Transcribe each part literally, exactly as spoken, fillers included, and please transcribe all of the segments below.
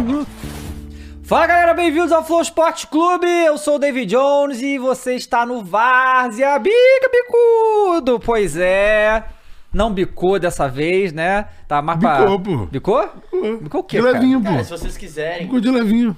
Fala galera, bem-vindos ao Flow Esporte Clube, eu sou o David Jones e você está no Várzea Bica Bicudo. Pois é, não bicou dessa vez, né? Tá mais pra... Bicou, pô. Bicou? Bicou. Bicou o quê, de cara? levinho, pô. Cara, se vocês quiserem... Bicou de levinho.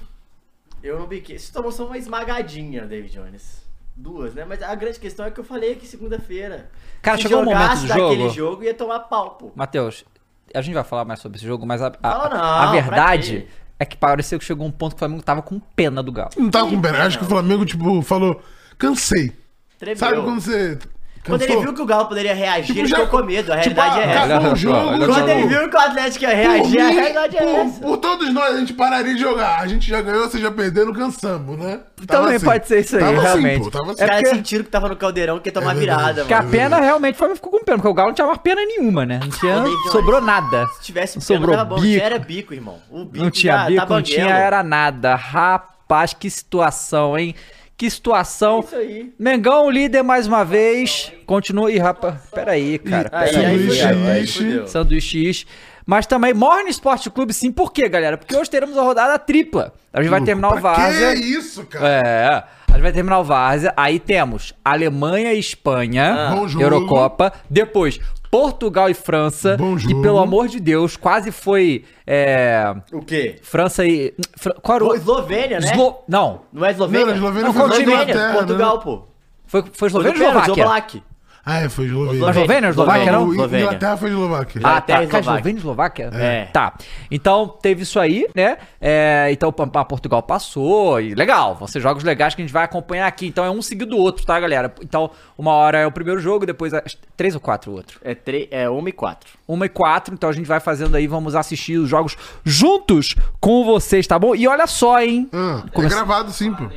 Eu não biquei. Isso tomou só uma esmagadinha, David Jones. Duas, né? Mas a grande questão é que eu falei aqui segunda-feira. Cara, Se chegou o momento do jogo. daquele jogo, ia tomar pau, pô. Matheus, a gente vai falar mais sobre esse jogo, mas a, a, Fala não, a verdade pra quê? é que pareceu que chegou um ponto que o Flamengo tava com pena do Galo. Não tava com pena. Acho que o Flamengo, tipo, falou, cansei. Tremeu. Sabe quando você Quando cansou? ele viu que o Galo poderia reagir, Tipo, ele já- ficou com medo. A tipo, realidade é ah, essa. acabou o jogo. olha tipo, Quando ele viu que o Atlético ia por reagir, a mim, realidade é por, essa. por todos nós, a gente pararia de jogar. A gente já ganhou, vocês já perderam, cansamos, né? Então nem pode ser isso aí, Tava realmente. Assim, pô, tava Os assim. É caras porque- sentiram que tava no caldeirão, que ia tomar É verdade. virada, Porque a mano. pena realmente o Flamengo ficou com pena, porque o Galo não tinha mais pena nenhuma, né? Não tinha, Ô, David Jones, sobrou nada. Se tivesse Não pena, sobrou tava bom. bico. Já era bico, irmão. O bico Não tinha já bico, tá não tinha banguelo. era nada. Rapaz, que situação, hein? Que situação. É isso aí. Mengão, líder mais uma vez. Continua. Ih, rapaz, peraí, cara. Aí, Peraí, aí, Sanduíche, fudeu, aí, ixi. fudeu. Sanduíche X. Mas também Morning Esporte Clube, sim. Por quê, galera? Porque hoje teremos a rodada tripla. A gente vai terminar o Pra que Várzea. isso, cara? É, a gente vai terminar o Várzea. Aí temos Alemanha e Espanha, Ah. Bom jogo. Eurocopa. Depois Portugal e França. Bom jogo. E pelo amor de Deus, quase foi é, O quê? França e... Fran- Qual era o... Pô, Eslovênia, né? Eslo- Não, Não é Eslovênia? Não, a Eslovênia Não, foi qual da time? Inglaterra, Portugal, né? pô. foi, foi Foi Eslovênia do ou pênalti, Eslováquia? Oblak. Ah, é, foi Eslovênia. Mas Eslovênia, Eslováquia não? O Eslovênia. Inglaterra foi Eslováquia. Ah, Inglaterra tá. e Cara, Eslováquia. Eslovênia e Eslováquia? É. Tá. Então, teve isso aí, né? É, então, a Portugal passou e legal. Vão ser jogos legais que a gente vai acompanhar aqui. Então, é um seguido do outro, tá, galera? Então, uma hora é o primeiro jogo, depois é três ou quatro o outro. É, tre... é uma e quatro. Uma e quatro, então a gente vai fazendo aí, vamos assistir os jogos juntos com vocês, tá bom? E olha só, hein? Ah, é Começa- gravado sim, pô.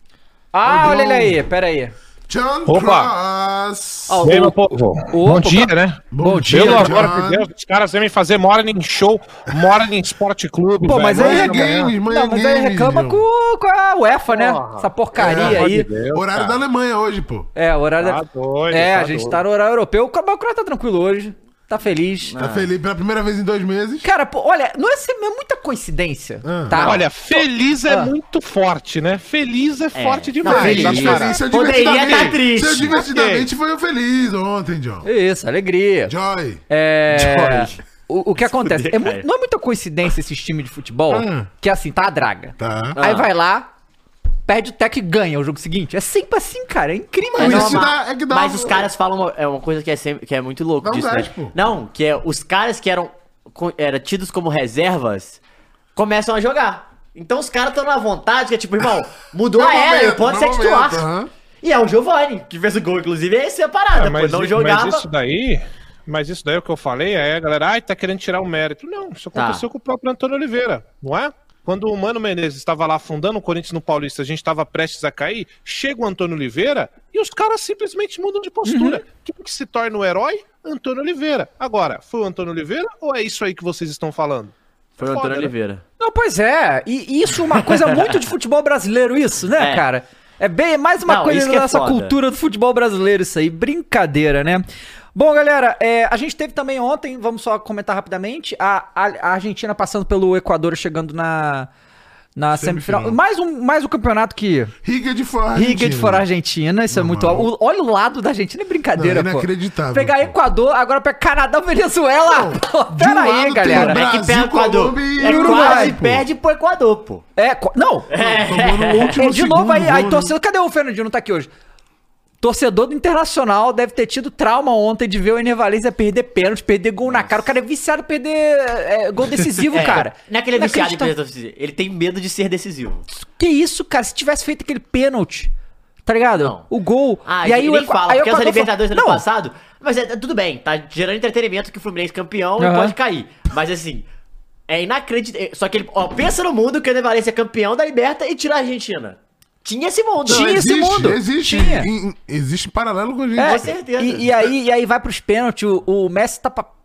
Ah, Ô, olha ele João. aí, pera aí. John Opa. Cross. Ó, E aí, o- meu povo? Bom dia, né? Bom dia, Pelo John. amor de Deus, os caras devem fazer Morning Show, Morning Sport Clube. Pô, mas aí, Manhã reclama, Games, Manhã não, mas aí Games, reclama João. com, com a UEFA, né? Porra. Essa porcaria É, aí. Deus, Horário da cara. Alemanha hoje, pô. É, o horário Tá da... doido, É, tá a gente doido. tá no horário europeu. O Cabal Cross tá tranquilo hoje. Tá feliz. Tá feliz pela primeira vez em dois meses. Cara, pô, olha, não é, ser- é muita coincidência, Ah. tá? Olha, feliz é Ah. muito forte, né? Feliz é forte Não, demais. feliz, tá, Feliz, cara? feliz. Seu Poderia divertidamente- tá triste. Seu divertidamente foi eu feliz ontem, John. Isso, alegria. Joy. É... Jorge. O, o que acontece? fuder, É mu- cara. não é muita coincidência esses times de futebol Ah. que assim, tá a draga. Tá. Aí Ah. vai lá, perde o tech e ganha o jogo seguinte. É sempre assim, cara. É incrível Mas isso. isso dá- é que dá Mas um- os caras falam uma, é uma coisa que é, sempre, que é muito louco Dá um disso, gás, né? pô. Não, que é os caras que eram, co- era tidos como reservas começam a jogar. Então os caras estão na vontade, que é tipo, irmão, mudou No a era, momento, eu posso no ser titular. momento, aham. E é o Giovani, que fez o gol, inclusive, essa é a parada, Ah, pô, mas, não i- jogava. mas isso daí, mas isso daí é o que eu falei, aí a galera, ai, tá querendo tirar o mérito. Não, isso Tá. aconteceu com o próprio Antônio Oliveira, não é? Quando o Mano Menezes estava lá fundando o Corinthians no Paulista, a gente estava prestes a cair, chega o Antônio Oliveira e os caras simplesmente mudam de postura. Quem que se torna o herói? Antônio Oliveira. Agora, foi o Antônio Oliveira ou é isso aí que vocês estão falando? Foi o Antônio Foda, né? Oliveira. Não, pois é. E isso é uma coisa muito de futebol brasileiro, isso, né, É. cara? É bem é mais uma Não, coisa isso da que é nossa foda. cultura do futebol brasileiro, isso aí. Brincadeira, né? Bom, galera, é, a gente teve também ontem, vamos só comentar rapidamente, a, a, a Argentina passando pelo Equador, chegando na, na semifinal. Semifinal. Mais um, mais um campeonato que... Riga de fora. Riga de fora Argentina, isso Normal. é muito... o- Olha o lado da Argentina, é brincadeira, Não, é pô. inacreditável, Pegar pô. Equador, agora pega Canadá ou Venezuela. Pô, de um pera lado aí, tem galera. o Brasil, É que pega o Equador. Colômbia e É Uruguai, quase pô. perde pro Equador, pô. É, co- não. Tomou no último É, de novo aí, segundo aí gol, torcedor, cadê o Fernandinho? Não tá aqui hoje. Torcedor do Internacional deve ter tido trauma ontem de ver o Ener Valencia perder pênalti, perder gol na cara. O cara é viciado em perder é, gol decisivo, É, cara. Não é que ele é viciado em Inacreditável. perder decisivo, ele tem medo de ser decisivo. Que isso, cara? Se tivesse feito aquele pênalti, tá ligado? Não. O gol. Ah, e aí e o nem Equa- fala, aí o porque essa Equador Libertadores do falou- ano Não, passado... Mas é, tudo bem, tá gerando entretenimento que o Fluminense é campeão e Aham. pode cair. Mas assim, é inacreditável. Só que ele, ó, pensa no mundo que o Ener Valencia é campeão da Liberta e tira a Argentina. Tinha esse mundo. Tinha Não, esse existe, mundo. Existe. Tinha. Em- existe paralelo com a gente. É, Com certeza. E, e aí, e aí vai pros pênaltis, o, o Messi tá pra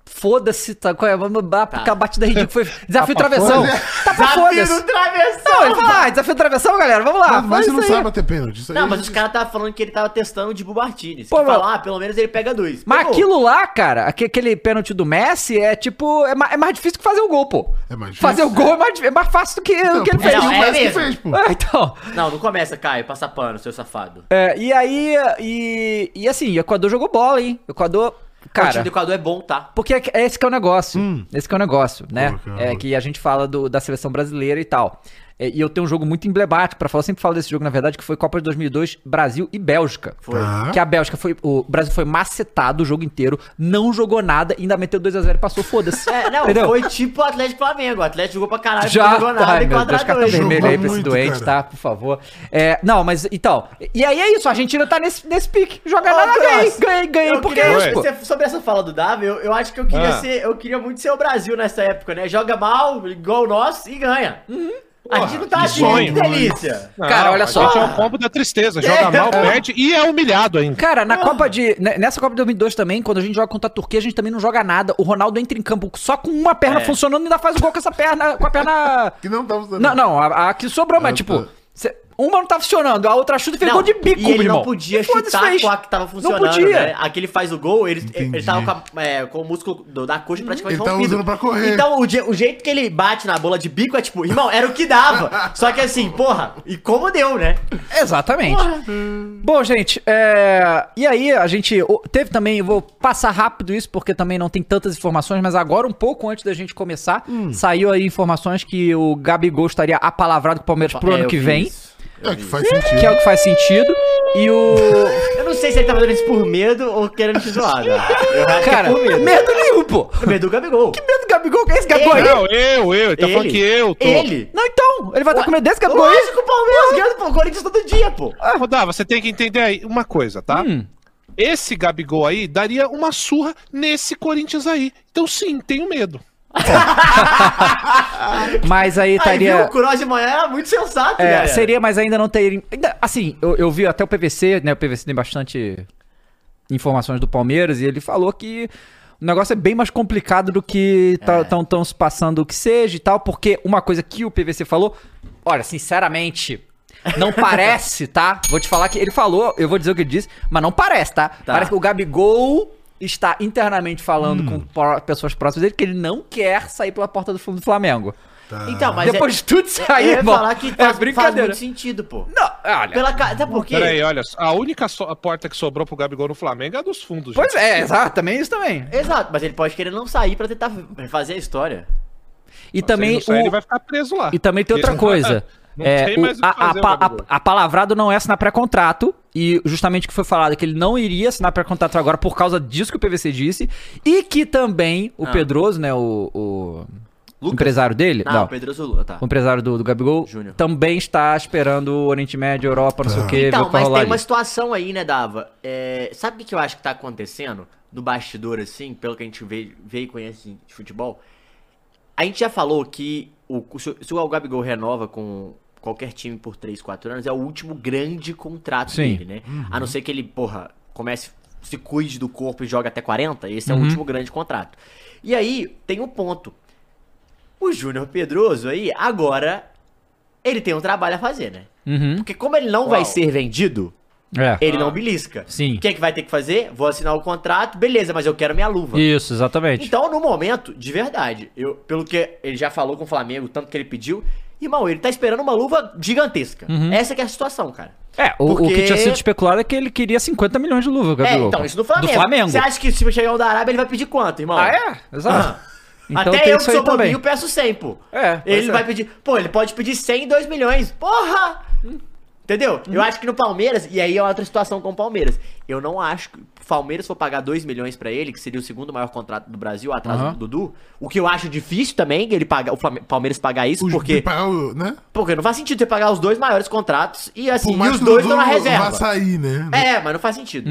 foda-se, tá? Qual é? Vamos dar Tá. aquela batida ridícula. Foi desafio Tá pra travessão. foda. Tá pra Desafio foda-se. do travessão! Não, ele fala, ah, desafio travessão, galera, vamos lá. Mas, mas faz você não isso aí. sabe bater pênalti. Isso aí Não, mas é- os caras estavam falando que ele tava testando o Dibu Martinez. Pô, Que meu- fala, ah, pelo menos ele pega dois. Mas Pegou. aquilo lá, cara, aque- aquele pênalti do Messi é tipo. É ma- é mais difícil que fazer o gol, pô. É mais difícil. Fazer o gol é mais, é mais fácil do que Não, o que ele porque fez. Não, o é Messi que mesmo. fez, pô. É, então. Não, não começa, Caio. Passa pano, seu safado. É, e aí. E, e assim, o Equador jogou bola, hein? O Equador. o time Cara. do Equador é bom, tá? Porque é, é esse que é o negócio. Hum. Esse que é o negócio, né? Pô, cara. É que a gente fala do- da seleção brasileira e tal. É, e eu tenho um jogo muito emblemático pra falar. Eu sempre falo desse jogo, na verdade, que foi Copa de dois mil e dois, Brasil e Bélgica. Foi. Tá. Que a Bélgica foi. O Brasil foi macetado o jogo inteiro, não jogou nada, ainda meteu dois a zero e passou, foda-se. É, não, Entendeu? foi tipo o Atlético Flamengo. O Atlético jogou pra caralho, Já, não jogou nada ai e meu Deus, cartão quatro a dois. vermelho aí pra esse muito, doente, cara. tá? Por favor. É, não, mas então. E aí é isso, a Argentina tá nesse, nesse pique. Joga Ô, nada, ganhei, Cross, ganhei, ganhei. eu Porque queria é muito isso, pô. ser- sobre essa fala do Davi, eu, eu acho que eu queria Ah. ser, eu queria muito ser o Brasil nessa época, né? Joga mal, igual o nosso e ganha. A gente não tá que assim, sonho. que delícia. Não, Cara, olha a só. gente é o combo da tristeza. Joga mal, perde e é humilhado ainda. Cara, na Copa de. ne- Nessa Copa de dois mil e dois também, quando a gente joga contra a Turquia, a gente também não joga nada. O Ronaldo entra em campo só com uma perna É. funcionando e ainda faz o gol com essa perna. Com a perna. Que não tá funcionando. Não, não, a, a que sobrou, mas Ah, tipo. tá. cê- uma não tá funcionando, a outra chuta e fez gol de bico, e ele irmão. não podia E foda-se, chutar fez. com a que tava funcionando, Não podia. né? Aqui ele faz o gol, ele, Entendi. ele tava com, a- é, com o músculo do- da coxa praticamente Ele tava rompido. usando pra correr. Então o, je- o jeito que ele bate na bola de bico é tipo, irmão, era o que dava. Só que assim, porra, e como deu, né? Exatamente. Porra. Bom, gente, é... e aí a gente o- teve também, eu vou passar rápido isso porque também não tem tantas informações, mas agora um pouco antes da gente começar, Hum. saiu aí informações que o Gabigol estaria apalavrado com o Palmeiras pro É, ano eu que vi vem, isso. É que faz sentido. que é o que faz sentido, e o... Eu não sei se ele tá fazendo isso por medo ou querendo te zoar, né? Eu acho Cara, que é por medo. medo nenhum, pô. Por medo do Gabigol. Que medo do Gabigol, que é esse Gabigol aí? Não, eu, eu. Ele tá Ele? falando que eu tô. Ele? Não, então, ele vai estar com medo desse Gabigol aí? Lógico, o Palmeiras ganha do Corinthians todo dia, pô. Rodava, você tem que entender aí uma coisa, tá? Hum. Esse Gabigol aí daria uma surra nesse Corinthians aí. Então sim, tenho medo. Mas aí Aí, viu, estaria... o Cross de manhã era muito sensato, É, galera. seria, mas ainda não teria. ainda- Assim, eu, eu vi até o P V C, né? O P V C tem bastante informações do Palmeiras e ele falou que o negócio é bem mais complicado do que estão tão se passando o que seja e tal, porque uma coisa que o P V C falou, olha, sinceramente, não parece, tá? Vou te falar que ele falou, eu vou dizer o que ele disse, mas não parece, tá? Tá. Parece que o Gabigol está internamente falando com pró- pessoas próximas dele que ele não quer sair pela porta do fundo do Flamengo. Tá. Então, mas Depois é, de tudo isso eu aí, ia irmão, falar que é faz, faz brincadeira. muito sentido, pô. Não, olha... Pela ca... Sabe por quê? Peraí, olha, a única so- a porta que sobrou pro Gabigol no Flamengo é a dos fundos. Pois gente. é, exato, também isso também. Exato, mas ele pode querer não sair pra tentar fazer a história. E Se também ele não sair, o- ele vai ficar preso lá. e também tem outra Ele- coisa. Não É, tem o- mais o que a, a, fazer, o pa- Gabigol. a- a palavrado não é assinar pré-contrato. E justamente o que foi falado é que ele não iria assinar pré-contrato agora por causa disso que o P V C disse. E que também o Ah. Pedroso, né, o, o Lucas? empresário dele, Não, não, o Pedro Zulu, tá. o empresário do, do Gabigol, Júnior. também está esperando o Oriente Médio, Europa, não sei o que, ver Então, o que vai mas rolar tem uma ali. situação aí, né, Dava? É, sabe o que que eu acho que tá acontecendo no bastidor, assim, pelo que a gente vê, vê e conhece de futebol? A gente já falou que o, se, o- se o Gabigol renova com qualquer time por três, quatro anos, é o último grande contrato Sim. dele, né? A não ser que ele, porra, comece, se cuide do corpo e joga até quarenta, esse é Uhum. o último grande contrato. E aí, tem um ponto. O Júnior Pedroso aí, agora, ele tem um trabalho a fazer, né? Uhum. Porque como ele não vai ser vendido, É. ele não belisca. Sim. O que é que vai ter que fazer? Vou assinar o contrato, beleza, mas eu quero minha luva. Isso, exatamente. Então, no momento, de verdade, eu, pelo que ele já falou com o Flamengo, tanto que ele pediu, irmão, ele tá esperando uma luva gigantesca. Essa que é a situação, cara. É, o, o Porque- que tinha sido especulado é que ele queria cinquenta milhões de luva, É, Gabigol. então, isso do Flamengo. Do Flamengo. Você acha que se chegar o da Arábia, ele vai pedir quanto, irmão? Ah, é? Exato. Então Até tem eu que isso aí sou também. bobinho peço cem, pô. É, pois Ele é. vai pedir... Pô, ele pode pedir cem e dois milhões. Porra! Entendeu? Eu acho que no Palmeiras... E aí é outra situação com o Palmeiras. Eu não acho que o Palmeiras for pagar dois milhões pra ele, que seria o segundo maior contrato do Brasil, atrás Aham. do Dudu. O que eu acho difícil também, ele paga, o Flame- Palmeiras pagar isso, Os- porque... pagar o- né? Porque não faz sentido você pagar os dois maiores contratos e assim, Por e mais os que o dois Dudu estão na vá reserva. sair, né? É, mas não faz sentido. Uhum.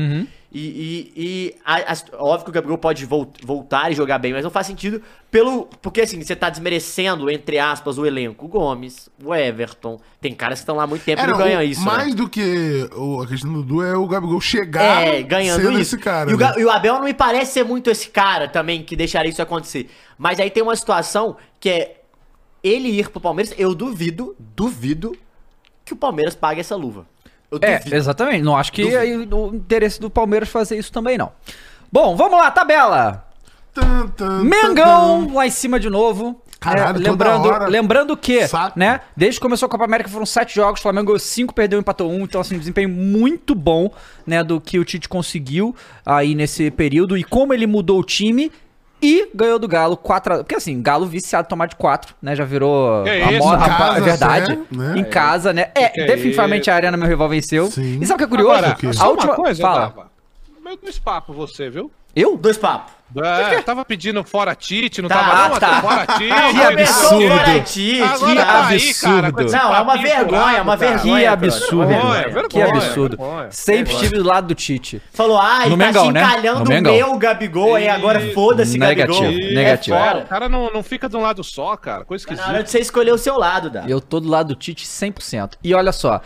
E, e, e a, a, óbvio que o Gabigol pode vol, voltar e jogar bem, mas não faz sentido pelo. Porque assim, você tá desmerecendo, entre aspas, o elenco. O Gomes, o Everton. Tem caras que estão lá há muito tempo É, e não não, ganham o- isso. Mais né? do que o- a questão do Du é o Gabigol chegar É, ganhando sendo isso. esse cara. e, o, né? Ga- e o Abel não me parece ser muito esse cara também que deixaria isso acontecer. Mas aí tem uma situação que é ele ir pro Palmeiras. Eu duvido, duvido que o Palmeiras pague essa luva. Eu É, duvido. exatamente. Não acho que é o interesse do Palmeiras fazer isso também, não. Bom, vamos lá, tabela. Tan, tan, Mengão tan, lá em cima de novo. Caralho, né? toda lembrando, hora. lembrando que, Saco. né, desde que começou a Copa América foram sete jogos, o Flamengo ganhou cinco, perdeu, empatou um, então assim, um desempenho muito bom, né, do que o Tite conseguiu aí nesse período e como ele mudou o time e ganhou do Galo quatro a... Porque assim, Galo viciado em tomar de quatro, né, já virou Que a isso, moda, em casa, é verdade, até, né? em casa, né, é, Que que é definitivamente a Arena Meu Rival venceu. Sim. E sabe o que é curioso? Agora, quê? a só última... uma coisa, Fala. Dava. Meio dois papos você, viu? Eu? Dois papos. É, tava pedindo fora Tite, não Tá, tava não? tá. Fora Tite. Não, Que começou absurdo. fora Tite. Agora Que tá aí, absurdo. cara, com esse Não, é uma papinho vergonha, furado, é uma cara. vergonha. Que cara. absurdo. Vergonha. vergonha. Que absurdo. vergonha. Sempre Vergonha. estive do lado do Tite. Falou, ah, ele No tá Mengão, né? chincalhando No o Mengão. meu Gabigol, aí agora Isso. foda-se Negativo, Gabigol. negativo. É É, fora. o cara não, não fica de um lado só, cara. Coisa Tá esquisita. na hora de você escolher o seu lado, Dá. Eu tô do lado do Tite cem por cento. E olha só,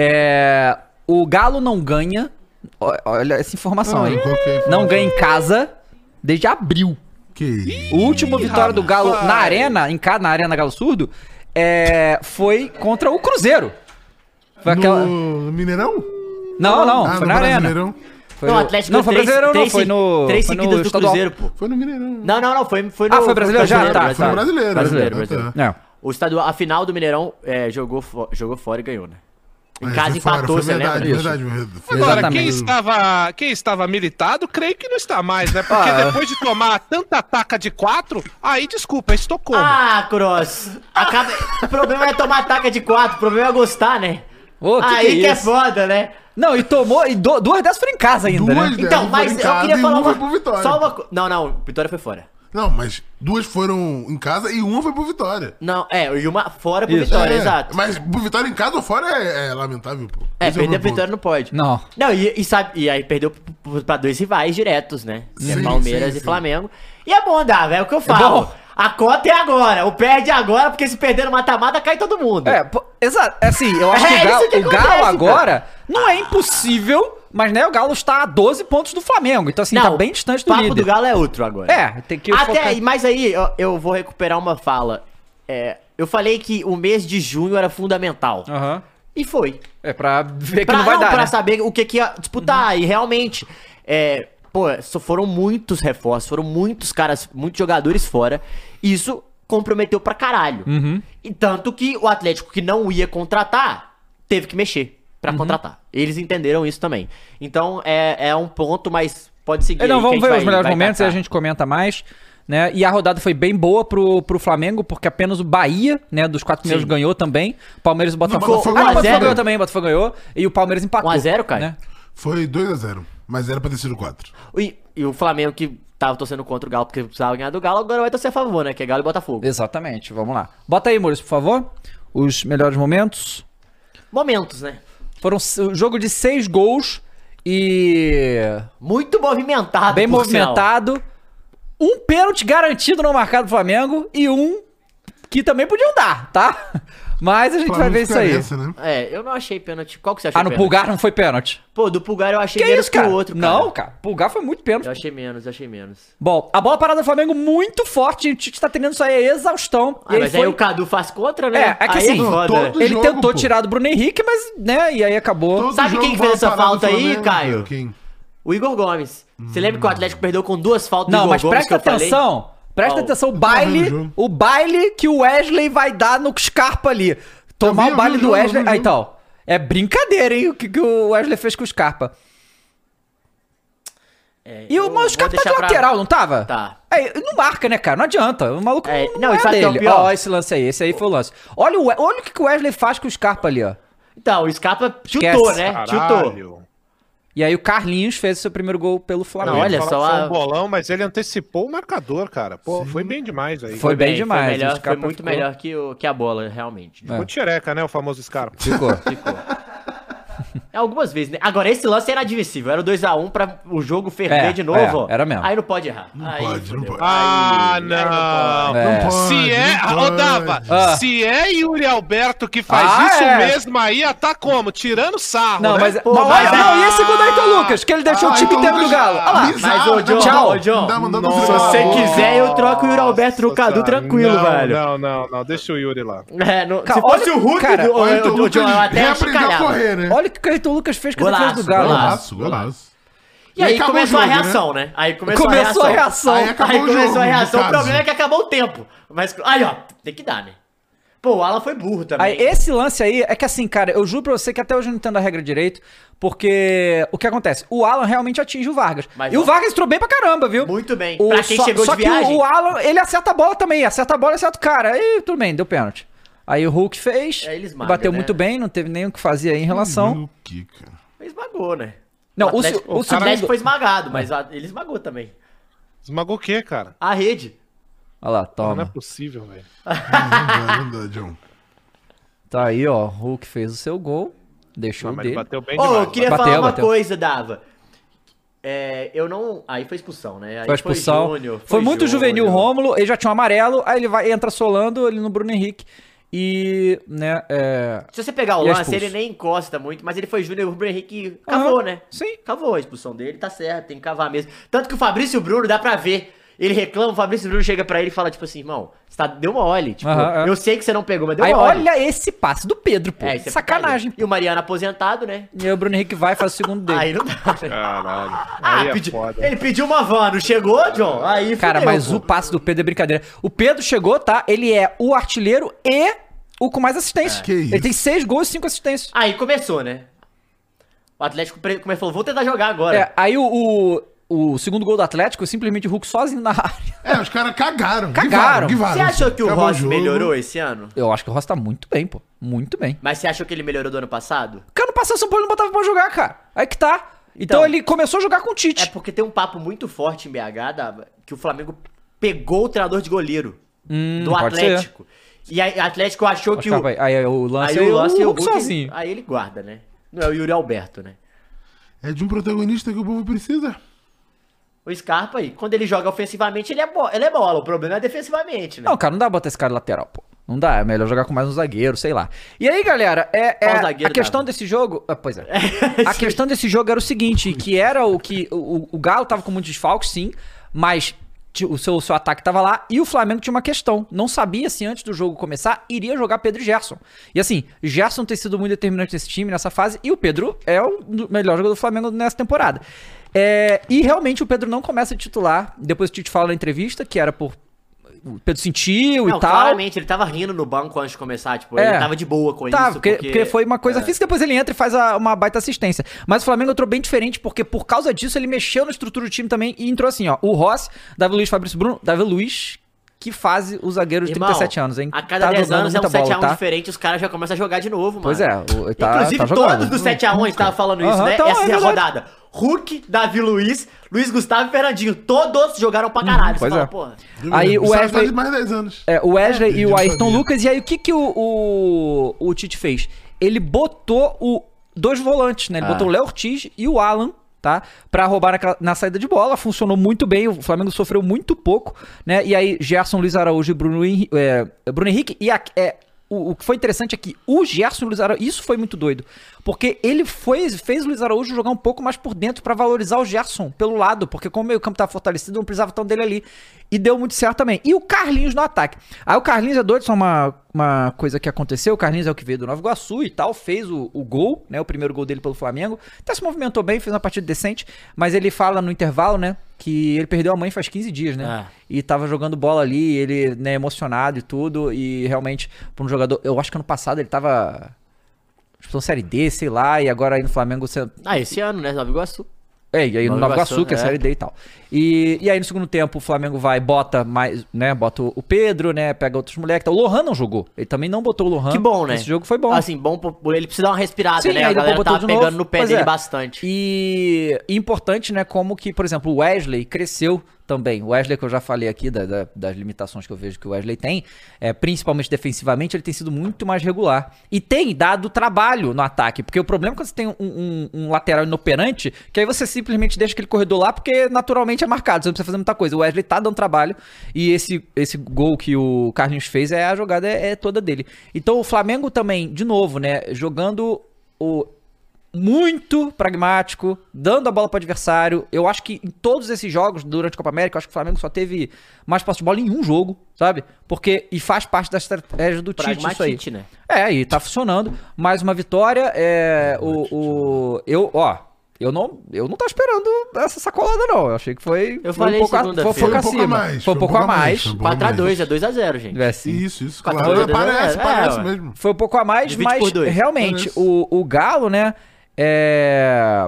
é, o Galo não ganha, ó- olha essa informação Ah, aí, qual que é a informação? não ganha em casa desde abril. Que isso? O último vitória do Galo rapaz. na Arena, em casa, na Arena Galo Surdo, é, foi contra o Cruzeiro. Foi aquela... No Mineirão? Não, não, Ah, foi no na Arena. Brasileirão? Foi Não, no- o Atlético não, foi três- Brasileirão, não, três foi se- no Três foi no seguidas do estadual. Cruzeiro, pô. Foi no Mineirão. Não, não, não, foi, foi no... Ah, foi brasileiro já? Tá, Foi no tá. brasileiro. Brasileiro, Ah, brasileiro. tá. É. O estadual, a final do Mineirão é, jogou, fo- jogou fora e ganhou, né? Em Mas casa foi fora, empatou, foi você verdade, lembra? verdade, verdade. Foi Agora, Exatamente. quem estava, quem estava militado, creio que não está mais, né? Porque Ah. depois de tomar tanta taca de quatro, aí, desculpa, é Estocolmo. Ah, Cross. Acaba... o problema não é tomar taca de quatro, o problema é gostar, né? Ô, que Aí que que é é isso? foda, né? Não, e tomou, e do- duas dessas foram em casa ainda, Duas né? dessas. Então, foram mas em eu casa queria e falar uma uma... foi pro Vitória. Só uma... co- Não, não, Vitória foi fora. Não, mas duas foram em casa e uma foi pro Vitória. Não, é, e uma fora pro Isso. Vitória, É, exato. Mas pro Vitória em casa ou fora é, é lamentável, pô. É, Esse o perder meu a Vitória ponto. não pode. Não. Não, e, e sabe, e aí perdeu p- p- pra dois rivais diretos, né? Que é Sim, Palmeiras sim, e sim. Flamengo. E é bom dar, velho, é o que eu falo. bom. A cota é agora, o perde agora, porque se perder no mata-mata, cai todo mundo. É, pô, exato. Assim, eu acho É que o Galo, isso que o Galo acontece, agora não é impossível, mas né, o Galo está a doze pontos do Flamengo. Então, assim, tá bem distante do o papo líder. do Galo é outro agora. É, tem que Até focar- aí, mas aí eu, eu vou recuperar uma fala. É, eu falei que o mês de junho era fundamental. Aham. E foi. É pra ver que Pra, não vai dar, pra né? saber o que, que ia disputar. E realmente, é, pô, só foram muitos reforços, foram muitos caras, muitos jogadores fora. Isso comprometeu pra caralho. Uhum. E tanto que o Atlético, que não ia contratar, teve que mexer pra Uhum. contratar. Eles entenderam isso também. Então é, é um ponto, mas pode seguir. É, não, aí que vamos a gente ver vai- os melhores vai momentos e a tacar. gente comenta mais. Né? E a rodada foi bem boa pro, pro Flamengo, porque apenas o Bahia, né, dos quatro primeiros Sim. ganhou também. Palmeiras e Botafogo. Botafogo Ah, não, o um a Botafogo zero. ganhou também, o Botafogo ganhou. E o Palmeiras empatou. um a zero, Caio? Né? Foi dois a zero, mas era pra ter sido quatro. E, e o Flamengo que tava torcendo contra o Galo porque precisava ganhar do Galo, agora vai torcer a favor, né? Que é Galo e Botafogo. Exatamente, vamos lá. Bota aí, Maurício, por favor. Os melhores momentos. Momentos, né? Foram um jogo de seis gols e Muito movimentado, bem por sinal. movimentado. Um pênalti garantido no marcado do Flamengo e um que também podiam dar, tá? Mas a gente vai ver isso aí. Essa, né? É, eu não achei pênalti. Qual que você achou Ah, no pênalti? Pulgar não foi pênalti. Pô, do Pulgar eu achei Que menos isso, cara? que o outro, cara. Não, cara. Pulgar foi muito pênalti. Eu achei menos, eu achei menos. Bom, a bola parada do Flamengo muito forte. O Tite tá treinando isso aí, é exaustão. Ah, E mas aí o Cadu faz contra, né? É, é que aí assim, foda. todo- Ele jogo, tentou pô. tirar do Bruno Henrique, mas, né, e aí acabou. Todo Sabe jogo quem que bola fez essa parada do falta aí, Flamengo, Caio? Quem? O Igor Gomes. Você lembra que o Atlético perdeu com duas faltas do Não, Igor mas Gomes presta que eu falei? atenção. Presta Qual? atenção, o tava vendo o baile, jogo. o baile que o Wesley vai dar no Scarpa ali. Tomar vi, eu o vi baile o do jogo, eu Wesley. vi o Ah, jogo. então. É brincadeira, hein, o que, que o Wesley fez com o Scarpa. É, E eu o, mas o vou Scarpa tá de deixar pra- lateral, não tava? Tá. É, não marca, né, cara? Não adianta. O maluco É, não, não, não e é sabe o que é o dele. pior? Ó, esse lance aí. Esse aí foi o lance. Olha o, We- olha o que, que o Wesley faz com o Scarpa ali, ó. Então, o Scarpa Esquece. chutou, né? Chutou. Caralho. E aí o Carlinhos fez o seu primeiro gol pelo Flamengo. Não, olha Falar só que foi a- um bolão, mas ele antecipou o marcador, cara. Pô, foi bem demais aí. Foi bem demais, Foi, melhor, o Scarpa foi muito ficou- melhor que, o, que a bola, realmente. É. Ficou tchereca, né, o famoso Scarpa. Ficou. Ficou. É, algumas vezes, né? Agora, esse lance era admissível. Era o dois a um pra o jogo ferver É, de novo. é, ó. era mesmo. Aí não pode errar. Não aí, pode, não fudeu. pode. Ah, Aí- aí não. É. Não pode, Se é, não ô pode. Dava, Ah. se é Yuri Alberto que faz Ah, isso é. mesmo aí, tá como? Tirando sarro, Não, né? mas. Pô, mas mas- olha, não, e esse gol do Ayrton Lucas? Que ele deixou Ah, o time Ayrton inteiro do Lucas, Galo. Olha lá. bizarro, Mas, ô, John, Tchau. ô, John, Não dá mandando Nossa. se você bola. quiser, eu troco o Yuri Alberto no Cadu Nossa, tranquilo, não, velho. Não, não, não, deixa o Yuri lá. É, não- Cara, se fosse olha- o Hulk, cara, do, o, O Ayrton o, o, Lucas John, eu até reaprendeu a chincalhava. correr, né? Olha o que o Ayrton Lucas fez com a defesa do Golaço, Galo. golaço. Golaço, golaço. E aí acabou começou o a jogo, reação, né? Aí começou, Começou a a reação. reação. Aí acabou Aí o começou jogo, a reação. no O caso. problema é que acabou o tempo. Mas aí, ó, tem que dar, né? Pô, o Alan foi burro também. Aí, esse lance aí é que assim, cara, eu juro pra você que até hoje eu não entendo a regra direito, porque o que acontece? O Alan realmente atinge o Vargas. Mas, e ó, o Vargas entrou bem pra caramba, viu? Muito bem. O, Pra quem só, chegou só de que viagem. o, o Alan, ele acerta a bola também, acerta a bola e acerta o cara. Aí tudo bem, deu pênalti. Aí o Hulk fez, Aí ele esmaga, bateu né? muito bem, não teve nem o que fazer aí em relação. O que, cara? Esmagou, né? Não, o o se- Atlético, o o Atlético segundo- foi esmagado, mas a- ele esmagou também. Esmagou o quê, cara? A rede. Olha lá, Não, toma. não é possível, velho. Não dá, não dá, John. Tá aí, ó, Hulk fez o seu gol, deixou Não, o mas ele dele. bateu bem Ô, demais. eu queria Bateu, falar uma bateu. coisa, Dava. É, eu não... Aí foi expulsão, né? Aí Foi a expulsão. Foi, Júnior, Foi muito Júnior. juvenil o Rômulo, ele já tinha um amarelo, aí ele vai entra solando ali no Bruno Henrique e, né, é... Se você pegar o E é lance, expulso. ele nem encosta muito, mas ele foi Júnior e o Bruno Henrique cavou, Aham, né? sim. Cavou a expulsão dele, tá certo, tem que cavar mesmo. Tanto que o Fabrício Bruno, dá pra ver, ele reclama, o Fabrício Bruno chega pra ele e fala, tipo assim, irmão, você tá, deu uma olhe, tipo, Aham, é. eu sei que você não pegou, mas deu Aí uma olhe. olha esse passe do Pedro, pô, É, isso é sacanagem. putaria. E o Mariano aposentado, né? E aí o Bruno Henrique vai e faz o segundo dele. Aí não dá, né? Caralho. Ah, Aí é pedi- foda. ele pediu uma van, não chegou, John? Aí Cara, fudeu, mas pô. o passe do Pedro é brincadeira. O Pedro chegou, tá? Ele é o artilheiro e o com mais assistência. Que Ele isso. tem seis gols e cinco assistências. Aí começou, né? O Atlético pre- começou, vou tentar jogar agora. É, aí o, o, o segundo gol do Atlético, simplesmente o Hulk sozinho na área. É, os caras cagaram. Cagaram. guivaram, Você guivaram. achou que o Acabou Rossi jogo. melhorou esse ano? Eu acho que o Rossi tá muito bem, pô. Muito bem. Mas você achou que ele melhorou do ano passado? Cara, no passado o São Paulo não botava pra jogar, cara. Aí que tá. Então, Então, ele começou a jogar com o Tite. É porque tem um papo muito forte em B H, Dava, que o Flamengo pegou o treinador de goleiro Hum, do pode Atlético. E aí, o Atlético achou que Acho o. que aí, aí o lance Aí o lance é o o Hulk Hulk sozinho. Aí ele guarda, né? Não é o Yuri Alberto, né? É de um protagonista que o povo precisa. O Scarpa aí, quando ele joga ofensivamente, ele é, bo... ele é bola. O problema é defensivamente, né? Não, cara, não dá pra botar esse cara lateral, pô. Não dá, é melhor jogar com mais um zagueiro, sei lá. E aí, galera, é, é Qual zagueiro a questão dava? desse jogo... Ah, pois é. A questão desse jogo era o seguinte, que era o que... O, o Galo tava com muitos desfalques, sim, mas ti- o seu, o seu ataque tava lá e o Flamengo tinha uma questão. Não sabia se antes do jogo começar iria jogar Pedro e Gerson. E assim, Gerson tem sido muito determinante nesse time, nessa fase, e o Pedro é o melhor jogador do Flamengo nessa temporada. É, e realmente o Pedro não começa a titular. Depois o Tite fala na entrevista que era por... O Pedro sentiu Não, e tal. claramente, ele tava rindo no banco antes de começar, tipo, É. ele tava de boa com Tá, isso. porque, porque foi uma coisa física, depois ele entra e faz a- uma baita assistência. Mas o Flamengo entrou bem diferente, porque por causa disso ele mexeu na estrutura do time também e entrou assim, ó. O Rossi, Davi Luiz, Fabrício Bruno, Davi Luiz, que faz o zagueiro de Irmão, trinta e sete anos, hein? A cada Tá dez jogando anos é um muita sete a um bola, tá? diferente, os caras já começam a jogar de novo, mano. Pois é, o- tá, Inclusive, tá jogando. todos do sete a um a gente tava falando isso, Aham, né? então, Essa é é a verdade. rodada. Hulk, Davi Luiz, Luiz Gustavo e Fernandinho. Todos jogaram pra caralho. pois Você fala, é. porra. Aí o Sabe, tá Wesley... de mais dez anos. É, o Wesley É, e eu o não Ayrton sabia. Lucas. E aí, o que que o, o, o Tite fez? Ele botou o, dois volantes, né? Ele Ah. botou o Léo Ortiz e o Alan, tá? Pra roubar naquela- na saída de bola. Funcionou muito bem. O Flamengo sofreu muito pouco, né? E aí, Gerson, Luiz Araújo e Bruno, Henri- é, Bruno Henrique. E a- é, o, o que foi interessante é que o Gerson e o Luiz Araújo... Isso foi muito doido. Porque ele foi, fez o Luiz Araújo jogar um pouco mais por dentro pra valorizar o Gerson pelo lado. Porque como o meio campo tava fortalecido, não precisava tão dele ali. E deu muito certo também. E o Carlinhos no ataque. Aí o Carlinhos é doido, só uma, uma coisa que aconteceu. O Carlinhos é o que veio do Nova Iguaçu e tal. Fez o, o gol, né? O primeiro gol dele pelo Flamengo. Até se movimentou bem, fez uma partida decente. Mas ele fala no intervalo, né? Que ele perdeu a mãe faz quinze dias, né? Ah. E tava jogando bola ali, ele, né, emocionado e tudo. E realmente, pra um jogador... Eu acho que ano passado ele tava... Disputou Série D, sei lá. E agora aí no Flamengo... Você... Ah, esse ano, né? Nova Iguaçu. É, e aí no Nova Nova Iguaçu, Iguaçu, que é é. Série D e tal. E, e aí no segundo tempo o Flamengo vai, bota mais, né, bota o Pedro, né, pega outros moleques. O Lohan não jogou, ele também não botou o Lohan. Que bom, né? Esse jogo foi bom. Assim, bom, por- ele precisa dar uma respirada, Sim, né? aí A depois galera botou tava de novo. pegando no pé Pois dele é. bastante. E, e importante, né, como que, por exemplo, o Wesley cresceu também. O Wesley, que eu já falei aqui, da, da, das limitações que eu vejo que o Wesley tem, é, principalmente defensivamente, ele tem sido muito mais regular. E tem dado trabalho no ataque, porque o problema é quando você tem um, um, um lateral inoperante, que aí você simplesmente deixa aquele corredor lá, porque naturalmente é marcado, você não precisa fazer muita coisa. O Wesley tá dando trabalho, e esse, esse gol que o Carlinhos fez, é a jogada é, é toda dele. Então o Flamengo também, de novo, né, jogando o... muito pragmático, dando a bola para o adversário. Eu acho que em todos esses jogos durante a Copa América, eu acho que o Flamengo só teve mais posse de bola em um jogo, sabe? Porque, e faz parte da estratégia do Tite isso aí. né? É, e tá funcionando. Mais uma vitória, é, o, o, eu, ó, eu não, eu não tava esperando essa sacolada não, eu achei que foi, Eu foi falei um pouco, a, segunda-feira. foi um pouco Foi um pouco acima, a mais, foi um pouco a mais, foi um pouco quatro a dois, é dois a zero, gente. é assim. Isso, isso, Quatro claro. a dois, Parece, é, parece é, mesmo. Foi um pouco a mais, Divide mas por dois. realmente, Parece. o, o Galo, né, é...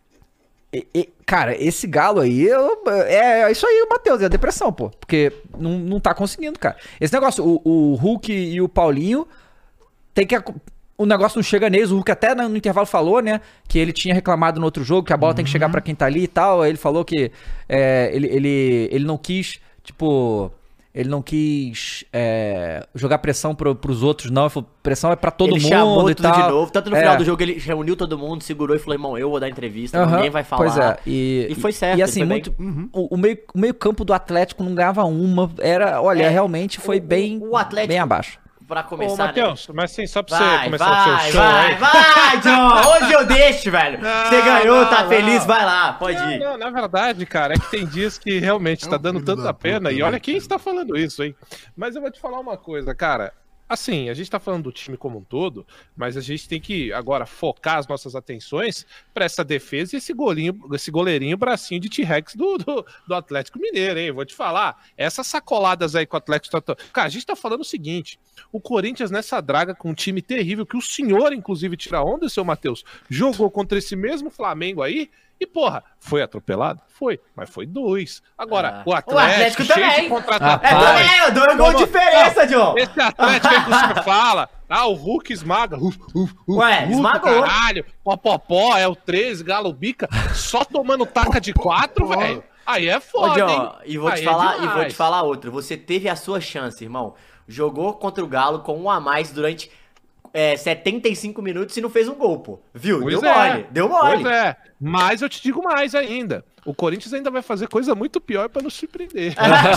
E, e, cara, esse Galo aí, eu, é, é isso aí, Matheus, é a depressão, pô. Porque não, não tá conseguindo, cara. Esse negócio, o, o Hulk e o Paulinho, tem que... O negócio não chega neles, o Hulk até no, no intervalo falou, né, que ele tinha reclamado no outro jogo, que a bola uhum. tem que chegar pra quem tá ali e tal. Aí ele falou que é, ele, ele, ele não quis, tipo... Ele não quis é, jogar pressão pro, pros outros, não. Ele falou, pressão é pra todo ele mundo chamou e tudo tal. de novo. Tanto no é. final do jogo ele reuniu todo mundo, segurou e falou, irmão, eu vou dar entrevista, uhum, ninguém vai falar. Pois é. E, e foi certo. E assim, muito, uhum. o, o, meio, o meio campo do Atlético não ganhava uma. Era, olha, é, realmente foi o, bem, o Atlético, bem abaixo. Pra começar, Ô, Matheus, né? mas sim, só pra vai, você começar vai, o seu show vai, aí. Vai, John! Hoje eu deixo, velho. Não, você ganhou, não, tá não. feliz, vai lá, pode Não, ir. não, na verdade, cara, é que tem dias que realmente É tá um dando filho tanta da pena. puta, E olha né? quem está falando isso, hein? Mas eu vou te falar uma coisa, cara. Assim, a gente tá falando do time como um todo, mas a gente tem que agora focar as nossas atenções pra essa defesa e esse golinho, esse goleirinho bracinho de T-Rex do, do, do Atlético Mineiro, hein? Vou te falar, essas sacoladas aí com o Atlético tá... Cara, a gente tá falando o seguinte, o Corinthians nessa draga com um time terrível, que o senhor, inclusive, tira onda, seu Matheus, jogou contra esse mesmo Flamengo aí, e, porra, foi atropelado? Foi, mas foi dois. Agora, Ah. o Atlético, O Atlético cheio também. de contra-ataque. É, Rapaz. também, eu dou um gol de diferença, John. Esse Atlético aí que o senhor fala, ah, o Hulk esmaga, uf, uf, uf, Ué, Hulk, esmagou. caralho, Popopó, é o treze, Galo Bica, só tomando taca de quatro, velho. Aí é Ô, foda, John, hein? e vou te Aí é falar, e vou demais. te falar outra. Você teve a sua chance, irmão. Jogou contra o Galo com um a mais durante é, setenta e cinco minutos e não fez um gol, pô. Viu? Pois deu é. mole, deu mole. Pois é, mas eu te digo mais ainda. O Corinthians ainda vai fazer coisa muito pior pra nos surpreender.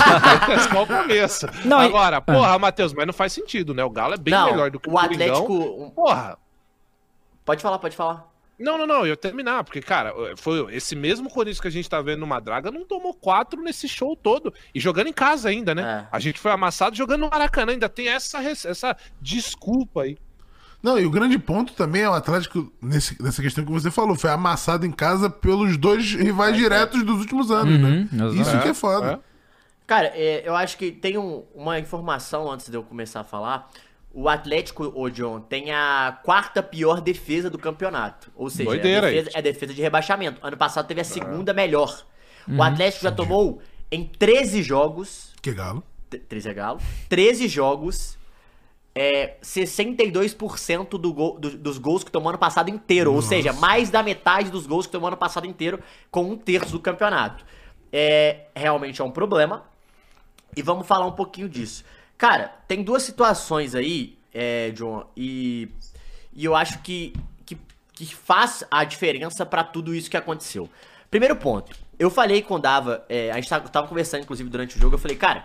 É só o começo. Não, e- Agora, porra, Matheus, mas não faz sentido, né? O Galo é bem Não, melhor do que o, o Atlético... Coringão. Porra, Pode falar, pode falar. não, não, não, eu ia terminar, porque, cara, foi esse mesmo Corinthians que a gente tá vendo numa draga, não tomou quatro nesse show todo, e jogando em casa ainda, né? É. A gente foi amassado jogando no Maracanã, ainda tem essa, res- essa desculpa aí. Não, e o grande ponto também é o Atlético, nesse, nessa questão que você falou, foi amassado em casa pelos dois rivais diretos dos últimos anos, Uhum, né? exato. Isso que é É, foda. Cara, é, eu acho que tem um- uma informação antes de eu começar a falar. O Atlético, ô John, tem a quarta pior defesa do campeonato. Ou seja, Doideira a defesa, isso. é defesa de rebaixamento. Ano passado teve a segunda melhor. O Atlético já tomou em treze jogos. Que galo. t- treze é Galo. treze jogos. É, sessenta e dois por cento do gol, do- dos gols que tomou ano passado inteiro. Ou seja, mais da metade dos gols que tomou ano passado inteiro, com um terço do campeonato. É, realmente é um problema. E vamos falar um pouquinho disso. Cara, tem duas situações aí, é, John, e, e eu acho que, que, que faz a diferença pra tudo isso que aconteceu. Primeiro ponto, eu falei com o Dava, é, a gente tava, tava conversando inclusive durante o jogo, eu falei, cara,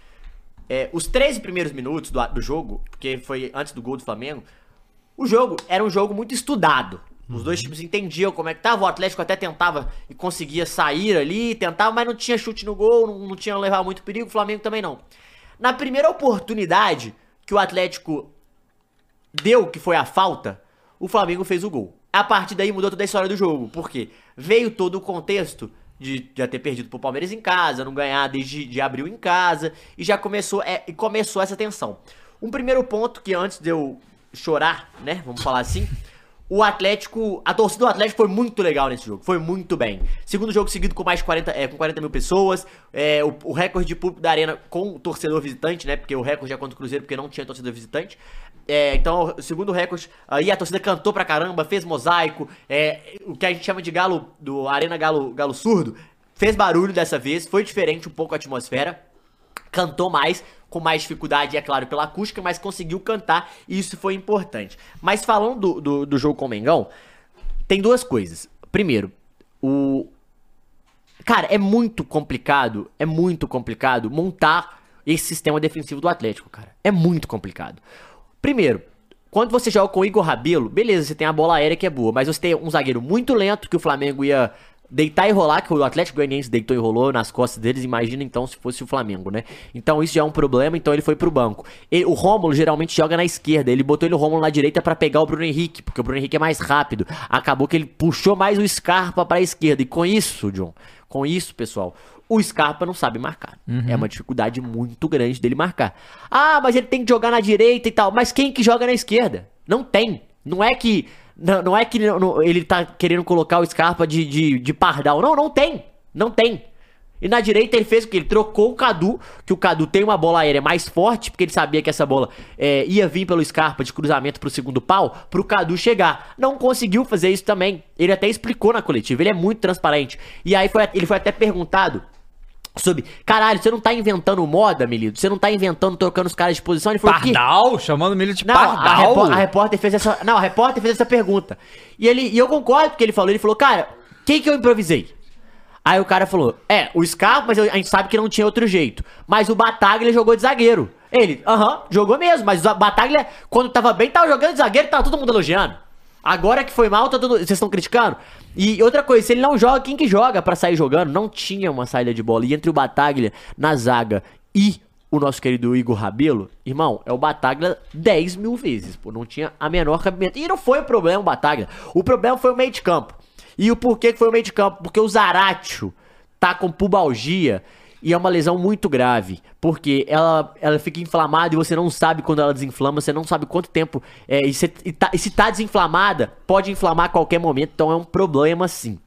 é, os treze primeiros minutos do, do jogo, porque foi antes do gol do Flamengo, o jogo era um jogo muito estudado. Os dois times entendiam como é que tava, o Atlético até tentava e conseguia sair ali, tentava, mas não tinha chute no gol, não, não tinha levar muito perigo, o Flamengo também não. Na primeira oportunidade que o Atlético deu, que foi a falta, o Flamengo fez o gol. A partir daí mudou toda a história do jogo, porque veio todo o contexto de já ter perdido pro Palmeiras em casa, não ganhar desde de abril em casa, e já começou, é, e começou essa tensão. Um primeiro ponto que antes de eu chorar, né, vamos falar assim, o Atlético, a torcida do Atlético foi muito legal nesse jogo, foi muito bem. Segundo jogo seguido com mais de quarenta, é, com quarenta mil pessoas, é, o, o recorde de público da arena com o torcedor visitante, né, porque o recorde é contra o Cruzeiro, porque não tinha torcedor visitante. É, então, o segundo recorde, aí a torcida cantou pra caramba, fez mosaico, é, o que a gente chama de galo, do Arena Galo, Galo Surdo, fez barulho dessa vez, foi diferente um pouco a atmosfera, cantou mais, com mais dificuldade, é claro, pela acústica, mas conseguiu cantar e isso foi importante. Mas falando do, do, do jogo com o Mengão, tem duas coisas. Primeiro, o... Cara, é muito complicado, é muito complicado montar esse sistema defensivo do Atlético, cara. É muito complicado. Primeiro, quando você joga com o Igor Rabelo, beleza, você tem a bola aérea que é boa, mas você tem um zagueiro muito lento que o Flamengo ia deitar e rolar, que o Atlético Goianiense deitou e rolou nas costas deles, imagina então se fosse o Flamengo, né? Então isso já é um problema, então ele foi pro banco. Ele, o Rômulo geralmente joga na esquerda, ele botou ele o Rômulo na direita pra pegar o Bruno Henrique, porque o Bruno Henrique é mais rápido. Acabou que ele puxou mais o Scarpa pra esquerda, e com isso, John, com isso, pessoal, o Scarpa não sabe marcar. Uhum. É uma dificuldade muito grande dele marcar. Ah, mas ele tem que jogar na direita e tal, mas quem que joga na esquerda? Não tem. Não é que... Não, não é que não, ele tá querendo colocar o Scarpa de, de, de pardal. Não, não tem. Não tem. E na direita ele fez o que? Ele trocou o Cadu, que o Cadu tem uma bola aérea mais forte, porque ele sabia que essa bola é, ia vir pelo Scarpa de cruzamento pro segundo pau, pro Cadu chegar. Não conseguiu fazer isso também. Ele até explicou na coletiva, ele é muito transparente. E aí foi, ele foi até perguntado sobre, caralho, você não tá inventando moda, Milito? Você não tá inventando, trocando os caras de posição? Ele falou, pardal? Que... Chamando o Milito de não, pardal? A, repó- a repórter fez essa... Não, a repórter fez essa pergunta. E, ele, e eu concordo com o que ele falou. Ele falou, cara, quem que eu improvisei? Aí o cara falou, é, o Scarpa, mas eu, a gente sabe que não tinha outro jeito. Mas o Bataglia jogou de zagueiro. Ele, aham, jogou mesmo, mas o Bataglia, quando tava bem, tava jogando de zagueiro e tava todo mundo elogiando. Agora que foi mal, tá todo... vocês estão criticando? E outra coisa, se ele não joga, quem que joga pra sair jogando? Não tinha uma saída de bola. E entre o Bataglia na zaga e o nosso querido Igor Rabelo, irmão, é o Bataglia dez mil vezes, pô. Não tinha a menor cabimento. E não foi o problema o Bataglia. O problema foi o meio de campo. E o porquê que foi o meio de campo? Porque o Zaratio tá com pubalgia e é uma lesão muito grave. Porque ela, ela fica inflamada e você não sabe quando ela desinflama, você não sabe quanto tempo. É, e, se, e, tá, e se tá desinflamada, pode inflamar a qualquer momento, então é um problema sim.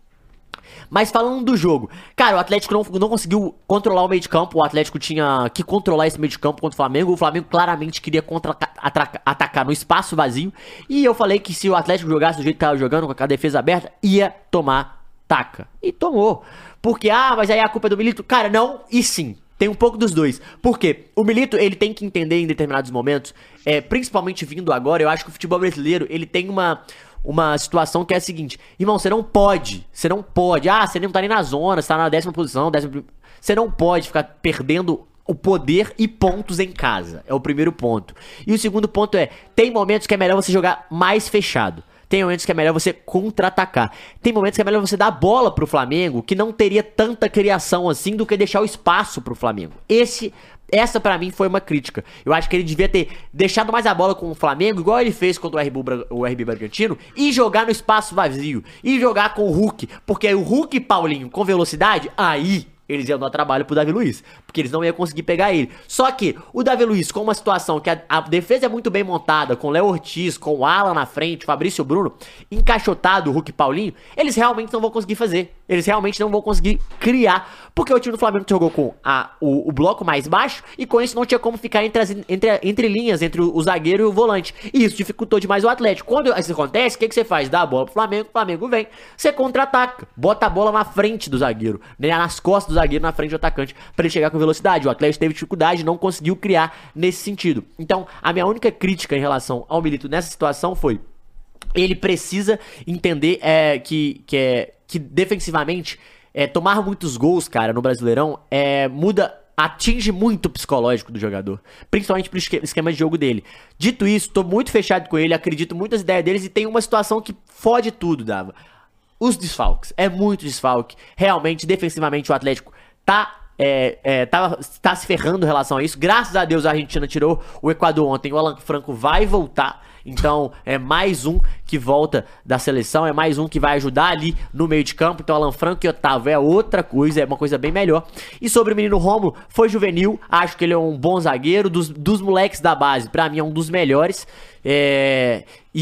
Mas falando do jogo, cara, o Atlético não, não conseguiu controlar o meio de campo. O Atlético tinha que controlar esse meio de campo contra o Flamengo. O Flamengo claramente queria contra, atraca, atacar no espaço vazio. E eu falei que se o Atlético jogasse do jeito que tava jogando, com a defesa aberta, ia tomar taca. E tomou. Porque, ah, mas aí a culpa é do Milito. Cara, não e sim. Tem um pouco dos dois. Por quê? O Milito, ele tem que entender em determinados momentos, é, principalmente vindo agora, eu acho que o futebol brasileiro, ele tem uma... uma situação que é a seguinte, irmão, você não pode, você não pode, ah, você não tá nem na zona, você tá na décima posição, décima, você não pode ficar perdendo o poder e pontos em casa, é o primeiro ponto. E o segundo ponto é, tem momentos que é melhor você jogar mais fechado, tem momentos que é melhor você contra-atacar, tem momentos que é melhor você dar a bola pro Flamengo, que não teria tanta criação assim do que deixar o espaço pro Flamengo. Esse... Essa pra mim foi uma crítica. Eu acho que ele devia ter deixado mais a bola com o Flamengo, igual ele fez contra o R B, o R B Bragantino, e jogar no espaço vazio, e jogar com o Hulk, porque o Hulk e Paulinho com velocidade, aí eles iam dar trabalho pro Davi Luiz, porque eles não iam conseguir pegar ele. Só que o Davi Luiz, com uma situação que a, a defesa é muito bem montada, com o Léo Ortiz, com o Alan na frente, Fabrício Bruno, encaixotado, o Hulk e Paulinho, eles realmente não vão conseguir fazer. Eles realmente não vão conseguir criar, porque o time do Flamengo jogou com a, o, o bloco mais baixo, e com isso não tinha como ficar entre, as, entre, entre linhas, entre o, o zagueiro e o volante. E isso dificultou demais o Atlético. Quando isso acontece, o que, que você faz? Dá a bola pro Flamengo, o Flamengo vem, você contra-ataca, bota a bola na frente do zagueiro, né, nas costas do zagueiro, na frente do atacante, pra ele chegar com velocidade. O Atlético teve dificuldade, não conseguiu criar nesse sentido. Então, a minha única crítica em relação ao Milito nessa situação foi, ele precisa entender é, que, que, é, que defensivamente, é, tomar muitos gols, cara, no Brasileirão, é, muda, atinge muito o psicológico do jogador, principalmente pro esquema de jogo dele. Dito isso, tô muito fechado com ele, acredito muito nas ideias deles, e tem uma situação que fode tudo, Dava. Os desfalques, é muito desfalque. Realmente, defensivamente, o Atlético tá, é, é, tá, tá se ferrando em relação a isso. Graças a Deus a Argentina tirou o Equador ontem. O Alan Franco vai voltar. Então é mais um que volta da seleção. É mais um que vai ajudar ali no meio de campo. Então Alan Franco e Otávio é outra coisa. É uma coisa bem melhor. E sobre o menino Rômulo, foi juvenil. Acho que ele é um bom zagueiro. Dos, dos moleques da base, pra mim é um dos melhores. É... E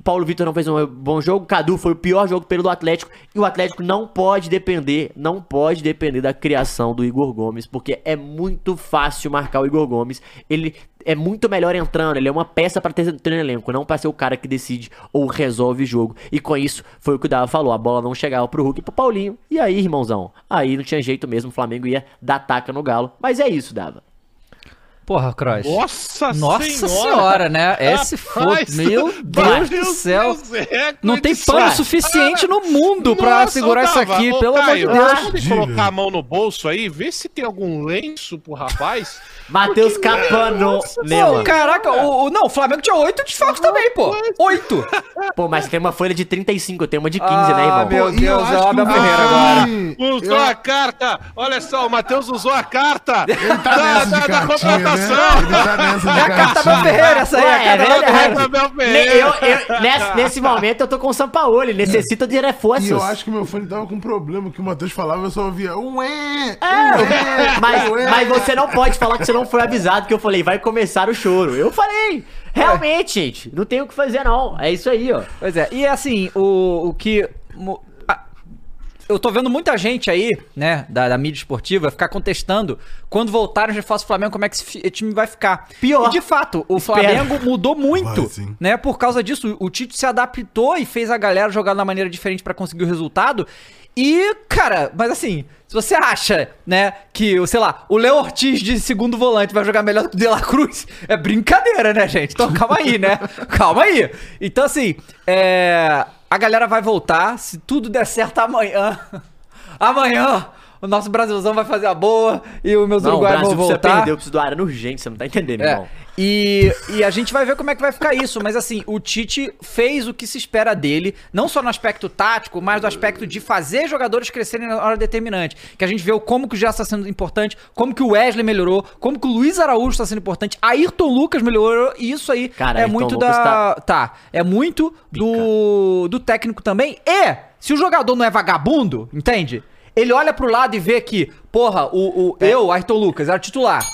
Paulo Vitor não fez um bom jogo, Cadu foi o pior jogo pelo do Atlético, e o Atlético não pode depender, não pode depender da criação do Igor Gomes, porque é muito fácil marcar o Igor Gomes, ele é muito melhor entrando, ele é uma peça pra ter, ter no elenco, não pra ser o cara que decide ou resolve o jogo, e com isso, foi o que o Dava falou, a bola não chegava pro Hulk e pro Paulinho, e aí, irmãozão, aí não tinha jeito mesmo, o Flamengo ia dar taca no Galo, mas é isso, Dava. Porra, Cross. Nossa, Nossa senhora, senhora, né? Esse foi. Meu Deus do céu. Não tem pano suficiente no mundo pra Nossa, segurar isso Dava, aqui, ô, pelo amor de Caio, Deus. Pode colocar a mão no bolso aí, vê se tem algum lenço pro rapaz. Matheus Capano, Pô, Lema. caraca, o, o- não, o Flamengo tinha oito desfalques também, pô. Oito. Pô, mas tem uma folha de trinta e cinco, eu tenho uma de quinze, Ah, né, irmão? meu E eu Deus, acho é o que Abel o Ferreira Matheus- agora. Usou Eu- a carta! Olha só, o Matheus usou a carta! Ele tá da, nessa da, de da cartinha, né? contratação! Ele tá nessa de É a carta Abel cartinha. Ferreira, essa aí. Ué, a é carta Abel verdade. Ferreira. Abel Ne- Ferreira. eu- eu- nesse, nesse momento eu tô com o Sampaoli, necessito de reforços. E eu acho que meu fone tava com um problema, que o Matheus falava, eu só ouvia ué, É, ué, mas, ué. mas você não pode falar que você não foi avisado, que eu falei, vai começar o choro. Eu falei, realmente, gente, não tem o que fazer não. É isso aí, ó. Pois é, e assim, o, o que. mo- a- Eu tô vendo muita gente aí, né, da, da mídia esportiva, ficar contestando quando voltarem os reforços do Flamengo, como é que esse fi- time vai ficar. Pior. E de fato, o Espero. Flamengo mudou muito, Vai, sim. né? Por causa disso, o Tite se adaptou e fez a galera jogar de uma maneira diferente pra conseguir o resultado. E, cara, mas assim, se você acha, né, que, o sei lá, o Léo Ortiz de segundo volante vai jogar melhor que o De La Cruz, é brincadeira, né, gente? Então calma aí, né? Calma aí. Então, assim, é, a galera vai voltar, se tudo der certo amanhã. Amanhã o nosso Brasilzão vai fazer a boa e os meus Não, o uruguaios Brasil vão precisa voltar. perder, eu preciso do Arana urgente, você não tá entendendo, É. irmão. E, e a gente vai ver como é que vai ficar isso. Mas assim, o Tite fez o que se espera dele, não só no aspecto tático, mas no aspecto de fazer jogadores crescerem na hora determinante. Que a gente vê o como que o Gerson está sendo importante, como que o Wesley melhorou, como que o Luiz Araújo está sendo importante, Ayrton Lucas melhorou, e isso aí Cara, é Ayrton muito Lucas da. Tá, é muito do, do técnico também. E se o jogador não é vagabundo, entende? Ele olha pro lado e vê que, porra, o, o, eu, Ayrton Lucas, era titular.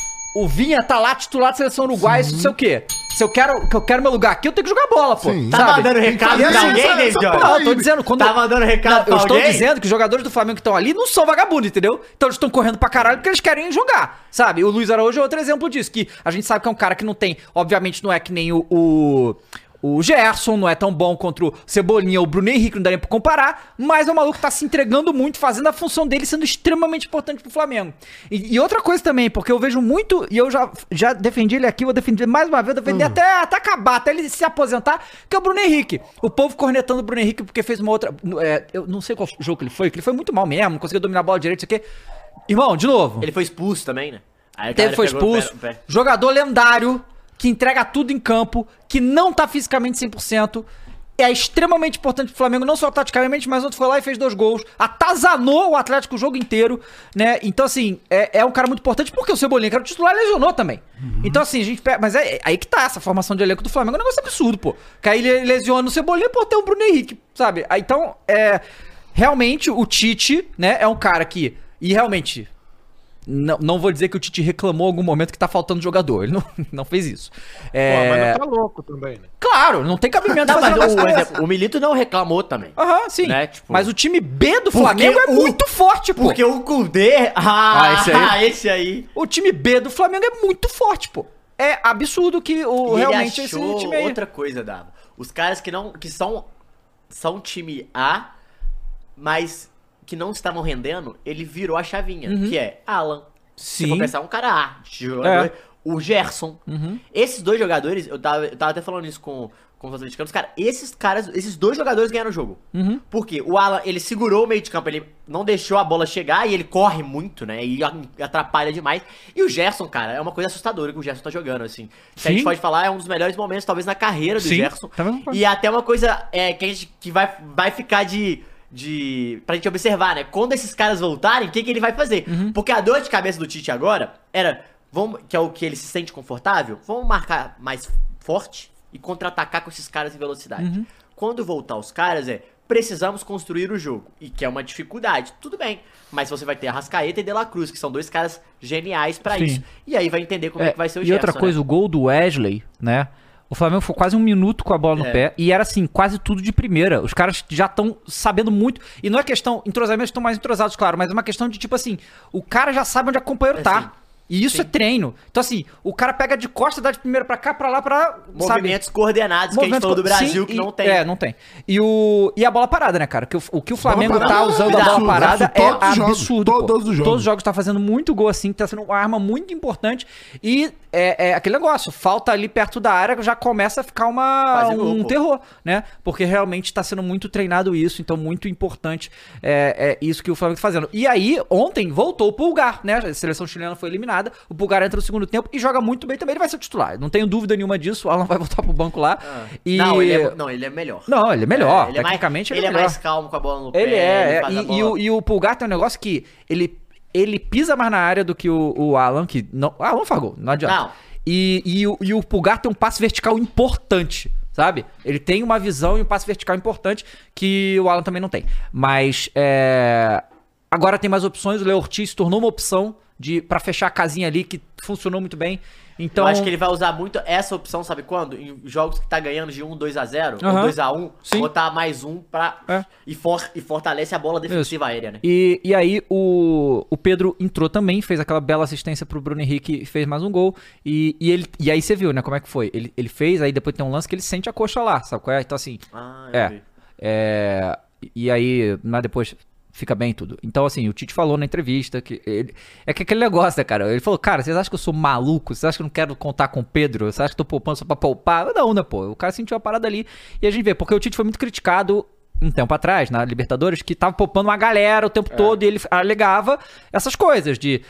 O Vinha tá lá, titular da seleção uruguaia, isso não sei o quê. Se eu quero, que eu quero meu lugar aqui, eu tenho que jogar bola, pô. Sim. Tá sabe? mandando recado Tem que pra fazer alguém, essa- David essa Jones? porra Não, eu tô dizendo, quando. Tá mandando recado Não, pra eu estou alguém? dizendo que os jogadores do Flamengo que estão ali não são vagabundos, entendeu? Então eles estão correndo pra caralho porque eles querem jogar, sabe? O Luiz Araújo é outro exemplo disso, que a gente sabe que é um cara que não tem, obviamente não é que nem o, o, o Gerson, não é tão bom contra o Cebolinha ou o Bruno Henrique, não daria pra comparar, mas é um maluco que tá se entregando muito, fazendo a função dele, sendo extremamente importante pro Flamengo. E, e outra coisa também, porque eu vejo muito, e eu já, já defendi ele aqui, vou defender mais uma vez, vou defender até, até acabar, até ele se aposentar, que é o Bruno Henrique. O povo cornetando o Bruno Henrique porque fez uma outra, é, eu não sei qual jogo que ele foi, que ele foi muito mal mesmo, não conseguiu dominar a bola direito, isso aqui. Irmão, de novo. Ele foi expulso também, né? Aí a Teve, galera foi pegou o pé- expulso. o pé. Jogador lendário, que entrega tudo em campo, que não tá fisicamente cem por cento. É extremamente importante pro Flamengo, não só taticamente, mas ontem foi lá e fez dois gols. Atazanou o Atlético o jogo inteiro, né? Então, assim, é, é um cara muito importante, porque o Cebolinha, que era o titular, lesionou também. Então, assim, a gente pega. Mas é, é aí que tá, essa formação de elenco do Flamengo é um negócio absurdo, pô. Que aí ele lesiona o Cebolinha por ter o Bruno Henrique, sabe? Aí, então, é. Realmente, o Tite, né, é um cara que. E realmente. Não, não vou dizer que o Tite reclamou em algum momento que tá faltando jogador. Ele não, não fez isso. Pô, É, mas não tá louco também, né? Claro, não tem cabimento Não, fazer mas um negócio o, desse. exemplo, o Milito não reclamou também. Aham, sim. né, tipo- Mas o time B do Porque Flamengo é o- muito forte, pô. Porque o Kudê... Ah, Ah, esse aí. esse aí. O time B do Flamengo é muito forte, pô. É absurdo que o, E realmente ele esse achou time aí. outra coisa, Dava. Os caras que não... Que são... São time A, mas que não estavam rendendo, ele virou a chavinha. Que é Alan. Se Sim. for pensar, um cara A. Jogador, É. O Gerson. Esses dois jogadores, eu tava, eu tava até falando isso com, com os atleticanos, cara, esses caras, esses dois jogadores ganharam o jogo. Porque o Alan, ele segurou o meio de campo, ele não deixou a bola chegar e ele corre muito, né? E atrapalha demais. E o Gerson, cara, é uma coisa assustadora que o Gerson tá jogando, assim. Se a gente Sim. pode falar, é um dos melhores momentos, talvez, na carreira do Sim, Gerson. também concordo. E até uma coisa é, que a gente que vai, vai ficar de. De, pra gente observar, né? Quando esses caras voltarem, o que, que ele vai fazer? Uhum. Porque a dor de cabeça do Tite agora era, vamos, que é o que ele se sente confortável, vamos marcar mais forte e contra-atacar com esses caras em velocidade. Uhum. Quando voltar os caras, é, precisamos construir o jogo. E que é uma dificuldade. Tudo bem. Mas você vai ter Arrascaeta e De La Cruz, que são dois caras geniais pra Sim. isso. E aí vai entender como é, que vai ser o E Gerson, outra coisa, né? o gol do Wesley, né? O Flamengo foi quase um minuto com a bola no É. pé e era assim, quase tudo de primeira. Os caras já estão sabendo muito. E não é questão, entrosamentos estão mais entrosados, claro, mas é uma questão de tipo assim, o cara já sabe onde é que o companheiro É, tá. sim. E isso Sim. é treino. Então assim, o cara pega de costa, dá de primeira pra cá, pra lá, pra... Movimentos sabe? coordenados que a gente falou do Brasil Sim, que e- não tem. É, não tem. E, o, e a bola parada, né, cara? Que o, o que o Flamengo Bola tá parada usando é a bola absurdo, parada é todos os jogos, absurdo. pô. todos os jogos. Todos os jogos tá fazendo muito gol assim, tá sendo uma arma muito importante. E é, é aquele negócio, falta ali perto da área, já começa a ficar uma, Fazer gol, um pô. terror, né? Porque realmente tá sendo muito treinado isso, então muito importante é, é isso que o Flamengo tá fazendo. E aí, ontem voltou o Pulgar, né? A seleção chilena foi eliminada, o Pulgar entra no segundo tempo e joga muito bem também, ele vai ser titular. Não tenho dúvida nenhuma disso, o Alan vai voltar pro banco lá. Ah. E... Não, ele é, não, ele é melhor. Não, ele é melhor. É, ele é mais- Tecnicamente, ele ele, é é melhor. mais calmo com a bola no pé. Ele é, é. faz a E, bola- e o, e o Pulgar tem um negócio que ele, ele pisa mais na área do que o, o Alan, que não, o Alan faz gol, não adianta. Não. E, e, o, e o Pulgar tem um passe vertical importante, sabe? Ele tem uma visão e um passe vertical importante que o Alan também não tem. Mas é, agora tem mais opções, o Léo Ortiz se tornou uma opção de, pra fechar a casinha ali, que funcionou muito bem. Então, Eu acho que ele vai usar muito essa opção, sabe quando? Em jogos que tá ganhando de um, dois a zero, Aham. ou dois a um, Sim. botar mais um pra... É. E, for, e fortalece a bola defensiva aérea, né? E, e aí o, o Pedro entrou também, fez aquela bela assistência pro Bruno Henrique e fez mais um gol. E, e, ele, e aí você viu, né, como é que foi? Ele, ele fez, aí depois tem um lance que ele sente a coxa lá, sabe qual é? Então assim, Ah, eu é, vi. é... E aí, mas depois fica bem tudo. Então assim, o Tite falou na entrevista que ele... É que aquele negócio, né, cara? Ele falou, cara, vocês acham que eu sou maluco? Vocês acham que eu não quero contar com o Pedro? Vocês acham que eu tô poupando só pra poupar? Não, né, pô? O cara sentiu a parada ali e a gente vê, porque o Tite foi muito criticado um tempo atrás, na Libertadores, que tava poupando uma galera o tempo todo e ele alegava essas coisas de,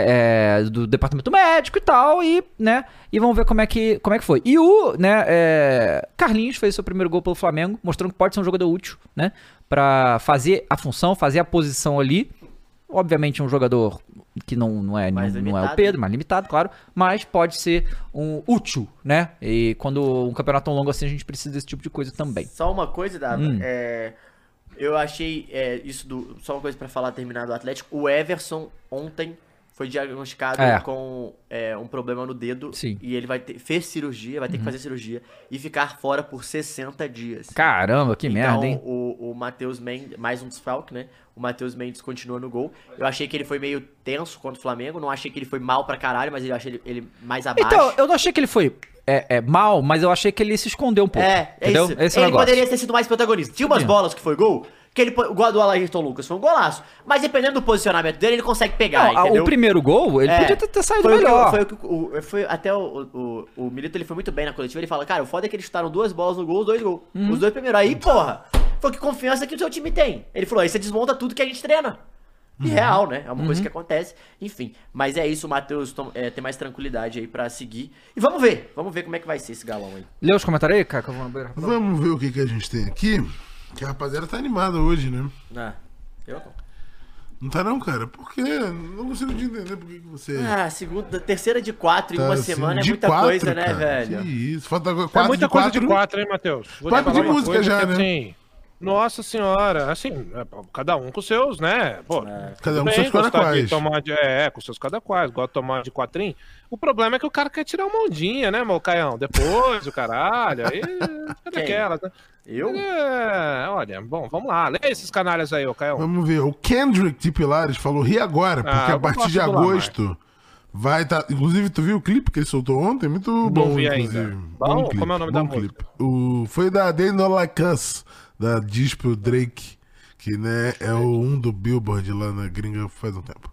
é, é, do departamento médico e tal, e, né, e vamos ver como é que, como é que foi. E o, né, é, Carlinhos fez seu primeiro gol pelo Flamengo, mostrando que pode ser um jogador útil, né, pra fazer a função, fazer a posição ali. Obviamente um jogador que não, não, é, Mais não, não é o limitado, Pedro, né? mais limitado, claro, mas pode ser um útil, né? E quando um campeonato tão longo assim, a gente precisa desse tipo de coisa também. Só uma coisa, Dava, Hum. é, eu achei é, isso do... Só uma coisa pra falar, terminar do Atlético. O Everson ontem foi diagnosticado É. com é, um problema no dedo. Sim. E ele vai ter, fez cirurgia, vai ter que fazer cirurgia e ficar fora por sessenta dias. Caramba, que então, merda, hein? o, o Matheus Mendes, mais um desfalque, né? O Matheus Mendes continua no gol. Eu achei que ele foi meio tenso contra o Flamengo. Não achei que ele foi mal pra caralho, mas eu achei ele, ele mais abaixo. Então, eu não achei que ele foi é, é, mal, mas eu achei que ele se escondeu um pouco. É, é entendeu? isso. Esse é o Ele negócio. poderia ter sido mais protagonista. Tinha umas Sim. bolas que foi gol, que ele, o gol do Ayrton Lucas foi um golaço. Mas dependendo do posicionamento dele, ele consegue pegar, Não, entendeu? o primeiro gol, ele É, podia ter, ter saído foi o que- melhor. foi o que o- o- foi até o, o, o Milito, ele foi muito bem na coletiva. Ele fala, cara, o foda é que eles chutaram duas bolas no gol, os dois gols. Uhum. Os dois primeiros. Aí, porra, foi que confiança que o seu time tem. Ele falou, aí você desmonta tudo que a gente treina. E real, né? É uma Uhum. coisa que acontece. Enfim, mas é isso, o Matheus tom- é, tem mais tranquilidade aí pra seguir. E vamos ver, vamos ver como é que vai ser esse galão aí. Lê os comentários aí, cara, que eu vou no banheiro. rapidão. Vamos ver o que, que a gente tem aqui. Que a rapaziada tá animada hoje, né? Ah, eu não. Não tá não, cara? Porque não consigo de entender por que que você... Ah, segunda, terceira de quatro em tá uma assim, semana é de muita quatro, coisa, né, cara? velho? Que isso, falta É quatro muita de coisa quatro. de quatro, hein, Matheus? Vou Pode te falar pedir uma música coisa já, que, né? assim, nossa senhora, assim, é, cada um com seus, né? Pô, Cada um tudo com seus bem gostar cada de quais. tomar de, é, com seus cada quais, gosta de tomar de quatrinho. O problema é que o cara quer tirar uma ondinha, né, meu Caião? Depois, o caralho, aí é Quem? daquelas, né? Eu? É, olha, bom, vamos lá. Lê esses canalhas aí, ô Caião. Vamos ver. O Kendrick de Pilares falou, ri agora, porque Ah, a eu partir gosto de do agosto vai estar... Inclusive, tu viu o clipe que ele soltou ontem? Muito bom, vi inclusive. ainda. Bom? clipe, Como é o nome bom da clipe. O... Foi da They Not Like Us, da Dispo Drake, que né, é o um do Billboard lá na gringa faz um tempo.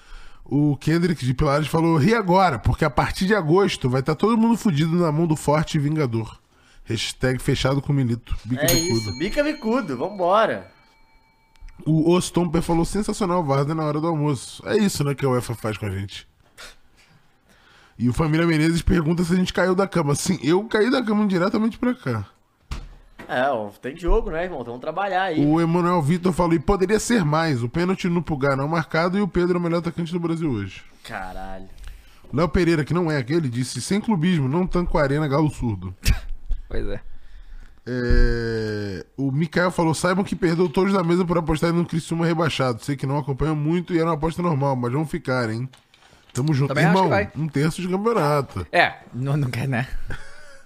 O Kendrick de Pilares falou, ri agora, porque a partir de agosto vai estar todo mundo fudido na mão do Forte e Vingador. Hashtag fechado com o Milito. Bica É bicudo. isso, bica bicudo, vambora. O Ostomper falou sensacional, Varda na hora do almoço. É isso, né, que a UEFA faz com a gente. E o Família Menezes pergunta se a gente caiu da cama. Sim, eu caí da cama diretamente pra cá. É, ó, tem jogo, né, irmão? Vamos trabalhar aí. O Emanuel Vitor falou, e poderia ser mais. O pênalti no Pulgar não marcado e o Pedro é o melhor atacante do Brasil hoje. Caralho. Léo Pereira, que não é aquele, disse, sem clubismo, não tanco arena, galo surdo. Pois é. É... O Mikael falou, saibam que perdeu todos da mesa por apostarem no Criciúma rebaixado. Sei que não acompanham muito e era uma aposta normal, mas vão ficar, hein? Tamo junto. Também acho Irmão, que vai. um terço de campeonato. É, não, não quer, né?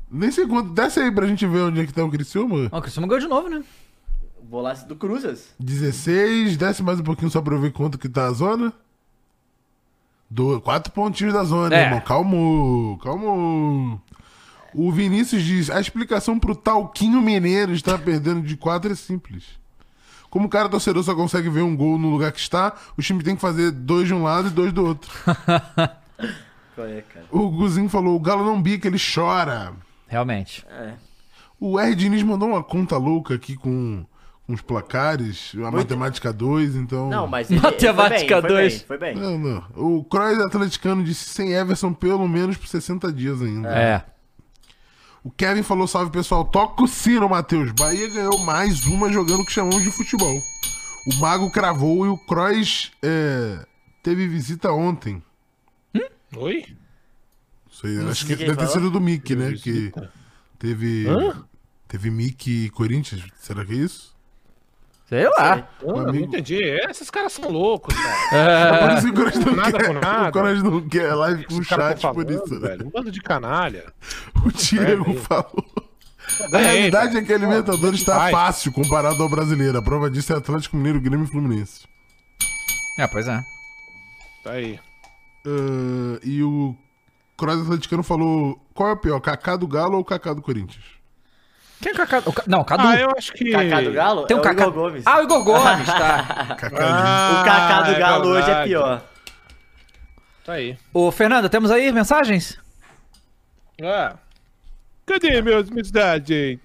Nem sei quanto. Desce aí pra gente ver onde é que tá o Criciúma. Ó, o Criciúma ganhou de novo, né? Vou lá do Cruzas. dezesseis, desce mais um pouquinho só pra eu ver quanto que tá a zona. Do, quatro pontinhos da zona, É. irmão. Calma, calma. O Vinícius diz, a explicação pro Talquinho Mineiro estar perdendo de quatro é simples. Como o cara torcedor só consegue ver um gol no lugar que está, o time tem que fazer dois de um lado e dois do outro. Qual é, cara? O Guzinho falou, o Galo não bica, ele chora. Realmente. É. O R. Diniz mandou uma conta louca aqui com, com os placares, a Muito. matemática dois, então... Não, mas ele, Matemática ele foi bem, dois. Foi bem, foi bem. Não, não. O Kroos atleticano disse sem Everson pelo menos por sessenta dias ainda. É. O Kevin falou, salve pessoal, toca o sino, Matheus. Bahia ganhou mais uma jogando o que chamamos de futebol. O Mago cravou e o Kroos é, teve visita ontem. Oi? Não sei, Não acho sei que quem deve ter falou. sido do Mickey, né? Que Visita. teve... Hã? Teve Mickey e Corinthians, será que é isso? Sei lá. Ah, não amigo- entendi. Esses caras são loucos, cara. É por isso que o Corinthians não Nada quer, com nada. o Corinthians não quer live com o Os caras chat, tão por falando, isso. né? velho. Um bando de canalha. O Diego É, falou... A Ganhei, realidade velho. é que a Libertadores Pô, está vai. fácil comparado ao brasileiro. A prova disso é Atlético Mineiro, Grêmio e Fluminense. É, pois é. Tá aí. Ah, e o Kroos atleticano falou: qual é o pior, Kaká do Galo ou Kaká do Corinthians? Quem é o Kaká? O Ca- Não, o Cadu. Ah, eu acho que... Kaká do Galo? Tem um é o Kaká. Igor Gomes. Ah, o Igor Gomes, tá. Kaká Ah, O Kaká do é Galo hoje é verdade. pior. Tá aí. Ô, Fernanda, temos aí mensagens? Ah. Cadê meus mensagens?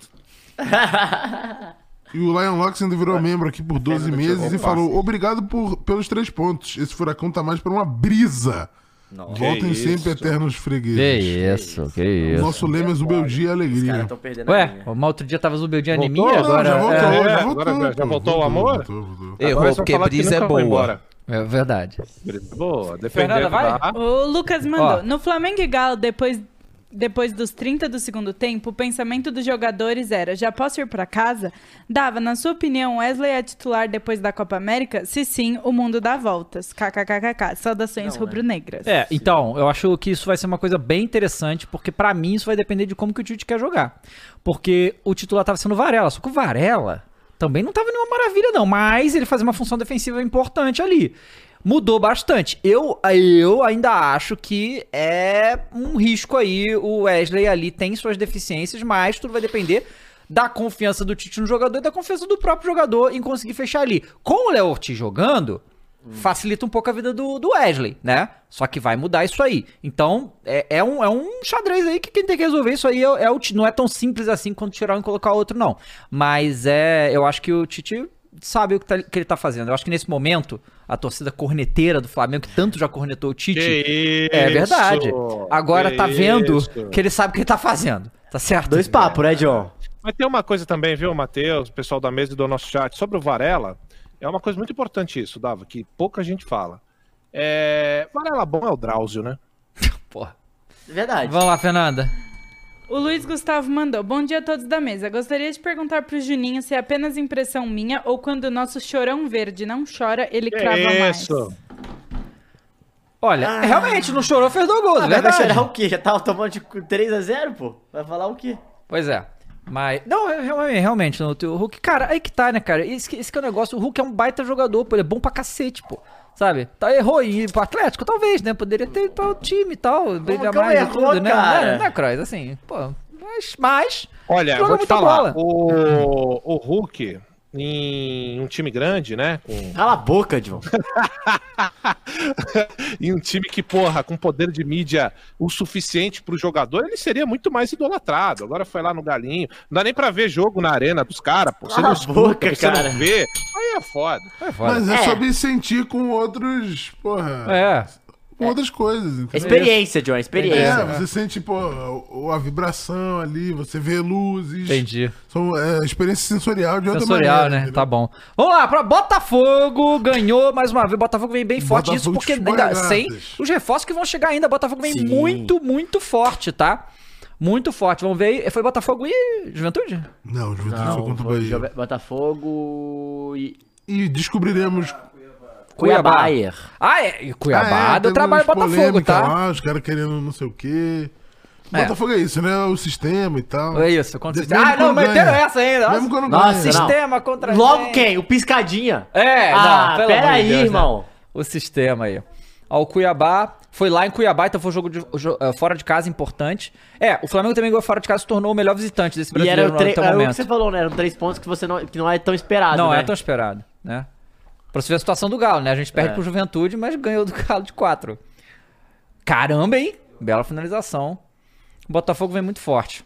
E o Lion Locks ainda virou membro aqui por doze Fernando meses tirou e o falou: obrigado por, pelos três pontos. Esse furacão tá mais pra uma brisa. Nossa. Voltem isso. sempre eternos fregueses. isso, que O nosso lema é Zubeldia e Os caras alegria. estão perdendo a Ué, linha. o outro dia tava Zubeldinho Voltou? anemia, Não, agora... já voltou, é, já é, voltou. agora já- já pô, voltou o amor? Voltou, voltou. Agora Errou, eles vão porque falar que brisa nunca é vai boa. embora. é verdade. Boa, defendendo Fernanda, vai? lá. O Lucas mandou. Ó. No Flamengo e Galo, depois, depois dos trinta do segundo tempo, o pensamento dos jogadores era: já posso ir pra casa? Dava, na sua opinião, Wesley é titular depois da Copa América? Se sim, o mundo dá voltas. KKKKK. Saudações Não, né? rubro-negras. É, então, eu acho que isso vai ser uma coisa bem interessante, porque pra mim isso vai depender de como que o Tite quer jogar. Porque o titular tava sendo o Varela, só que o Varela também não tava nenhuma maravilha não, mas ele fazia uma função defensiva importante ali. Mudou bastante. Eu, eu ainda acho que é um risco aí, o Wesley ali tem suas deficiências, mas tudo vai depender da confiança do Tite no jogador e da confiança do próprio jogador em conseguir fechar ali. Com o Léo Ortiz jogando, facilita um pouco a vida do, do Wesley, né? Só que vai mudar isso aí. Então, é, é, um, é um xadrez aí que quem tem que resolver isso aí é, é o Tite. Não é tão simples assim quando tirar um e colocar outro, não. Mas é, eu acho que o Tite sabe o que, tá- que ele tá fazendo. Eu acho que nesse momento, a torcida corneteira do Flamengo, que tanto já cornetou o Tite, Que é verdade. isso, Agora que tá vendo isso. que ele sabe o que ele tá fazendo. Tá certo? Dois papos, né, John? Mas tem uma coisa também, viu, Matheus, o pessoal da mesa e do nosso chat, sobre o Varela. É uma coisa muito importante isso, Dava, que pouca gente fala. É... Varela bom é o Drauzio, né? Porra. Verdade. Vamos lá, Fernanda. O Luiz Gustavo mandou: bom dia a todos da mesa. Gostaria de perguntar pro Juninho se é apenas impressão minha ou quando o nosso chorão verde não chora, ele crava mais. Isso. Olha, Ah. realmente, não chorou, fez dois gols, Ah, é vai vai verdade. chorar o quê? Já tava tomando de três a zero, pô? Vai falar o quê? Pois é. Mas, não, é- realmente, realmente, no teu Hulk, cara, aí que tá, né, cara? Esse, que- esse que é o negócio, o Hulk é um baita jogador, pô, ele é bom pra cacete, pô. Sabe? Tá, errou e ir pro Atlético, talvez, né? Poderia ter ido pro time e tal, brilhar que eu mais e errou, tudo, né? cara? Né, né, Kroos? Assim, pô, mas, mas Olha, joga vou te muita falar, bola. o, o Hulk, em um time grande, né, com Cala a boca, John. em um time que, porra, com poder de mídia o suficiente pro jogador, ele seria muito mais idolatrado. Agora foi lá no Galinho. Não dá nem pra ver jogo na arena dos caras, pô. Você Cala não a escuta, boca, você cara. não vê. Aí é foda. É foda. Mas é, É. sobre sentir com outros, porra, É. com outras coisas, entendeu? Experiência, John, experiência. É, você sente, pô, a, a vibração ali, você vê luzes. Entendi. São é, experiência sensorial de outra Sensorial, maneira. né? entendeu? Tá bom. Vamos lá, pra Botafogo, ganhou mais uma vez. Botafogo vem bem forte Botafogo isso, porque de ainda, espoiadas. sem os reforços que vão chegar ainda, Botafogo vem Sim. muito, muito forte, tá? Muito forte. Vamos ver aí. Foi Botafogo e Juventude? Não, o Juventude foi Não, contra o foi Bahia. Jove- Botafogo e E descobriremos. Cuiabá. Cuiabá. Ah, é. E Cuiabá Ah, é, deu teve trabalho umas Botafogo, polêmicas tá? Lá, os caras querendo não sei o quê. Botafogo é isso, né? O sistema e tal. É isso, contra o Mesmo sistema. Ah, não, quando meteram ganha. essa ainda. Mesmo quando Nossa, ganha. não. Sistema contra Logo gente. quem? O Piscadinha? É, Ah, não, pelo pera amor de aí, Deus, né? irmão. O sistema aí. Ó, o Cuiabá foi lá em Cuiabá, então foi um jogo de, jo- eh, fora de casa importante. É, o Flamengo também ganhou fora de casa, se tornou o melhor visitante desse E brasileiro era, o no tre- até o era o que momento. você falou, né? Eram três pontos que, você não, que não é tão esperado, Não né? é tão esperado, né? Pra você ver a situação do Galo, né? A gente perde É. pro Juventude, mas ganhou do Galo de quatro. Caramba, hein? Bela finalização. O Botafogo vem muito forte.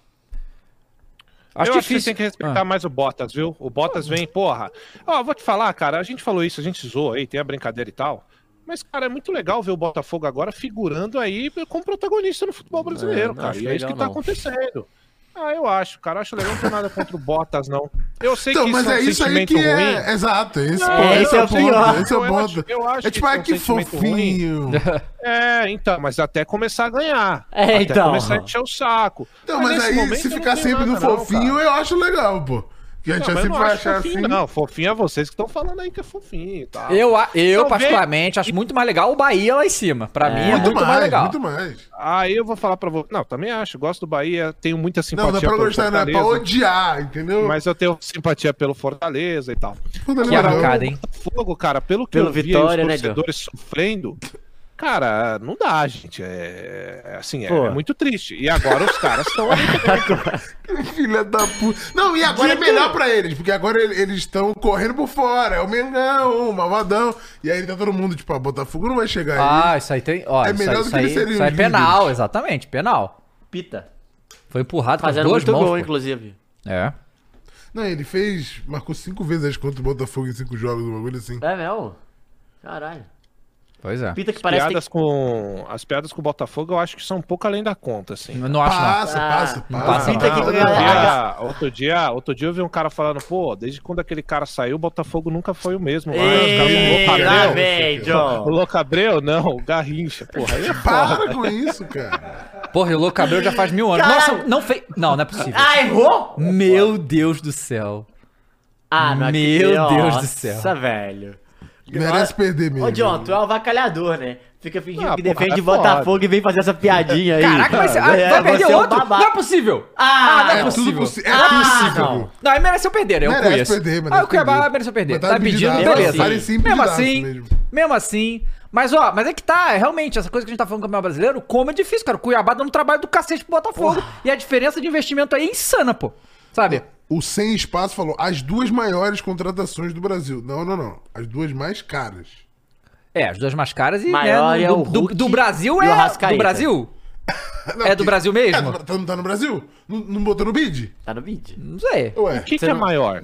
Acho eu acho que difícil. você tem que respeitar Ah. mais o Bottas, viu? O Bottas vem, porra. Ó, vou te falar, cara, a gente falou isso, a gente zoou aí, tem a brincadeira e tal. Mas, cara, é muito legal ver o Botafogo agora figurando aí como protagonista no futebol brasileiro, É, não cara. acho E é isso legal, que tá não. acontecendo. Ah, eu acho, cara. Acho legal, não tem nada contra o Bottas, não. Eu sei Então, que mas isso é é um isso aí sentimento que ruim. é. Exato, esse, Não, ponto, esse esse é é o o pior. ponto. Esse é o Eu ponto. acho- eu acho É que tipo, ai, isso é que um sentimento fofinho. É, então, mas até começar a ganhar. É, até então. começar a encher o saco. Então, mas nesse aí, momento se eu não ficar tenho sempre no nada, não, fofinho, cara. eu acho legal, pô. Que a gente Não, mas eu sempre não vai acho achar fofinho, assim. não. Fofinho é vocês que estão falando aí que é fofinho e tal. Eu, a- eu Talvez- particularmente, acho muito mais legal o Bahia lá em cima. Pra mim é muito, mais, legal. Muito mais. Aí eu vou falar pra você. Não, também acho. Gosto do Bahia, tenho muita simpatia Não, dá pra pelo gostar, não é pra Fortaleza, odiar, entendeu? mas eu tenho simpatia pelo Fortaleza e tal. Fortaleza Que não. arrancada, hein? Fogo, cara, pelo que Pelo eu vi Vitória, aí, né, os torcedores sofrendo, cara, não dá, gente. É, é assim, é, Pô. é muito triste. E agora os caras estão ali também. Filha da puta. Não, e agora é melhor pra eles, porque agora ele- eles estão correndo por fora. É o Mengão, o Malvadão. E aí tá todo mundo, tipo, a Botafogo não vai chegar aí. Ah, isso aí tem. Ó, É isso melhor aí, do isso que aí, eles serem isso aí é os penal, líderes. exatamente, penal. Pita. Foi empurrado com as Fazendo duas muito mãos. gol, pô. inclusive. É. Não, ele fez. Marcou cinco vezes contra o Botafogo em cinco jogos, um bagulho assim. É mesmo? Caralho. Pois é. Pita que parece Piadas com, as piadas com o Botafogo eu acho que são um pouco além da conta, assim. Não acho não. Passa, Ah, passa, não passa. passa, Pita não. que Outro Ah, dia, outro, dia, outro dia eu vi um cara falando, pô, desde quando aquele cara saiu, o Botafogo nunca foi o mesmo. lá. Os caras, o Ei, lá Loucabreu, vem, o John. Loucabreu, não, o Garrincha, porra, aí é foda. Para com isso, cara. Porra, e o Louco Abreu já faz mil anos. Caralho. Nossa, não fez. Não, não é possível. Ah, errou? Meu Deus do céu. Ah, não Meu acredito. Deus do céu. Nossa, velho. Merece perder mesmo. Ô, John, tu é um avacalhador, né? Fica fingindo Ah, que porra, defende é Botafogo foda. e vem fazer essa piadinha aí. Caraca, mas você, ah, É, vai perder você é um outro? babaca. Não é possível. Ah, não é É possível. tudo possível. É Ah, possível. não. Não, aí mereceu perder, eu Merece conheço. perder, merece Ah, o Cuiabá perder. mereceu perder. Mas Tá tá pedindo, pedidaço, beleza. parece sim, mesmo pedidaço assim, mesmo. mesmo assim. Mas, ó, mas é que tá, realmente, essa coisa que a gente tá falando com o campeonato brasileiro, como é difícil, cara. O Cuiabá dando trabalho do cacete pro Botafogo. E a diferença de investimento aí é insana, pô. Sabe? O Sem Espaço falou as duas maiores contratações do Brasil. Não, não, não. As duas mais caras. É, as duas mais caras e Maior né, é do, o do, Hulk do Brasil e o é. Arrascaeta. Do Brasil? Não, É do que- Brasil mesmo? É, do- tá, não tá no Brasil? Não, não botou no bid? Tá no vídeo. Não sei. Ué, O que, que Você é não- maior?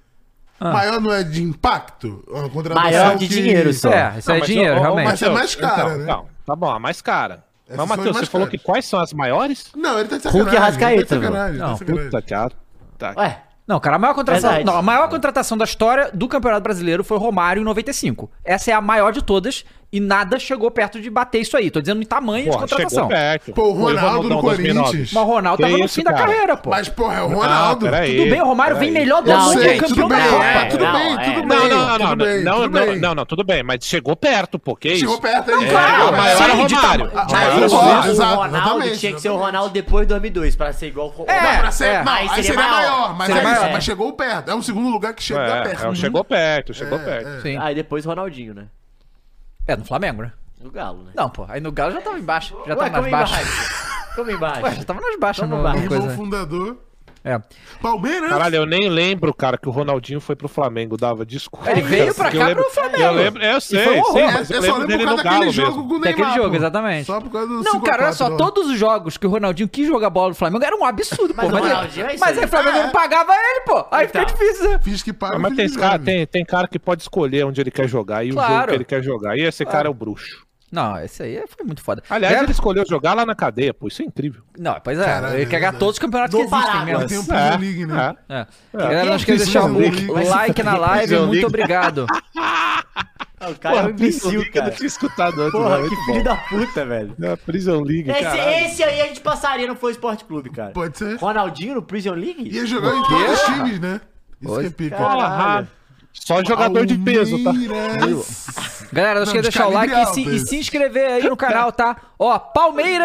maior não é de impacto? Uma contratação Maior de que- dinheiro só. É, isso Não, é mas, dinheiro, ô, ô, realmente. mas é mais Matheus, cara, então, né? Não, tá bom, a mais cara. Essas Mas, são as Matheus, mais você falou caras. que quais são as maiores? Não, ele tá de Hulk e sacanagem. Arrascaeta, ele tá de sacanagem, Não, tá de sacanagem. Puta, cara. Tá. Ué, Não, cara, a maior contratação, Verdade. não, a maior contratação da história do Campeonato Brasileiro foi o Romário em noventa e cinco. Essa é a maior de todas e nada chegou perto de bater isso aí. Tô dizendo em tamanho de Porra, contratação. chegou perto. Pô, o Foi Ronaldo no dois mil e nove. Corinthians. Mas o Ronaldo Que tava no isso, fim da cara? carreira, pô. Mas, porra, é o Ronaldo. Ah, peraí. Tudo bem, o Romário Peraí. vem melhor do Não, mundo sei, e tudo campeão bem, da Copa. é, tudo Não, bem, é. tudo Não, bem. não, não, tudo não, bem, não, tudo não, bem. não, não, tudo bem, mas chegou perto, pô, que isso? Chegou perto aí. claro, É, o maior sim, é de Romário. tama- Ah, de- mas o, eu Ro- gosto, o exato, Ronaldo exatamente, tinha que ser o exatamente. Ronaldo depois de dois mil e dois pra ser igual o É, Não, pra ser, é. não, Aí aí seria seria maior, maior. mas Seria é isso, maior. mas chegou perto. É um segundo lugar que chega É, perto. é, chegou perto, chegou É, perto. é. Sim. Aí depois o Ronaldinho, né? É, no Flamengo, né? No Galo, né? Não, pô, aí no Galo já tava embaixo. Já Ué, tava mais como baixo. embaixo? Como embaixo? Ué, já tava mais baixo Vamos no, lá. no Irmão coisa. fundador. É. Palmeiras. Caralho, eu nem lembro, cara, que o Ronaldinho foi pro Flamengo, dava desculpa. Ele veio pra Eu cá lembro- pro Flamengo. Eu lembro, eu E sei, foi um horror. sei, É, mas eu eu só lembro lembro dele por no causa Galo daquele jogo mesmo. com o Daquele Neymar, jogo, pô. exatamente. Só por causa do Não, cinco a cara, olha quatro só, lá. todos os jogos que o Ronaldinho quis jogar bola no Flamengo era um absurdo, pô. Mas o Mas, Ronaldinho é aí, isso mas aí. aí o Flamengo Ah, é. não pagava ele, pô. Aí Então. fica difícil, né? Fiz que paga. Mas fiz tem, que cara, joga. tem, tem cara que pode escolher onde ele quer jogar e o Claro. jogo que ele quer jogar. E esse cara é o bruxo. Não, esse aí foi muito foda. Aliás, Galera- ele escolheu jogar lá na cadeia, pô. Isso é incrível. Não, pois é. Caralho, ele quer é ganhar verdade. todos os campeonatos Do que existem Paraguai. mesmo. Tem um Premier League, né? É. É. Galera, não Quem esqueça de que deixar Prison o League? like na live. Prison Muito League. obrigado. Ah, o cara é um imbecil, Eu cara. não tinha escutado antes. Porra, né? que Muito filho bom. da puta, velho. É, Prison League, Esse, caralho. esse aí a gente passaria no Flow Esporte Clube, cara. Pode ser. Ronaldinho no Prison League? Ia jogar em todos os times, né? Isso que é pica. Caralho. Só jogador de peso, tá? Palmeiras. Galera, não Não, esqueça de de deixar o like calibre e se, alto e esse. se inscrever aí no canal, tá? Ó, Palmeiras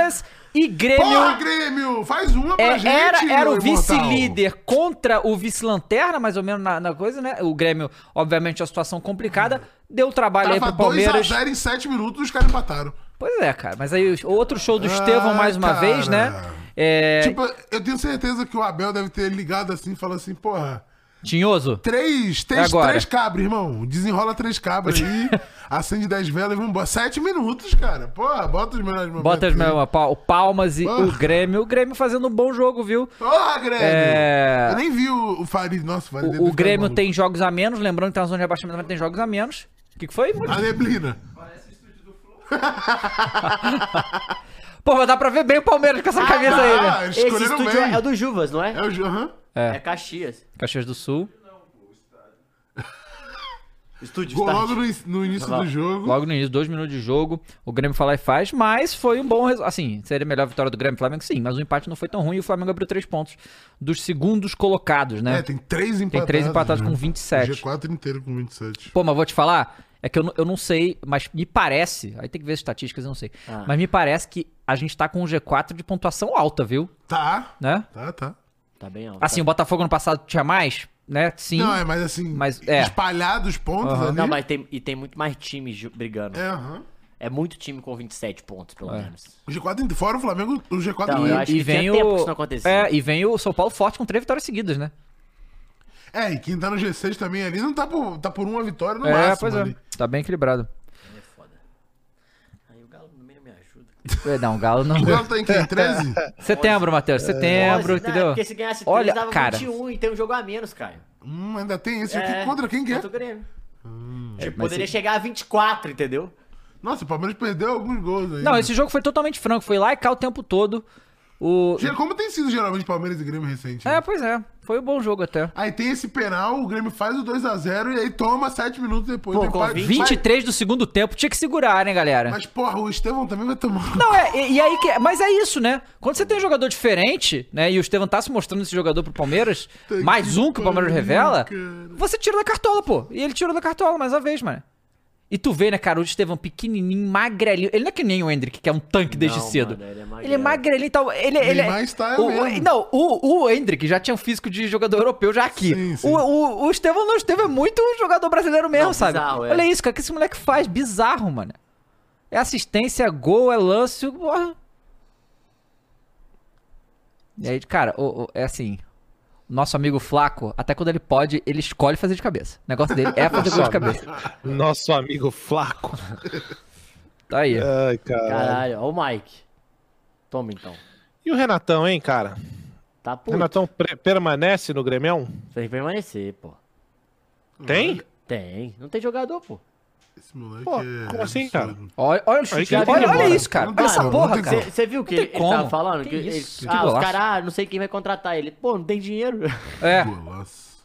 E Grêmio... Porra, Grêmio! Faz uma pra É, gente, era era o ô imortal. vice-líder contra o vice-lanterna, mais ou menos na, na coisa, né? O Grêmio, obviamente, a situação complicada. Deu trabalho aí Tava pro Palmeiras. dois a zero em sete minutos, os caras empataram. Pois é, cara. Mas aí, outro show do Ah, Estevão, mais uma cara. vez, né? É... Tipo, eu tenho certeza que o Abel deve ter ligado assim e falado assim, porra... Tinhoso? Três, É três, agora. três cabras, irmão. Desenrola três cabras aí, acende dez velas e vamos embora. Sete minutos, cara. Porra, bota os melhores momentos. Bota as aí. mesmas, o Palmas e Porra. o Grêmio. O Grêmio fazendo um bom jogo, viu? Porra, Grêmio! É. Eu nem vi o, o Farid. Nossa, o Farid deve O, o ter Grêmio ficado tem jogos a menos, lembrando que tá na zona de rebaixamento, mas tem jogos a menos. O que, que foi? maluco. A neblina. Pô, mas dá pra ver bem o Palmeiras com essa camisa aí, né? Ah, eles Esse escolheram estúdio bem. é, é o do Juvas, não é? É o Ju- aham. É, Caxias. Caxias do Sul. Estúdio Gol está. logo no, in- no início do jogo. Logo no início, dois minutos de jogo. O Grêmio foi lá e faz, mas foi um bom resultado. Assim, seria a melhor vitória do Grêmio e Flamengo, sim. Mas o empate não foi tão ruim e o Flamengo abriu três pontos dos segundos colocados, né? É, tem três empatados. três empatados né? com vinte e sete. O G quatro inteiro com vinte e sete. Pô, mas vou te falar, é que eu, não- eu não sei, mas me parece, aí tem que ver as estatísticas, eu não sei. Ah. Mas me parece que a gente tá com um G quatro de pontuação alta, viu? Tá, Né? tá, tá. Tá bem alto. Assim, o Botafogo no passado tinha mais, né? Sim. Não, é, mas assim, Mas, é. espalhados os pontos Aham. ali. Não, mas tem, e tem muito mais times ju- brigando. É, aham. É muito time com vinte e sete pontos, pelo É. menos. O G quatro, inte- fora o Flamengo, o G quatro... Então, eu acho E que vem tinha tempo que o. isso não acontecia. É, e vem o São Paulo forte com três vitórias seguidas, né? É, e quem tá no G seis também ali não tá por, tá por uma vitória no é, máximo pois é. ali. Tá bem equilibrado. É foda. Aí o Galo no meio me ajuda. É, não, o Galo não. O Galo tá em quem? treze? Setembro, Matheus. Setembro, Nossa, entendeu? Porque se ganhasse Olha, três, dava cara. vinte e um e tem um jogo a menos, Caio. Hum, ainda tem esse aqui. Contra quem que é? Contra o Grêmio. Tipo, mas poderia se- chegar a vinte e quatro, entendeu? Nossa, o Palmeiras perdeu alguns gols aí. Não, esse jogo foi totalmente franco. Foi lá e cá o tempo todo. O... Como tem sido geralmente Palmeiras e Grêmio recente? É, né? pois é. Foi um bom jogo até. Aí tem esse penal, o Grêmio faz o dois a zero e aí toma sete minutos depois. Pô, Empate- com vinte- vinte e três do segundo tempo. Tinha que segurar, né, galera? Mas, porra, o Estevão também vai tomar. Não, é, e, e aí que. Mas é isso, né? Quando você tem um jogador diferente, né? E o Estevam tá se mostrando esse jogador pro Palmeiras, Puta mais que um que o Palmeiras pariu, revela, cara. você tira da cartola, pô. E ele tirou da cartola mais uma vez, mano. E tu vê, né, cara, o Estevão pequenininho, magrelinho. Ele não é que nem o Hendrick, que é um tanque desde Não, cedo. mano, ele é magrelo. Ele é magrelinho e tal. Ele, ele é. mais style o, o- mesmo. Não, o, o Hendrick já tinha um físico de jogador europeu já aqui. Sim, sim. O, o, o Estevão não, o Estevão é muito jogador brasileiro mesmo, Não, sabe? bizarro, é. Olha isso, cara, o que esse moleque faz? Bizarro, mano. É assistência, gol, é lance, porra. E aí, cara, o- o- é assim. Nosso amigo Flaco, até quando ele pode, ele escolhe fazer de cabeça. O negócio dele é fazer gol de cabeça. Nosso amigo Flaco. Tá aí. Ai, caralho. Caralho, ó o Mike. Toma então. E o Renatão, hein, cara? Tá O puto. Renatão pre- permanece no Grêmio? Tem que permanecer, pô. Tem? Tem. Não tem jogador, pô. Esse moleque Pô, é. como assim, absurdo. cara? Olha, olha o Aí chute. que ele Olha, tem que ir olha embora. isso, cara. Não Olha tem essa como, porra, não tem cara. Você viu que Não ele, tem ele tava como. falando? Que Que isso, ele- que ah, os golaço. caras, ah, não sei quem vai contratar ele. Pô, não tem dinheiro. É, Golaço.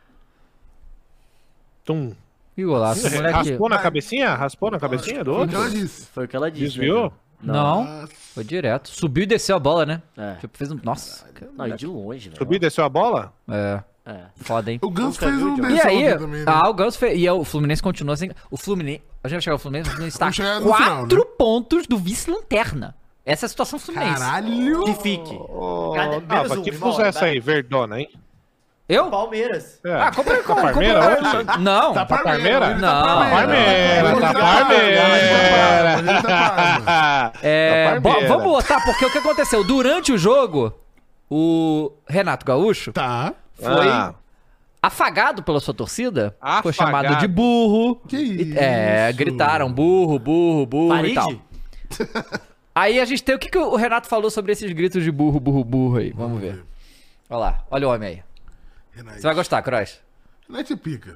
Tum. que golaço. Esse moleque... Raspou na cabecinha? Raspou na cabecinha do Foi o que outro? ela disse. Foi o que ela disse. Desviou? né? Não, Nossa. foi direto. Subiu e desceu a bola, né? É. Tipo, fez um... Nossa. Não, e de longe, velho. Subiu e desceu a bola? É, É. foda, hein? O Ganso Nunca fez viu, um John? E desse aí, ontem também, né? ah, o Ganso fez... E o Fluminense continua assim... O Fluminense... A gente vai chegar ao Fluminense, o Fluminense está Vamos chegar a no final, quatro né? pontos do vice-lanterna. Essa é a situação do Fluminense. Caralho! Que fique. Oh, Cada- Nava, menos um, que irmão, fuso é essa vai. aí? Verdona, hein? Eu? Palmeiras. É. Ah, comprei com... Tá Parmeira hoje? Não. Tá Parmeira? ele Não. Tá Parmeira, Ele tá tá Parmeira. Parmeira. Ele tá Parmeira. É, Tá bo- Parmeira. vamos botar, porque o que aconteceu? Durante o jogo, o Renato Gaúcho Tá. foi Ah. afagado pela sua torcida. Foi Afagado. chamado de burro. Que E- isso? É, gritaram burro, burro, burro e tal. Farid? Aí a gente tem... O que, que o Renato falou sobre esses gritos de burro, burro, burro aí? Vamos ver. Olha lá, olha o homem aí. Renate. Você vai gostar, Cross. Renate pica.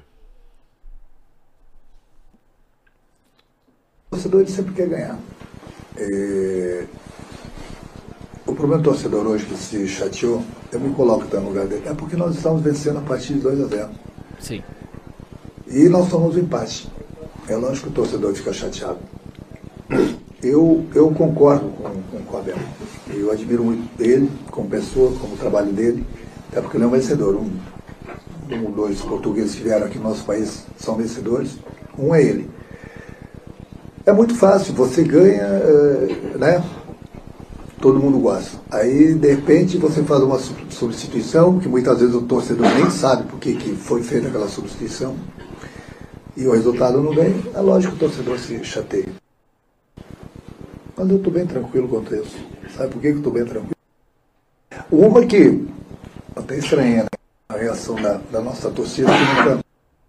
O torcedor ele sempre quer ganhar. É, O problema do torcedor hoje que se chateou, eu me coloco então no lugar dele, é porque nós estamos vencendo a partir de dois a zero. Sim. E nós somos o empate. É lógico que o torcedor fica chateado. Eu, eu concordo com, com, com o Abel. Eu admiro muito ele como pessoa, como o trabalho dele, até porque ele é um vencedor. Um, um dois portugueses que vieram aqui no nosso país são vencedores. Um é ele. É muito fácil, você ganha, eh, né? todo mundo gosta. Aí, de repente, você faz uma substituição, que muitas vezes o torcedor nem sabe por que que foi feita aquela substituição, e o resultado não vem, é lógico que o torcedor se chateia. Mas eu estou bem tranquilo quanto a isso. Sabe por que que eu estou bem tranquilo? Uma que até estranhei, né? A reação da, da nossa torcida que nunca...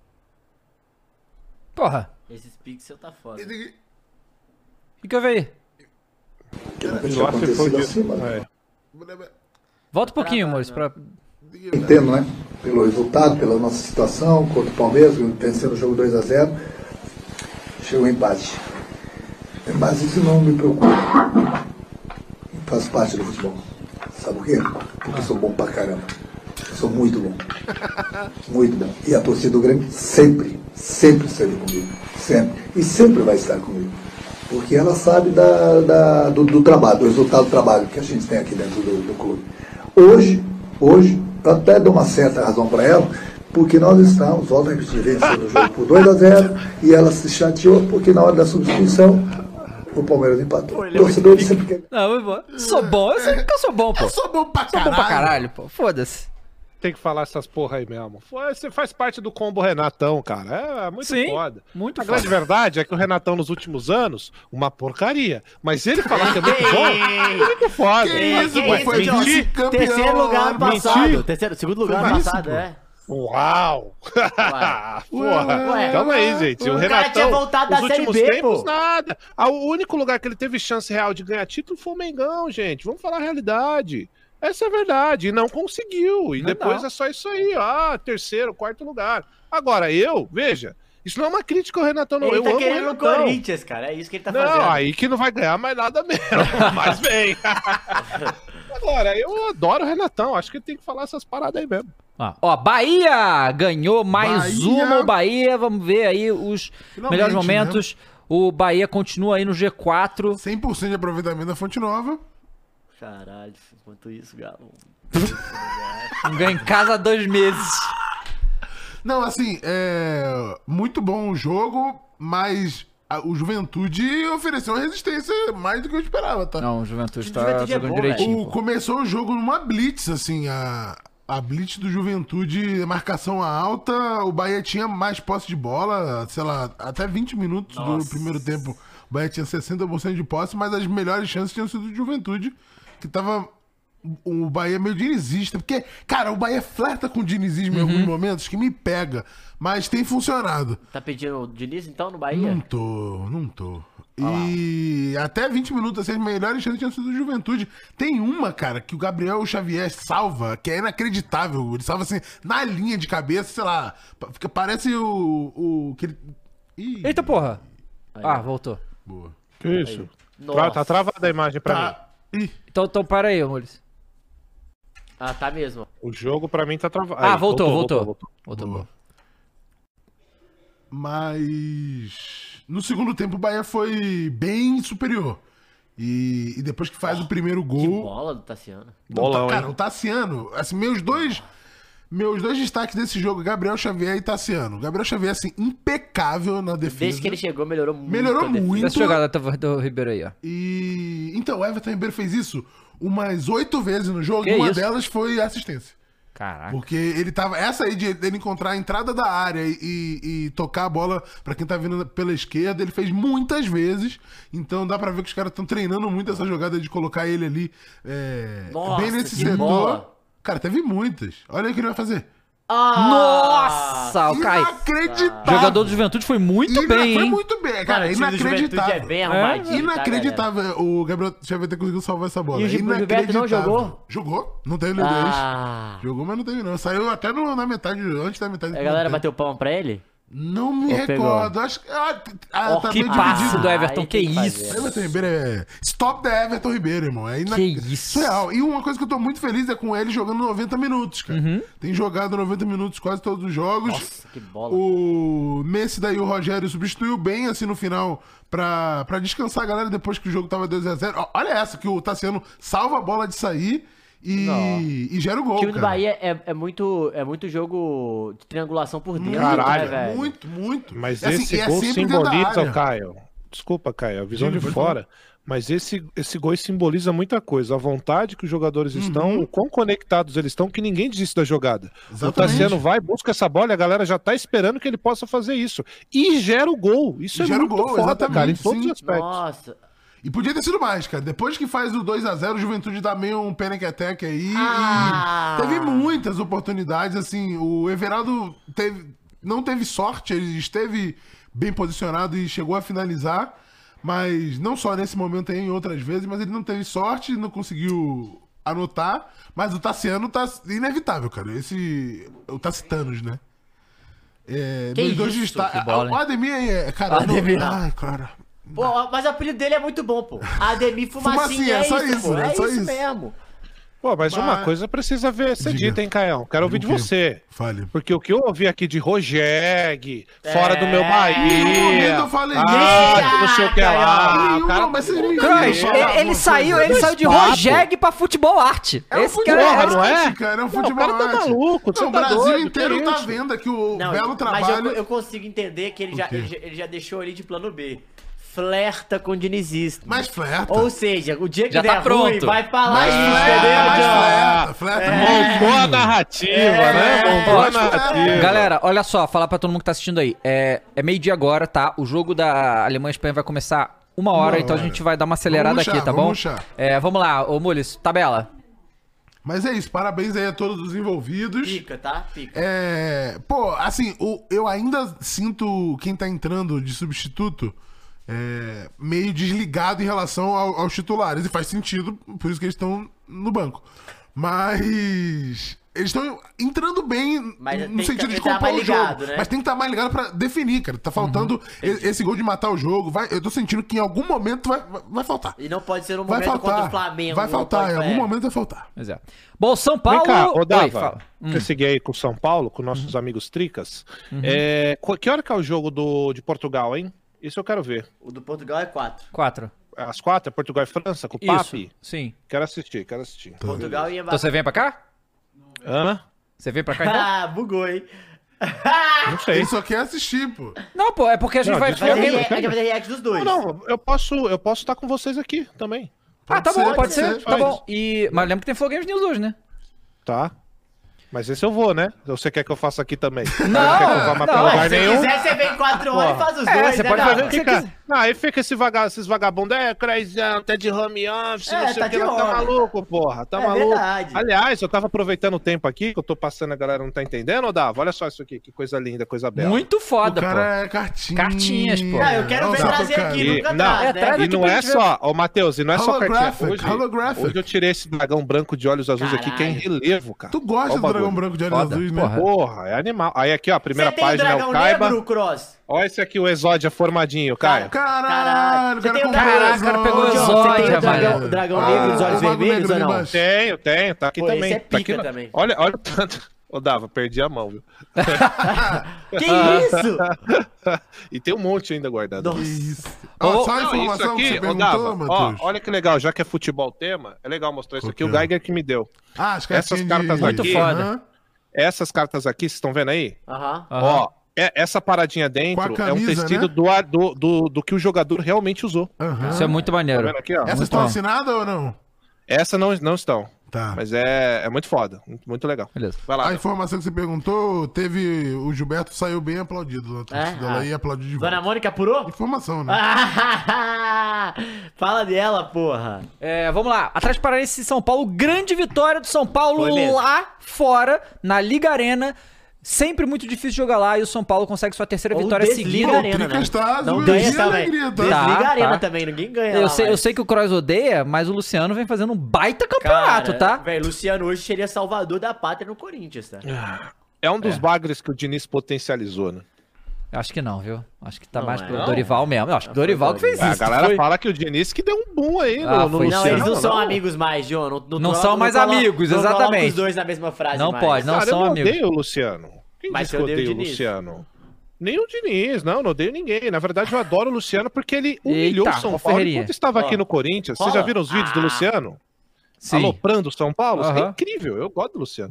Porra. Esses pixels tá foda. O que, que eu vi aí? que nunca Eu tinha acho que foi acontecido disso. assim, mano. É. Volta um pouquinho, Maurício, pra... Entendo, né? Pelo resultado, pela nossa situação contra o Palmeiras, vencendo o jogo dois a zero, chegou o empate. Mas isso não me preocupa. Faz parte do futebol. Sabe por quê? Porque eu sou bom pra caramba. Eu sou muito bom. Muito bom. E a torcida do Grêmio sempre, sempre esteve comigo. Sempre. E sempre vai estar comigo. Porque ela sabe da, da, do, do trabalho, do resultado do trabalho que a gente tem aqui dentro do, do clube. Hoje, hoje, eu até dou uma certa razão para ela, porque nós estamos, volta a repetir, vencendo o jogo por dois a zero, e ela se chateou porque na hora da substituição o Palmeiras empatou. O torcedor sempre quer. Não, eu vou. Sou bom, eu sei que eu sou bom, pô. Eu sou bom pra Sou caralho. bom pra caralho, pô. Foda-se. Tem que falar essas porra aí mesmo. Foi- Você faz parte do combo Renatão, cara. É muito Sim, foda. muito A foda. grande verdade é que o Renatão nos últimos anos, uma porcaria. Mas ele falar que é muito bom, é muito foda. Que É, isso, que pô, isso, foi John? vice-campeão. Terceiro lugar ano Mentir. passado. Terceiro, segundo lugar ano vice, passado, pô. é. Uau! Porra, Ué. calma aí, gente. O, O cara Renatão, tinha voltado nos da Série últimos B, tempos, pô. nada. Ah, O único lugar que ele teve chance real de ganhar título foi o Mengão, gente. Vamos falar a realidade. Essa é a verdade. E não conseguiu. E Não, depois não. é só isso aí. Ah, terceiro, quarto lugar. Agora, eu, veja, isso não é uma crítica ao Renatão, não. Ele eu tá amo o querendo o Renatão. Corinthians, cara. É isso que ele tá Não, fazendo. aí que não vai ganhar mais nada mesmo. Mas bem. Agora, eu adoro o Renatão. Acho que ele tem que falar essas paradas aí mesmo. Ó, ó, Bahia ganhou mais Bahia. uma. O Bahia, vamos ver aí os Finalmente, melhores momentos. O Bahia continua aí no G quatro. cem por cento de aproveitamento da Fonte Nova. Caralho, enquanto isso, Galo. Ganha em casa há dois meses. Não, assim, é muito bom o jogo, mas a- o Juventude ofereceu uma resistência mais do que eu esperava, tá? Não, o Juventude tá Juventude é jogando bom, direitinho. O, pô. começou o jogo numa blitz, assim, a, a blitz do Juventude, marcação alta, o Bahia tinha mais posse de bola, sei lá, até vinte minutos do primeiro tempo, o Bahia tinha sessenta por cento de posse, mas as melhores chances tinham sido do Juventude, que tava o Bahia meio dinizista, porque, cara, o Bahia flerta com o dinizismo em alguns momentos que me pega, mas tem funcionado. Tá pedindo o Diniz, então, no Bahia? Não tô, não tô. E até vinte minutos, assim, as melhores chances tinham sido do Juventude. Tem uma, cara, que o Gabriel Xavier salva, que é inacreditável. Ele salva, assim, na linha de cabeça, sei lá. pa- Fica, parece o... o que ele... Ih, Eita porra. Aí, Ah, ó. voltou. boa. Que isso? Nossa. Tra- Tá travada a imagem pra mim. Tá. Ih, Então, então para aí, Maurício. Ah, tá mesmo. O jogo pra mim tá travado. Ah, Aí, voltou, voltou. Voltou, Boa. boa. mas... No segundo tempo, o Bahia foi bem superior. E, e depois que faz o primeiro Que gol... bola do Tassiano. Bolão, Tá- cara, hein? o Tassiano, assim, meus dois, meus dois destaques desse jogo, Gabriel Xavier e Tassiano. Gabriel Xavier, assim, impecável na defesa. Desde que ele chegou, melhorou muito. Melhorou a defesa. muito. Essa jogada do, do Ribeiro aí, ó. E então, o Everton Ribeiro fez isso umas oito vezes no jogo, Que e uma isso? delas foi assistência. Caraca. Porque ele tava. Essa aí de ele encontrar a entrada da área e, e- e tocar a bola pra quem tá vindo pela esquerda, ele fez muitas vezes. Então dá pra ver que os caras estão treinando muito essa jogada de colocar ele ali é, Nossa, bem nesse que setor. bola. Cara, teve muitas. Olha aí o que ele vai fazer. Ah! Nossa, o Caio. Inacreditável. Jogador do Juventude foi muito Ina- bem, Foi hein? muito bem, Cara, cara. o time do Juventude Inacreditável. é bem arrumadinho, tá, Inacreditável. O Gabriel Xavier conseguiu salvar essa bola. E o Gilberto Inacreditável. não jogou? Jogou. Não teve galera? dois. Ah! Jogou, mas não teve não. Saiu até no- na metade, antes da metade do A galera tempo. bateu palma pra ele? Não me Ou pegou? recordo. Acho que. Ah, t- ah, Oh, tá Que meio passe dividido. do Everton, Aí que tem que isso. fazer. Everton Ribeiro é. Stop da Everton Ribeiro, irmão. É ina... Que isso. Surreal. E uma coisa que eu tô muito feliz é com ele jogando noventa minutos, cara. Uhum. Tem jogado noventa minutos quase todos os jogos. Nossa, que bola. O Messi daí o Rogério substituiu bem assim no final pra, pra descansar a galera depois que o jogo tava dois a zero. Ó, olha essa, que o Tassiano salva a bola de sair e, e gera o gol, O time do cara. Bahia é, é, muito, é muito jogo de triangulação por dentro, Caralho, né, velho? Muito, muito. Mas É assim, esse e é gol sempre dentro da simboliza, área. Caio. desculpa, Caio, a visão Sim, de pode fora, mas esse, esse gol simboliza muita coisa. A vontade que os jogadores Uhum. estão, o quão conectados eles estão, que ninguém desiste da jogada. Exatamente. O Tassiano vai, busca essa bola e a galera já tá esperando que ele possa fazer isso. E gera o gol. Isso E é gera o muito gol, foda, cara, em exatamente, todos sim. os aspectos. Nossa. E podia ter sido mais, cara. Depois que faz o dois a zero, o Juventude dá meio um panic attack aí. Ah. E teve muitas oportunidades, assim. O Everaldo teve, não teve sorte, ele esteve bem posicionado e chegou a finalizar. Mas não só nesse momento aí, em outras vezes, mas ele não teve sorte, não conseguiu anotar. Mas o Tassiano tá inevitável, cara. Esse. O Tassitanos, né? É, Que nos dois isso, destaques. que bola, O Ademir é. Cara, Ademir. não- ai, cara. Pô, mas o apelido dele é muito bom, pô. Ademir Fumacinha, Fumacinha, é é só isso, isso, pô. né? É Só isso isso. mesmo. Pô, mas uma Mas- coisa precisa ver ser Diga. dita, hein, Caião? Quero ouvir de O quê? você. Fale. Porque o que eu ouvi aqui de Rogeg, fora do meu É. Bahia. Em nenhum momento eu falei ah, isso. que não sei o que lá. Nenhum, O cara mas você me Crush, fala ele, alguma ele saiu, coisa. ele saiu de Papo. Rogeg pra futebol arte. É um Esse futebol cara Porra, não é? arte, cara. É um Não, futebol o cara tá arte. maluco, você Não, o tá Brasil doido, inteiro que tá isso? vendo aqui o Não, belo mas trabalho. eu, eu consigo entender que ele já, quê? ele, já, ele já deixou ali de plano B. Flerta com o dinizista. Mas flerta. Ou seja, o dia que Já der tá pronto. ruim, vai falar Mas isso, flerta, entendeu, mas John? flerta, flerta. Montou a narrativa, né? Montou a mas flerta. narrativa. Galera, olha só, falar pra todo mundo que tá assistindo aí. É, é meio-dia agora, tá? O jogo da Alemanha e Espanha vai começar uma hora, Uma então a hora. gente vai dar uma acelerada Vamos aqui, ruxar, tá bom? vamos ruxar. É, vamos lá, ô Mules, tabela. Mas é isso, parabéns aí a todos os envolvidos. Pica, tá? Pica. É, pô, assim, o, eu ainda sinto quem tá entrando de substituto é, meio desligado em relação ao- aos titulares. E faz sentido, por isso que eles estão no banco. Mas eles estão entrando bem Mas tem no que sentido de estar compor mais o jogo. ligado, né? Mas tem que estar mais ligado pra definir, cara. Tá faltando Uhum. e- esse gol de matar o jogo. Vai, eu tô sentindo que em algum momento vai, vai, vai faltar. E não pode ser um Vai momento contra faltar. o Flamengo. Vai não faltar, pode- em algum é. momento vai faltar. Pois é. Bom, São Paulo... Vem cá, ô Oi, Dava, fala. Hum. eu segui aí com o São Paulo, com nossos amigos tricas. É, qu- que hora que é o jogo do, de Portugal, hein? Isso eu quero ver. O do Portugal é quatro. Quatro. Às quatro, é Portugal e França, com o Isso, Papi? sim. Quero assistir, quero assistir. Portugal e Então Mbappé. você vem pra cá? Hã? Você vem pra cá então? Ah, bugou, hein? Não sei. Ele só quer assistir, pô. Não, pô, é porque a gente Não, vai... deixa Vai eu ter, ver, rea- eu quero a gente vai ter react dos dois. Não, não, eu posso, eu posso estar com vocês aqui também. Ah, tá Pode bom, ser, pode pode ser. ser, Tá faz. bom. E... Mas lembra que tem Flow Games News hoje, né? Tá? Mas esse eu vou, né? Você quer que eu faça aqui também? Não, Não quer que eu vá mais não, pra lugar Se nenhum? quiser, você vem quatro horas e faz os É, dois, você né, pode Dava? fazer o que você Fica... quiser. Não, aí fica esse vaga, esses vagabundos, é, Craizão, tá de home office, É, não sei tá o que, de lá, tá home. maluco, porra, tá É maluco. verdade. Aliás, eu tava aproveitando o tempo aqui, que eu tô passando, a galera não tá entendendo, ô Dava? Olha só isso aqui, que coisa linda, coisa bela. Muito O foda, pô. cara é cartinha. Cartinhas, pô. Ah, eu quero ver Olha só, trazer cara. aqui, E- nunca não, traz, é, né? traz E aqui não pra é gente ver. só, ô Matheus, e não é só cartinha. Holographic, Hoje, holographic. hoje eu tirei esse dragão branco de olhos azuis aqui, que é em Caralho. relevo, cara. Tu gosta Ó o do dragão bagulho. branco de olhos Foda, azuis, né? porra. Porra, é animal. Aí aqui, ó, a primeira Você tem o página é dragão o Kaiba. negro, Cross? Olha esse aqui, o Exódia formadinho, Caio. Caralho, o Você cara tem o comprou Caraca, as o cara pegou olhas. as John, você tem olhas, o dragão, mano. o dragão Ah, negro dos olhos o bagulho vermelhos negro ou não? embaixo. Tenho, tenho, tá aqui Pô, também. esse é tá aqui pica no- também. Olha, olha o tanto. Ô, Dava, perdi a mão, viu? Que isso? E tem um monte ainda guardado. Nossa. Isso. Ô, Ó, só a Não, informação isso que você aqui, ô, perguntou, Dava, ó, Matheus. olha que legal, já que é futebol tema, é legal mostrar isso aqui, o Qual que é? Geiger que me deu. Ah, as essas cartinhas cartas de... Muito aqui, foda. Aham. Essas cartas aqui, vocês estão vendo aí? Aham. Aham. Ó, é- essa paradinha dentro Com a é um camisa, tecido né? do, ar- do, do, do que o jogador realmente usou. Aham. Isso é muito Tá maneiro. vendo aqui, ó? Essas Muito estão bom. assinadas ou não? Essa não, não estão, Tá. mas é, é muito foda, muito, muito legal. Beleza. Vai lá. A informação que você perguntou, teve... O Gilberto saiu bem aplaudido na torcida Ah, lá ah. e aplaudiu de Dona volta. Mônica apurou? Informação, né? Ah, fala dela, porra. É, vamos lá. Atlético Paranaense e São Paulo. Grande vitória do São Paulo Foi mesmo. lá fora, na Liga Arena. Sempre muito difícil jogar lá e o São Paulo consegue sua terceira Ou vitória desliga seguida. a arena, Tricas né? tá Não azul, ganha e também. alegria, tá? Desliga Tá, a arena tá. também, ninguém ganha Eu lá sei, eu mais. sei que o Kroos odeia, mas o Luciano vem fazendo um baita campeonato, Cara, tá? Velho, Luciano hoje seria salvador da pátria no Corinthians, tá? É um dos bagres que o Diniz potencializou, né? Acho que não, viu? Acho que tá Não mais é. pro Não? Dorival mesmo. Eu acho que o foi Dorival que fez Dorival. isso. A galera Foi- fala que o Diniz que deu um boom aí no, Ah, no foi Não, Luciano. eles não são não. amigos mais, John. Não, Não são mais coloca- amigos, não coloca exatamente. os dois na mesma frase Não mais. pode, não. Cara, eu são não amigos. odeio o Luciano. Quem Mas disse você que eu odeia o odeio o Diniz? Luciano? Nem o Diniz, não, não odeio ninguém. Na verdade, eu adoro o Luciano porque ele humilhou Eita, o São ó, Paulo Ferreirinha. enquanto estava Ó, aqui no Corinthians. Vocês rola? já viram os vídeos do Ah. Luciano? Sim. Aloprando o São Paulo? Isso Aham. é incrível, eu gosto do Luciano.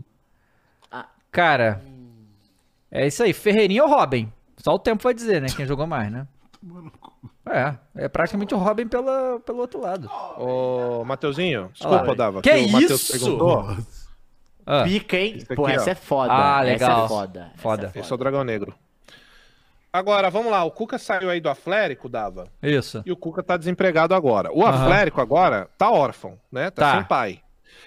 Cara, é isso aí. Ferreirinha ou Robin? Só o tempo vai dizer, né? Quem jogou mais, né? tomar no cu. É, é praticamente o Robin pela, pelo outro lado. Ô, Mateuzinho, desculpa, lá. Dava. Que o Matheus isso? perguntou. Nossa. Ah, Pica, hein? Esse aqui, Pô, ó. essa é foda. Ah, legal. Essa é foda. Foda. Essa é Esse é o Dragão Negro. Agora, vamos lá. O Cuca saiu aí do Atlético, Dava. isso. E o Cuca tá desempregado agora. O Aham. Atlético agora tá órfão, né? Tá, Tá. sem pai.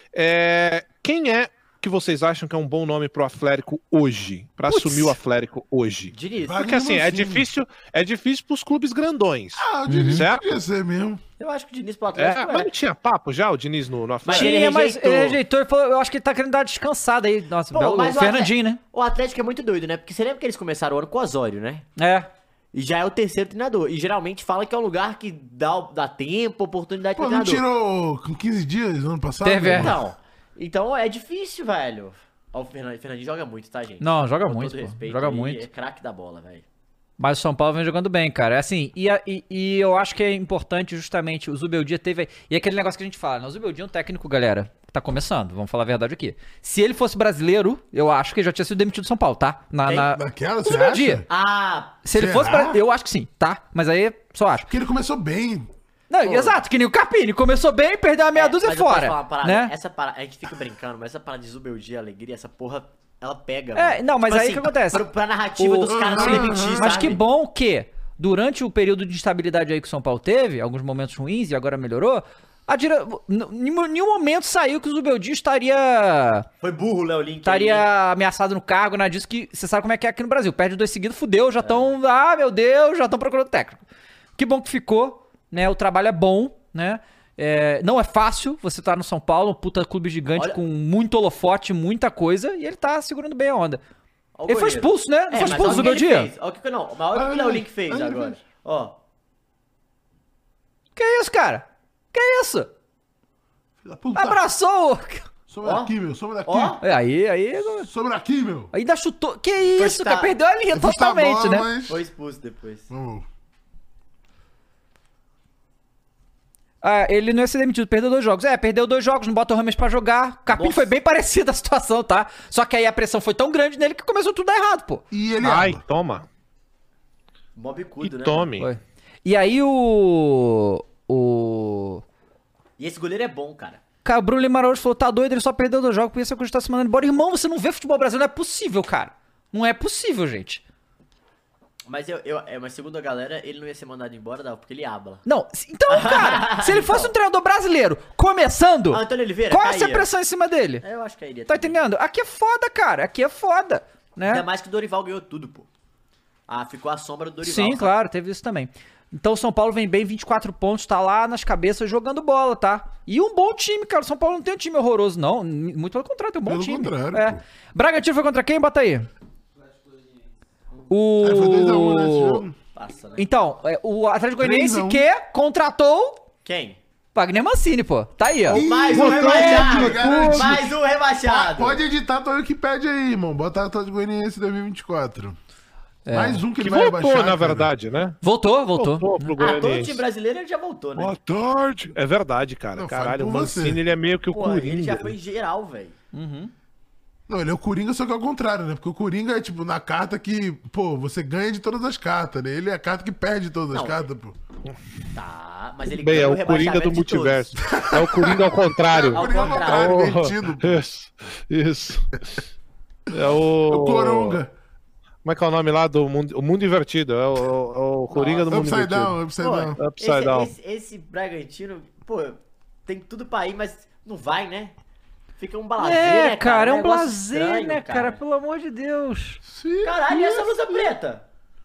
É, Quem é que vocês acham que é um bom nome pro Atlético hoje? Pra Putz. assumir o Atlético hoje? Diniz. Vai. Porque assim, é Mancini. difícil, é difícil pros clubes grandões. Ah, o Diniz Certo? podia ser mesmo. Eu acho que o Diniz pro É, Atlético mas é. não tinha papo já, o Diniz no, no Atlético? Mas ele Tinha, mas rejeitou. ele rejeitou. Ele falou, eu acho que ele tá querendo dar uma descansada aí. Nossa, Pô, belo, mas o Fernandinho, né? O Atlético é muito doido, né? Porque você lembra que eles começaram o ano com o Osório, né? É. E já é o terceiro treinador. E geralmente fala que é um lugar que dá, dá tempo, oportunidade Pô, pro não treinador. tirou com quinze dias no ano passado? Teve, é. Então, então é difícil, velho. Ó, o Fernandinho, o Fernandinho joga muito, tá, gente? Não, joga Com muito, todo pô. respeito Joga aí, muito. É craque da bola, velho. Mas o São Paulo vem jogando bem, cara. É assim, e, a- e, e eu acho que é importante justamente, o Zubeldia teve... E aquele negócio que a gente fala, né? O Zubeldia é um técnico, galera, que tá começando, vamos falar a verdade aqui. Se ele fosse brasileiro, eu acho que ele já tinha sido demitido do São Paulo, tá? Na, Quem? na... Daquela, O você Zubeldia. acha? Ah, Se ele Será? fosse brasileiro, eu acho que sim, tá? Mas aí, só acho. Porque ele começou bem. Não, exato, que nem o Carpini. Começou bem, perdeu a meia dúzia mas eu posso fora. falar uma parada? Né? Essa parada, a gente fica brincando, mas essa parada de Zubeldia, alegria, essa porra, ela pega, É, mano. não, mas aí assim, o que acontece? Pra, pra narrativa O- dos caras se Aham, demitir, aham. Mas sabe? que bom que, durante o período de instabilidade aí que o São Paulo teve, alguns momentos ruins e agora melhorou, a dire... n- em nenhum momento saiu que o Zubeldia estaria Foi burro o Léo Link. estaria aí, hein? ameaçado no cargo, nada disso, que você sabe como é que é aqui no Brasil. Perde dois seguidos, fudeu, já estão, ah, meu Deus, já estão procurando técnico. Que bom que ficou, né? O trabalho é bom, né? É, não é fácil você estar no São Paulo, um puta clube gigante Olha- com muito holofote, muita coisa, e ele tá segurando bem a onda. Ó o Ele foi goleiro. expulso, né? Não É, foi mas expulso olha do o que meu ele dia? fez. Olha o que, não, mas olha o que o Olha Léo ele, Link fez olha ele. agora. Ó, Que isso, cara? Que isso? Filho da puta. Abraçou! o- Some Ó. daqui, meu. Some daqui. Ó. É, Aí, aí. Some daqui, meu. Ainda chutou. Que isso, Foi cara? tá- Perdeu a linha Eu fiz tá totalmente, bola, né? mas- foi expulso depois. Vamos. Ah, ele não ia ser demitido, perdeu dois jogos. É, perdeu dois jogos, não bota o Rames pra jogar. Carpini Nossa. foi bem parecida a situação, tá? Só que aí a pressão foi tão grande nele que começou tudo a dar errado, pô. E ele Ai, ama. toma. Mó E bicudo, né? tome. Foi. E aí o. O. E esse goleiro é bom, cara. Cara, o Bruno Lima Araújo falou: tá doido, ele só perdeu dois jogos, por isso que ele tá se mandando embora. Irmão, você não vê futebol brasileiro, não é possível, cara. Não é possível, gente. Mas eu, eu, é, mas segundo a galera, ele não ia ser mandado embora, não, porque ele habla. Não, se- então, cara, se ele fosse um treinador brasileiro começando, Ah, Antônio Oliveira, qual é caía. essa pressão em cima dele? É, eu acho que aí iria. Tá também. entendendo? Aqui é foda, cara. Aqui é foda, né? Ainda mais que o Dorival ganhou tudo, pô. Ah, ficou a sombra do Dorival. Sim, sabe? claro, teve isso também. Então o São Paulo vem bem, vinte e quatro pontos, tá lá nas cabeças jogando bola, tá? E um bom time, cara. O São Paulo não tem um time horroroso, não. Muito pelo contrário, tem um bom Pelo time. contrário, é. pô. Bragantino foi contra quem? Bota aí. O... Aí foi dois a um nesse jogo. Passa, né? Então, é, o Atlético Goianiense três a um. que contratou Quem? Wagner Mancini, pô. Tá aí, ó. Ih, Mais um botou rebaixado! aqui, garantido. Mais um rebaixado! Pode editar tua Wikipedia aí, irmão. Bota Atlético Goianiense dois mil e vinte e quatro. Mais um que ele Que vai voltou, rebaixar, na cara. verdade, né? Voltou, voltou. Voltou pro Ah, todo Goianiense. time brasileiro ele já voltou, né? Boa tarde. É verdade, cara. Não, fale Caralho, o por você. Mancini, ele é meio que o Pô, Coringa. ele já foi em geral, velho. Não, ele é o Coringa, só que é o contrário, né? Porque o Coringa é, tipo, na carta que, pô, você ganha de todas as cartas, né? Ele é a carta que perde todas as Não, cartas, pô. Tá, mas ele Bem, é ganhou o Coringa do rebaixamento de todos. multiverso. É o Coringa ao contrário. Ao Coringa ao contrário. contrário, Oh, invertido, pô. isso, isso. É o... O Coronga. Como é que é o nome lá do mundo, o mundo invertido? É o, é o Coringa do mundo Upside invertido. down, upside Pô, down. Upside esse, down. Esse, esse Bragantino, pô, tem tudo pra ir, mas não vai, né? Fica um blazer, É, né, cara, é um negócio blazer, estranho, né, cara? Pelo amor de Deus. Sim, Caralho, e essa blusa preta?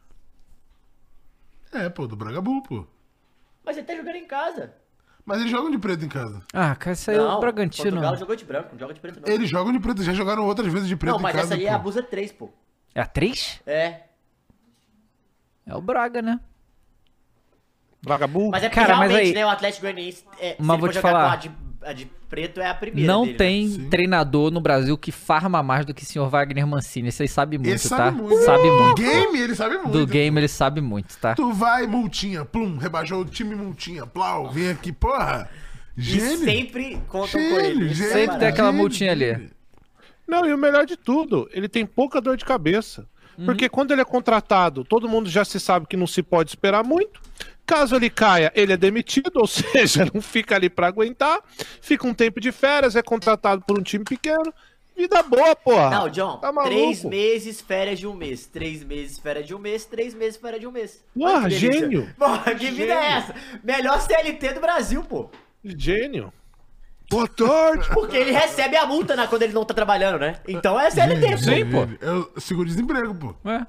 É, pô, do Bragabu, pô. Mas ele tá jogando em casa. Mas eles jogam de preto em casa. Ah, cara, isso aí é o Bragantino. Portugal jogou de branco, não joga de preto não. Eles jogam de preto, já jogaram outras vezes de preto Não, em mas casa, essa aí pô. é a blusa três, pô. É a três? É. É o Braga, né? Vagabundo. Mas é porque Cara, mas realmente, aí- né, o Atlético Goianiense, é, se Mas ele vou for te jogar falar. com a de, a de preto, é a primeira Não dele, né? tem Sim. treinador no Brasil que farma mais do que o senhor Wagner Mancini. Vocês sabem muito, Ele tá? sabe muito. Sabe Do muito. game, ele sabe muito. Do game ele sabe muito, tá? Tu vai, multinha, plum, rebaixou o time multinha, plau, vem aqui, porra. E Gênio. sempre contam Gênio, com ele. Isso é gênio, Sempre tem maravilhoso. aquela gênio, multinha ali. gênio. Não, e o melhor de tudo, ele tem pouca dor de cabeça. Porque quando ele é contratado, todo mundo já se sabe que não se pode esperar muito. Caso ele caia, ele é demitido, ou seja, não fica ali pra aguentar. Fica um tempo de férias, é contratado por um time pequeno. Vida boa, porra. Não, John, Tá maluco? três meses, férias de um mês. Três meses, férias de um mês. Três meses, férias de um mês. Porra, Olha que delícia. gênio. Porra, que vida é essa? Melhor C L T do Brasil, pô. Gênio. Boa tarde. Porque ele recebe a multa né, quando ele não tá trabalhando, né? Então é C L T, pô. Sim, pô. Eu seguro desemprego, pô. É.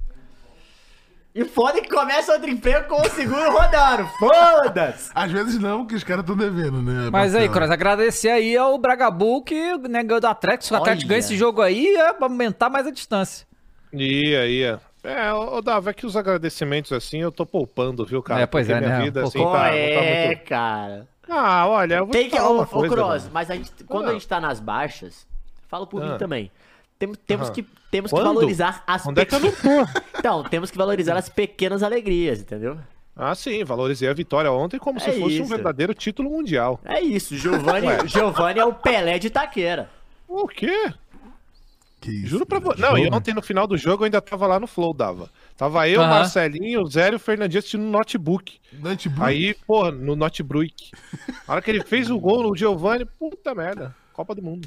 E foda que começa outro emprego com o seguro rodando. Foda-se. Às vezes não, porque os caras estão devendo, né? Mas aí, Marcelo? Cross, agradecer aí ao Bragabu que né, ganhou do Atlético. Se o Atlético Olha. ganha esse jogo aí, é pra aumentar mais a distância. Ia, ia. É, ô Dava, é que os agradecimentos assim eu tô poupando, viu, cara? É, pois Porque é, minha né? vida Pô, assim Pô, tá, não tá é, muito... cara. Ah, olha, eu vou Tem te que. falar Ô, uma ô coisa, Cross, mano. mas a gente, quando Ah. a gente tá nas baixas, falo por Ah. mim também. Tem, temos Aham. que, temos que Quando? valorizar as Onde é que eu não pequenas. tô? Então, temos que valorizar as pequenas alegrias, entendeu? Ah, sim, valorizei a vitória ontem como É se fosse um isso. verdadeiro título mundial. É isso, Giovanni, Giovanni é o Pelé de Itaquera. O quê? Que isso, Juro pra cara. você. Não, e Jogo? ontem no final do jogo eu ainda tava lá no Flow, Dava. Tava eu, Aham. Marcelinho, o Zé e o Fernandinho assistindo no notebook. Notebook? Aí, pô, no notebook. Na hora que ele fez o gol no Giovanni, puta merda. Copa do Mundo.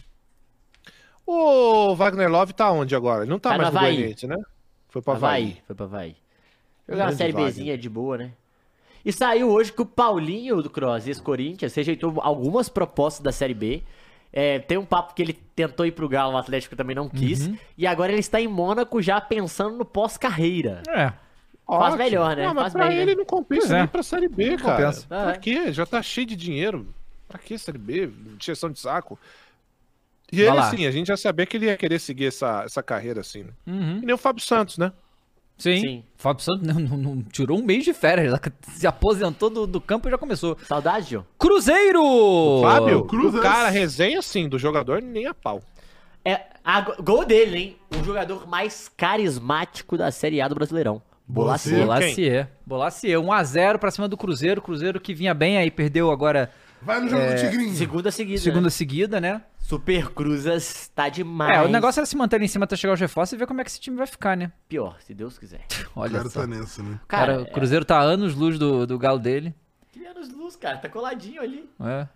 O Wagner Love tá onde agora? Ele não tá, Tá mais no no Havaí. Goianiense, né? Foi pra Havaí. Havaí. Foi pra Havaí. Jogar uma Grande série Wagner. Bzinha de boa, né? E saiu hoje que o Paulinho do Cross, ex-Corinthians, rejeitou algumas propostas da Série B. É, tem um papo que ele tentou ir pro Galo, o Atlético também não quis. E agora ele está em Mônaco já pensando no pós-carreira. É. Faz Ótimo. melhor, né? Não, mas Faz pra bem, ele né? não compensa Pois é. nem pra Série B, Não cara. compensa. Ah, Pra é. quê? Já tá cheio de dinheiro. Pra que Série B? Injeção de saco. E Vai ele, lá. assim, a gente já sabia que ele ia querer seguir essa, essa carreira, assim, né? Uhum. E nem o Fábio Santos, né? Sim. Sim. Fábio Santos não, não- não- tirou um mês de férias. Ela se aposentou do, do campo e já começou. Saudade, Gil? Cruzeiro! Fábio, Cruz o é- cara, resenha, assim, do jogador, nem a pau. É, a, gol dele, hein? O jogador mais carismático da Série A do Brasileirão. Bolacier. Bolacier. Bolacier. um a zero pra cima do Cruzeiro. Cruzeiro que vinha bem aí, perdeu agora Vai no jogo do Tigrinho. Segunda seguida. segunda Né? seguida, né? Super Cruzas tá demais. É, o negócio é se manter em cima até chegar o reforço e ver como é que esse time vai ficar, né? Pior, se Deus quiser. O Olha cara só. tá nessa, né? Cara, Cara, o Cruzeiro tá a anos luz do, do galo dele. que anos luz, cara. Tá coladinho ali. É.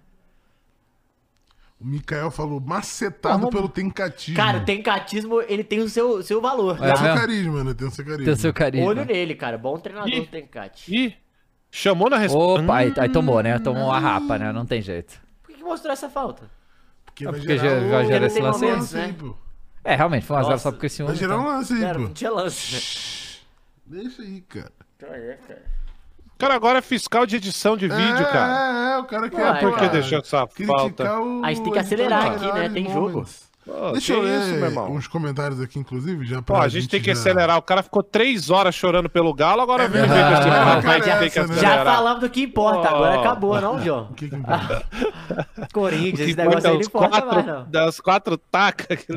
O Mikael falou, macetado Pô, pelo tencatismo. Cara, o tencatismo, ele tem o seu, seu valor. É Tem o seu mesmo? carisma, né? Tem o seu carisma. Tem o seu carisma. Olho nele, cara. Bom treinador Ih. do Tencate. Ih, chamou na resposta. Opa, aí, aí tomou, né? Tomou a rapa, né? Não tem jeito. Por que, que mostrou essa falta? Porque É vai porque gerar já- o- já gera esse um lance aí, lance aí, né? pô. É, realmente, foi um a zero Nossa, só porque esse um. Vai gerar um lance aí, Cara, pô. não tinha lance, né? Deixa aí, cara. É, cara. O cara agora é fiscal de edição de vídeo, é, cara. É, é, o cara quer... Ué, Por que cara. deixou essa criticar falta? o... A gente tem que editor acelerar de aqui, né? Highlight Tem jogo. Moments. Pô, Deixa que eu ler isso, meu irmão. uns comentários aqui, inclusive, já pra Pô, a gente tem que já- acelerar. O cara ficou três horas chorando pelo Galo, agora É vem ver com verdade, esse mas cara. não Vai quer ter que essa, né? Já acelerar. falamos do que importa, Oh. agora acabou, não, João? O que que importa? Corinthians, Que esse negócio aí não os importa mais, quatro, não. das quatro tacas. que-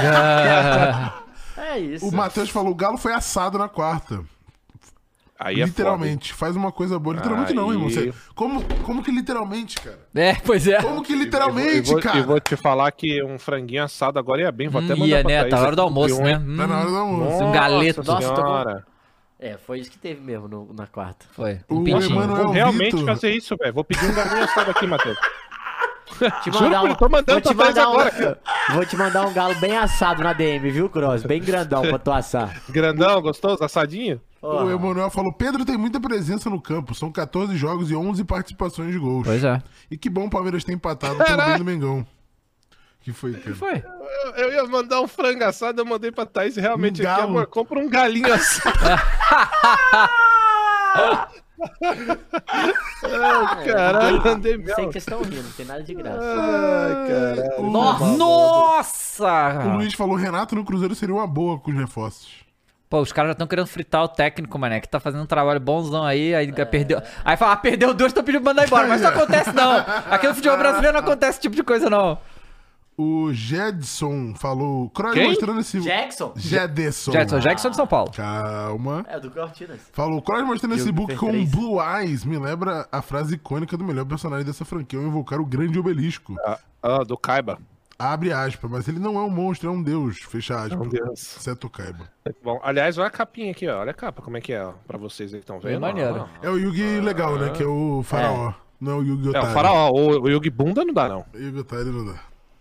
É. É isso. O Matheus falou, o Galo foi assado na quarta. Aí é literalmente. Faz uma coisa boa. Literalmente não, Aí. irmão. Você- Como, como que literalmente, cara? É, pois é. Como que foda. E literalmente, vou, cara? e vou te falar que um franguinho assado agora ia bem. Vou até Hum, mandar ia, pra né? Thaís Tá na hora do aqui, almoço, um- né? Tá na hora do almoço. Um galeto. Nossa Nossa, tô com- senhora. É, foi isso que teve mesmo no- na quarta. Foi. O Um pintinho. Emanuel Vou realmente Vitor. fazer isso, velho. Vou pedir um galinho assado aqui, Matheus. Te Juro que eu tô mandando vou te pra Thaís mandar um, agora. Vou te mandar um galo bem assado na D M, viu, Cross? Bem grandão pra tu assar. Grandão, gostoso, assadinho? Porra. O Emanuel falou, Pedro tem muita presença no campo. São quatorze jogos e onze participações de gols. Pois é. E que bom o Palmeiras ter empatado pelo bem do Mengão. Que foi, cara? Foi. Eu, eu ia mandar um frango assado, eu mandei pra Thaís e realmente Um aqui, galo. amor, compra um galinho assado. Ai, caralho, mandei Não sei mesmo. que vocês estão rindo, não tem nada de graça. Ai, caralho. O, Nossa! o Nossa! Luiz falou, Renato no Cruzeiro seria uma boa com os reforços. Pô, os caras já estão querendo fritar o técnico, mané, que tá fazendo um trabalho bonzão aí, aí perdeu. Aí fala, ah, perdeu dois, tô pedindo pra mandar embora. Mas isso não acontece, não. Aqui no futebol brasileiro não acontece esse tipo de coisa, não. O Jedson falou, Kroos Quem? mostrando esse... Jackson? Jedson. Jackson, Jackson de São Paulo. Calma. É, do Cortinas. Falou, Kroos mostrando esse Jogo book Super com três. Blue Eyes me lembra a frase icônica do melhor personagem dessa franquia ao invocar o grande obelisco. Ah, ah, do Kaiba. abre aspas, mas ele não é um monstro, é um deus, fecha aspas. É um deus. Seto Kaiba. Bom, aliás, olha a capinha aqui, ó. Olha a capa, como é que é, ó. Pra vocês aí que estão vendo. maneiro. Ó. É o Yugi legal, né? Que é o faraó. Não é o Yugi É, otário. o faraó, o, o Yugi Bunda não dá, não. O Yugi otário não dá.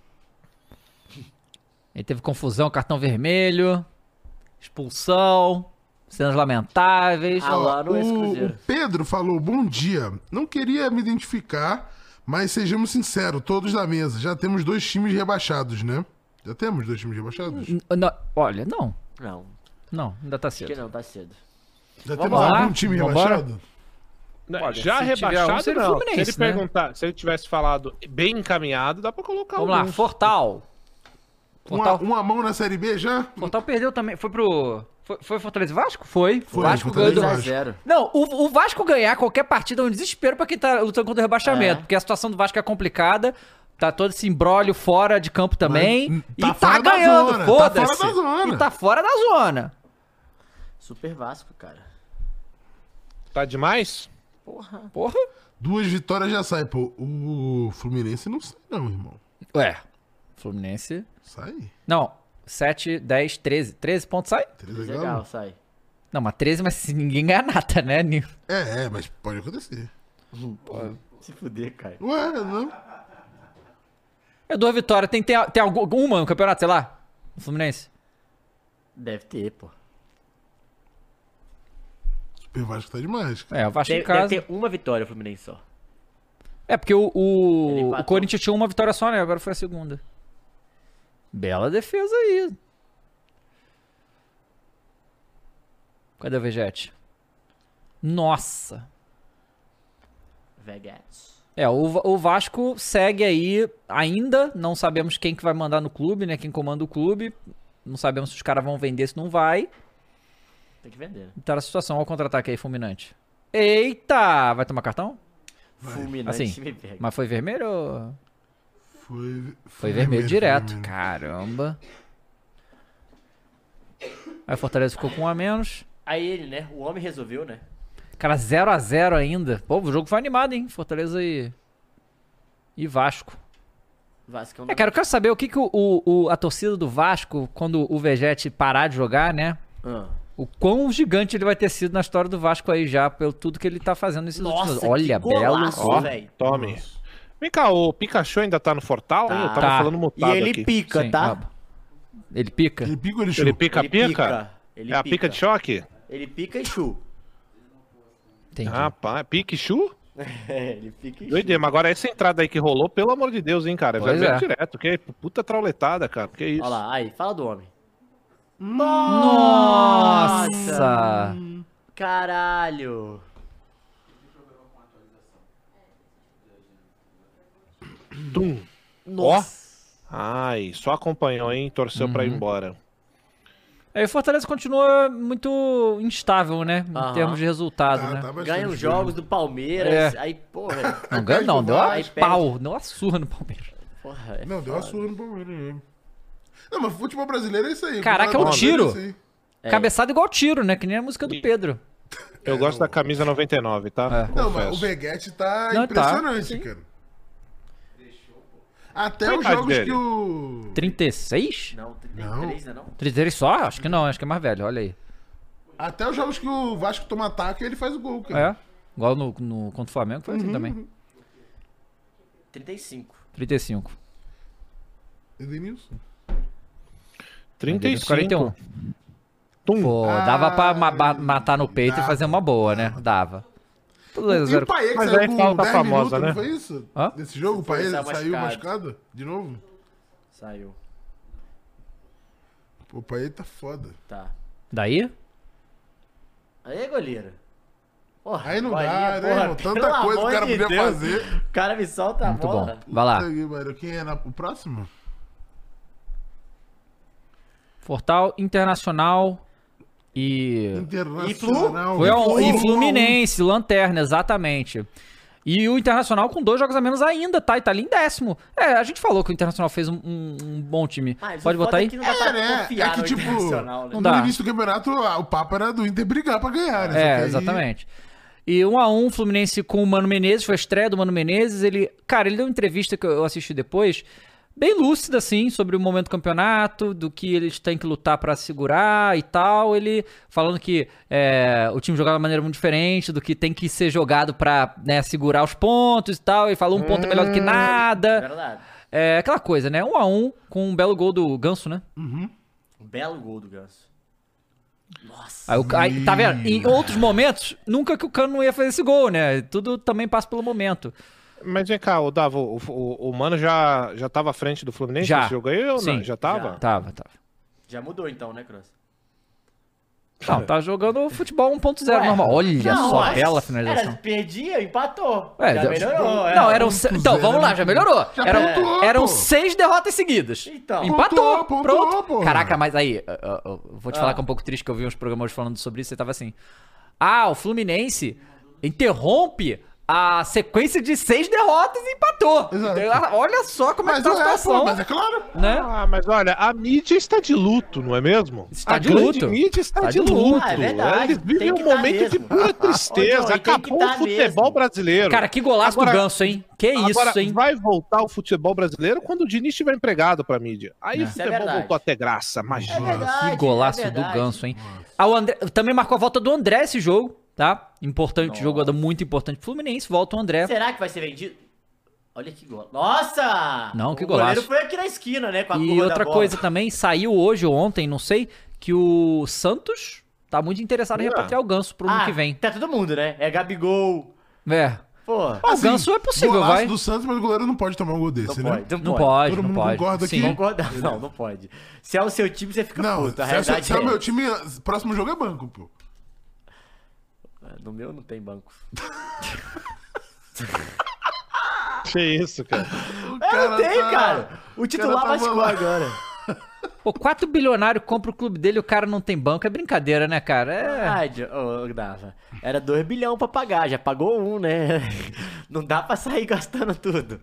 Aí teve confusão, cartão vermelho, expulsão, cenas lamentáveis. Ah, lá no o, ex-Cruzeiro. o Pedro falou, bom dia. Não queria me identificar, mas sejamos sinceros, todos da mesa. Já temos dois times rebaixados, né? Já temos dois times rebaixados? N- não, olha, não. Não, Não, ainda tá acho cedo. que não, tá cedo. Já Vamos temos lá, algum time vambora? rebaixado? Não, Olha, já se tiver um, rebaixado, seria o não. Fluminense, se ele né? perguntar, se ele tivesse falado bem encaminhado, dá pra colocar Vamos lá, alguns. Fortal. Uma, Fortal, uma mão na Série B já? Fortal perdeu também. Foi pro. Foi, foi Fortaleza e Vasco? Foi. Foi, Vasco Fortaleza ganhou. e do- Vasco. dois a zero. Não, o, o Vasco ganhar qualquer partida é um desespero pra quem tá lutando contra o rebaixamento. É. Porque a situação do Vasco é complicada. Tá todo esse imbróglio fora de campo também. Mas, e tá tá, fora da ganhando, zona, tá foda-se. fora da zona. E tá fora da zona. Super Vasco, cara. Tá demais? Porra. Porra. Duas vitórias já sai, pô. O Fluminense não sai, não, irmão. Ué, Fluminense. Sai? Não, sete, dez, treze. treze pontos sai? Três Legal, legal. legal sai. Não, mas treze, mas se ninguém ganhar nada, né? Ni- É, é, mas pode acontecer. Se fuder, cara. Ué, não. É duas vitórias. Tem, tem, tem alguma no campeonato, sei lá? No Fluminense? Deve ter, pô. Super Vasco tá demais, cara. É, o Vasco Deve, em casa. deve ter uma vitória o Fluminense só. É, porque o, Ele o, empatou. o Corinthians tinha uma vitória só, né? Agora foi a segunda. Bela defesa aí. Cadê o Vegete? Nossa. Vegas. É, o, Va- o Vasco segue aí, ainda não sabemos quem que vai mandar no clube, né? Quem comanda o clube. Não sabemos se os caras vão vender, se não vai. Tem que vender. né? Tá na situação, olha o contra-ataque aí, fulminante. Eita! Vai tomar cartão? Fulminante Assim, me pega. Mas foi vermelho ou... Foi, Foi vermelho direto. vermelho. Caramba. Aí o Fortaleza ficou com um a menos. Aí ele, né? O homem resolveu, né? Cara, zero a zero ainda. Pô, o jogo foi animado, hein? Fortaleza e... E Vasco. Vasco É, cara, eu quero saber o que, que o, o- o- a torcida do Vasco, quando o Vegete parar de jogar, né? Ah. O quão gigante ele vai ter sido na história do Vasco aí já, pelo tudo que ele tá fazendo nesses Nossa, últimos... Olha, que belo... golaço, Ó, velho. Tome. Vem cá, o Pikachu ainda tá no Fortal? Tá. hein? Eu tava Tá. falando E mutado ele aqui. pica, sim, tá? ó. Ele pica? Ele pica ou ele Ele chupa? pica, Ele pica? pica. Ele É a pica de choque? Ele pica e chu. Entendi. Rapaz, Pikachu? É, ele pica e chu. Doideira, mas agora essa entrada aí que rolou, pelo amor de Deus, hein, cara? Pois Vermelho é. direto, que puta trauletada, cara. Que isso? Olha lá, aí, fala do homem. Nossa! Caralho. Tum. Nossa. Ai, só acompanhou, hein? Torceu pra ir embora. Aí o Fortaleza continua muito instável, né? Em Aham. termos de resultado, Tá, né? tá bastante Ganha os firme. jogos do Palmeiras. É. Aí, porra. Não ganha não, deu uma Aí pau, deu uma surra no Palmeiras. Porra, é Não, deu uma foda. surra no Palmeiras mesmo. Não, mas futebol brasileiro é isso aí. Caraca, Futebol é um brasileiro tiro. é isso aí. É. Cabeçada igual tiro, né? Que nem a música do Pedro. Eu gosto da camisa noventa e nove, tá? É. Não, mas o Confesso. Veguete tá Não, tá, impressionante, sim. cara. Até Qual a os idade jogos dele? que o... trinta e seis? Não, trinta e Não. três, né não? trinta e três só? Acho que não, acho que é mais velho, olha aí. Até os jogos que o Vasco toma ataque, ele faz o gol, cara. É, igual no, no, contra o Flamengo foi assim também. trinta e cinco. trinta e cinco. Edenilson. trinta e cinco. quarenta e um. Tum. Pô, Ah, dava pra ma- ma- matar no peito dava, e fazer uma boa, né? Dava. dois a E o zero. Paê que Mas saiu aí com falta dez famosa, minutos, né? não foi isso? Hã? Nesse jogo, o Foi, Paê saiu saiu machucado. machucado de novo? Saiu. Pô, o Paê tá foda. Tá. Daí? Aí, goleiro. Porra, Aí não bolinha, dá, né, porra, irmão? Tanta pelo coisa o amor cara de podia Deus. fazer. O cara me solta a Muito bola. bom. Vai lá. Puta que pariu. Quem é na- o próximo? Fortal, Internacional e... Internacional. Foi ao, Flu- e Fluminense, Lanterna, exatamente. E o Internacional com dois jogos a menos ainda, tá? E tá ali em décimo. É, a gente falou que o Internacional fez um, um- um bom time. Mas Pode o foda botar é aí? que não dá É, pra né? confiar É que, no tipo, Internacional, né? Não No dá. início do campeonato, ah, o papo era do Inter brigar pra ganhar, né? Só É, que aí- exatamente. E um a um, Fluminense com o Mano Menezes, foi a estreia do Mano Menezes. Ele, cara, ele deu uma entrevista que eu assisti depois, bem lúcida, assim, sobre o momento do campeonato, do que eles têm que lutar pra segurar e tal. Ele falando que é, o time jogava de maneira muito diferente, do que tem que ser jogado pra, né, segurar os pontos e tal. Ele falou um ponto é melhor do que nada. Verdade. É aquela coisa, né? Um a um com um belo gol do Ganso, né? Um belo gol do Ganso. Nossa. Aí, o- aí, tá vendo? Em outros momentos, nunca que o Cano não ia fazer esse gol, né? Tudo também passa pelo momento. Mas vem cá, o Davo, o, o, o Mano já, já tava à frente do Fluminense Já. nesse jogo aí ou Sim. não? Já tava? Já. Tava, tava. Já mudou então, né, Cross? Não, tá jogando futebol um ponto zero Ué, normal. Olha não, só, mas bela finalização. Era, perdia, empatou. Ué, já já- melhorou. é. Não, eram. se- Então, vamos lá, já melhorou. Já Eram, pontuou, eram pô. seis derrotas seguidas. Então. Empatou, Pontuou, pronto. pontuou, pô. Caraca, mas aí, eu, eu- eu vou te Ah. falar que é um pouco triste que eu vi uns programas falando sobre isso. Você tava assim. Ah, o Fluminense interrompe a sequência de seis derrotas e empatou. Exato. Então, olha só como é Mas que tá a é, situação. pô, mas é claro. Né? Ah, mas olha, a mídia está de luto, não é mesmo? Está a de grande luto. mídia está Tá de de luto. luto. Ah, é verdade. Eles vivem Tem um que tá momento de mesmo. pura Ô, tristeza. Johnny, tem Acabou que o tá futebol mesmo. brasileiro. Cara, que golaço Agora- do Ganso, hein? Que isso, Agora, hein? vai voltar o futebol brasileiro quando o Diniz estiver empregado pra mídia. Aí o Isso é futebol verdade. voltou a ter graça, magia. É verdade. Que golaço é do verdade. Ganso, hein? Ah, o André, também marcou a volta do André esse jogo, tá? Importante, Nossa. jogador muito importante pro Fluminense. Volta o André. Será que vai ser vendido? Olha que gol. Nossa! Não, que o golaço. goleiro foi aqui na esquina, né? Com a E curva outra da bola. coisa também, saiu hoje ou ontem, não sei, que o Santos tá muito interessado em Ué. repatriar o Ganso pro ano Ah, que vem. tá todo mundo, né? É Gabigol. É. Pô, O Ganso é possível, golaço vai. do Santos, mas o goleiro não pode tomar um gol desse, não né? pode, não, Não pode. pode, Todo não mundo pode. concorda Sim. aqui? Concorda? Não, não pode. Se é o seu time, você fica Não, puto. A se é, se realidade é o é meu essa. time, próximo jogo é banco, pô. No meu não tem banco. Que isso, cara. Eu não tenho, tá- cara. O titular tá machucou bolado. agora. Pô, quatro bilionários compra o clube dele e o cara não tem banco. É brincadeira, né, cara? É. Verdade, ô, Dava. Era dois bilhões pra pagar, já pagou um, né? Não dá pra sair gastando tudo.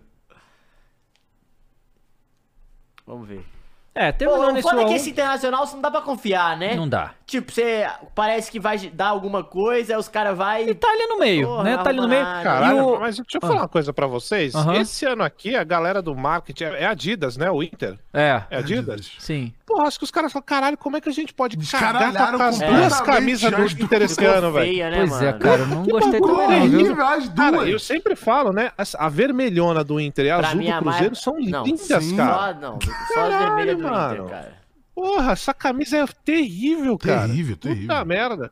Vamos ver. É, Pô, terminou o nesse foda é um. que esse internacional você não dá pra confiar, né? Não dá. Tipo, você parece que vai dar alguma coisa, aí os caras vai E tá ali no meio, Porra, né? Tá ali no meio. arrumado. Caralho, E o- mas deixa eu Ah. falar uma coisa pra vocês. Aham. Esse ano aqui, a galera do marketing é é Adidas, né? O Inter. É, É Adidas? sim. Porra, acho que os caras falam, caralho, como é que a gente pode cagar Descaralharam com as duas completamente camisas do as duas. Inter esse Ficou ano, velho? feia, né, Pois mano? é, cara, eu não Que gostei bagulho também, não, viu? horrível, as Cara, duas. eu sempre falo, né? a- A vermelhona do Inter e a Pra azul mim, do a Cruzeiro mais- são Não, lindas, sim. cara. Só, não, só as Caralho, vermelhas do mano. Inter, cara. Porra, essa camisa é terrível, cara. Terrível, Puta terrível. merda.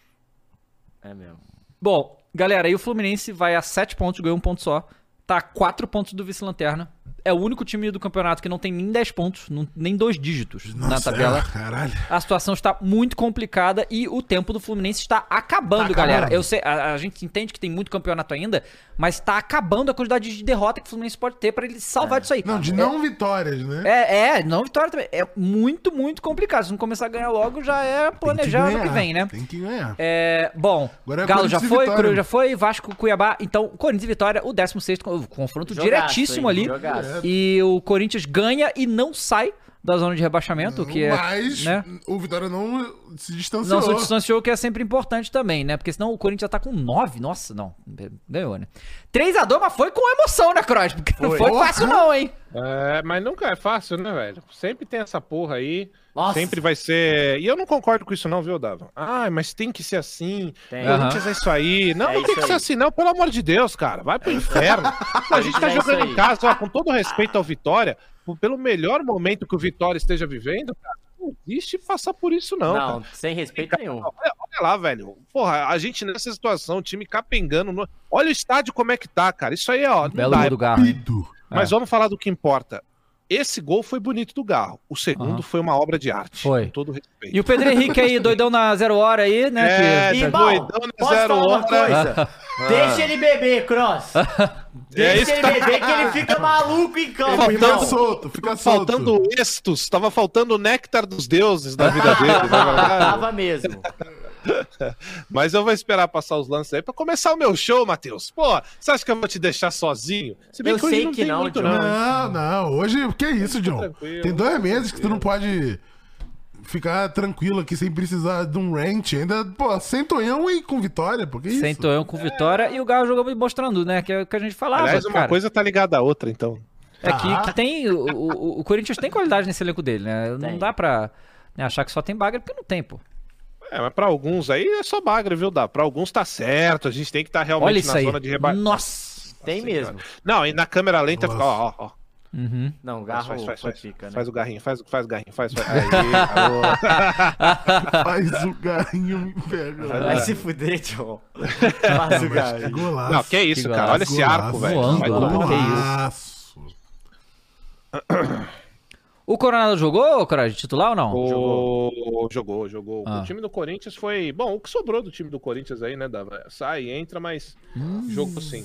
É mesmo. Bom, galera, aí o Fluminense vai a sete pontos, ganhou um ponto só. Tá a quatro pontos do vice-lanterna. É o único time do campeonato que não tem nem dez pontos, não- nem dois dígitos na Nossa, tabela. é, caralho. A situação está muito complicada e o tempo do Fluminense está acabando, Tá galera. acabando. Eu sei, a, a gente entende que tem muito campeonato ainda, mas está acabando a quantidade de derrota que o Fluminense pode ter para ele se salvar disso aí. Não, de É- não vitórias, né? É, é, não vitória também. É muito, muito complicado. Se não começar a ganhar logo, já é Tem planejar ano que ganhar, vem, né? Tem que ganhar. É, bom, Agora é Galo Corinthians já e foi, Vitória. Cruzeiro já foi, Vasco, Cuiabá. Então, Corinthians e Vitória, o décimo sexto co- confronto Jogaço, diretíssimo hein? ali. Jogaço. E o Corinthians ganha e não sai da zona de rebaixamento, o que é, Mas né? o Vitória não se distanciou. Não se distanciou, que é sempre importante também, né? Porque senão o Corinthians já tá com nove. Nossa, não. Ganhou, né? três a dois, mas foi com emoção, né, Kroos? Porque não Foi. foi fácil não, hein? É, mas nunca é fácil, né, velho? Sempre tem essa porra aí. Nossa. Sempre vai ser. E eu não concordo com isso, não, viu, Dava? Ah, mas tem que ser assim. Tem. Corinthians é isso aí. Não, É não tem isso que ser aí. assim, não, pelo amor de Deus, cara. Vai pro inferno. A gente tá É isso jogando aí. em casa, ó, com todo respeito ao Vitória, p- pelo melhor momento que o Vitória esteja vivendo, cara, não existe passar por isso, não. Não, cara. sem respeito nenhum. Olha, olha lá, velho. Porra, a gente nessa situação, o time capengando. no- Olha o estádio como é que tá, cara. Isso aí, ó. Não Belo dá, gol é do Garro. hein? Pido. mas É. vamos falar do que importa. Esse gol foi bonito do Garro. O segundo Aham. foi uma obra de arte. Foi. Com todo respeito. E o Pedro Henrique aí, doidão na zero hora aí, né? É, que- tá Irmão, doidão na posso zero falar uma hora. coisa? Deixa ele beber, Cross. Deixa isso ele beber que ele fica maluco em campo, Fica irmão. solto, fica solto. Faltando estos, tava faltando o néctar dos deuses na vida dele, na verdade. Tava mesmo. Mas eu vou esperar passar os lances aí pra começar o meu show, Matheus. Pô, você acha que eu vou te deixar sozinho? Se bem Eu que hoje sei não que tem não, muito, John. não. Não, não. Hoje, que isso, John? tranquilo, Tem dois meses que tu não pode ficar tranquilo aqui sem precisar de um rant. Ainda, pô, sem Tonhão e com vitória, porque isso? Sem Tonhão com vitória e o Galo jogou mostrando, né? Que é o que a gente falava, Aliás, uma cara. coisa tá ligada à outra, então. É que, que tem. O, o, o Corinthians tem qualidade nesse elenco dele, né? Não Tem. dá pra né, achar que só tem bagre, porque não tem, pô. É, mas pra alguns aí é só bagre, viu, Dá? Pra alguns tá certo, a gente tem que estar realmente Olha isso na aí. zona de rebaixamento. Nossa. Tem mesmo. Não, e na câmera lenta fica, ó, ó, ó. Uhum. Não, Faz, garro faz, faz, faz, fica, né? faz o garrinho, faz, faz o garrinho, faz, faz. Aí, alô. Faz o garrinho, me pega. Vai se fuder, tio. Faz o garro. Golaço. Não, que isso, Que cara, olha esse golaço. arco, No velho. ângulo, Vai tomar né? no- Que isso. Golaço. O Coronado jogou, Coragem, titular ou não? O... Jogou, jogou. Ah. O time do Corinthians foi. Bom, o que sobrou do time do Corinthians aí, né? Dava... Sai e entra, mas jogou sim.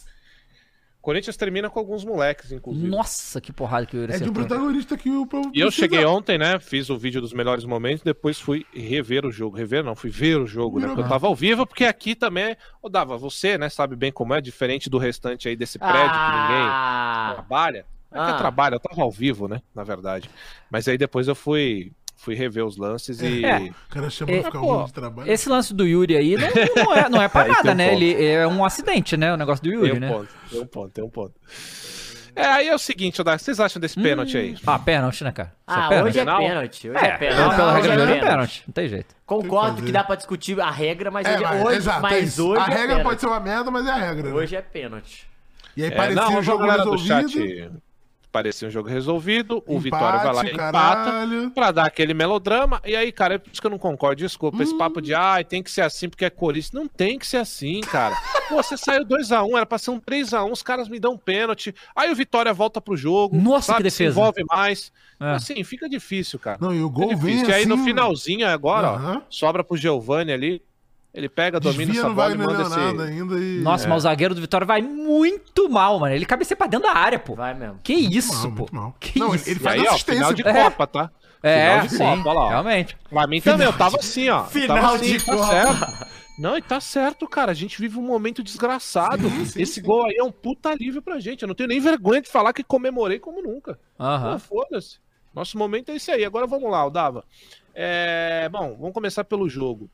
O Corinthians termina com alguns moleques, inclusive. Nossa, que porrada que o Yuri É de um acertou. protagonista que o povo E eu precisa. cheguei ontem, né? Fiz o vídeo dos melhores momentos, depois fui rever o jogo. Rever não, fui ver o jogo, né? Porque eu tava ao vivo, porque aqui também. Ô, Dava, você, né, sabe bem como é, diferente do restante aí desse prédio que ninguém Ah, trabalha. Não é que Ah. eu trabalho, eu tava ao vivo, né? Na verdade. Mas aí depois eu fui, fui rever os lances e. É. O cara chama É, pra ficar pô, ruim de trabalho. Esse lance do Yuri aí não, não é, não é pra Aí nada, tem um né? ponto. Ele é um acidente, né? O negócio do Tem Yuri, um né? ponto, tem um ponto, tem um ponto. É, aí é o seguinte, Odar, o que vocês acham desse pênalti aí? Ah, pênalti, né, cara? Isso ah pênalti. hoje é Penal? pênalti. Hoje é, É, pênalti. não, pela Não, regra hoje do é jogo é pênalti. Não tem jeito. Concordo fazer. que dá pra discutir a regra, mas, É, hoje, mas, hoje, exato, é mas isso. hoje A é regra pênalti. pode ser uma merda, mas é a regra. né? Hoje é pênalti. E aí É, parecia não, um a jogo galera do resolvido. chat parecia um jogo resolvido, o Empate, Vitória vai lá e empata caralho. pra dar aquele melodrama, e aí, cara, é por isso que eu não concordo, desculpa, esse papo de, ai, tem que ser assim porque é Corinthians, não tem que ser assim, cara. Pô, você saiu dois a um, era pra ser um três a um, os caras me dão pênalti, aí o Vitória volta pro jogo, Nossa, sabe, que se defesa. envolve mais, É. assim, fica difícil, cara. Não, e o Fica gol vem difícil. E aí no assim, finalzinho agora, Aham. ó, sobra pro Giovani ali, ele pega, domina Desvia essa no bola e Wagner manda Leonardo esse... ainda e... Nossa, mas o zagueiro do Vitória vai muito mal, mano. Ele cabeceia pra dentro da área, pô. Vai mesmo. Que isso, mal, pô. muito mal. Que Não, isso. ele E faz aí, ó, assistência. final de É. Copa, tá? É, Final de sim, Copa, olha lá, ó. realmente. Pra mim também, eu tava assim, ó. Final tava assim, de tá Copa. certo. Não, e tá certo, cara. A gente vive um momento desgraçado. Sim, sim, Esse sim. gol aí é um puta alívio pra gente. Eu não tenho nem vergonha de falar que comemorei como nunca. Aham. Pô, foda-se. Nosso momento é esse aí. Agora vamos lá, o Dava. É... Bom, vamos começar pelo jogo.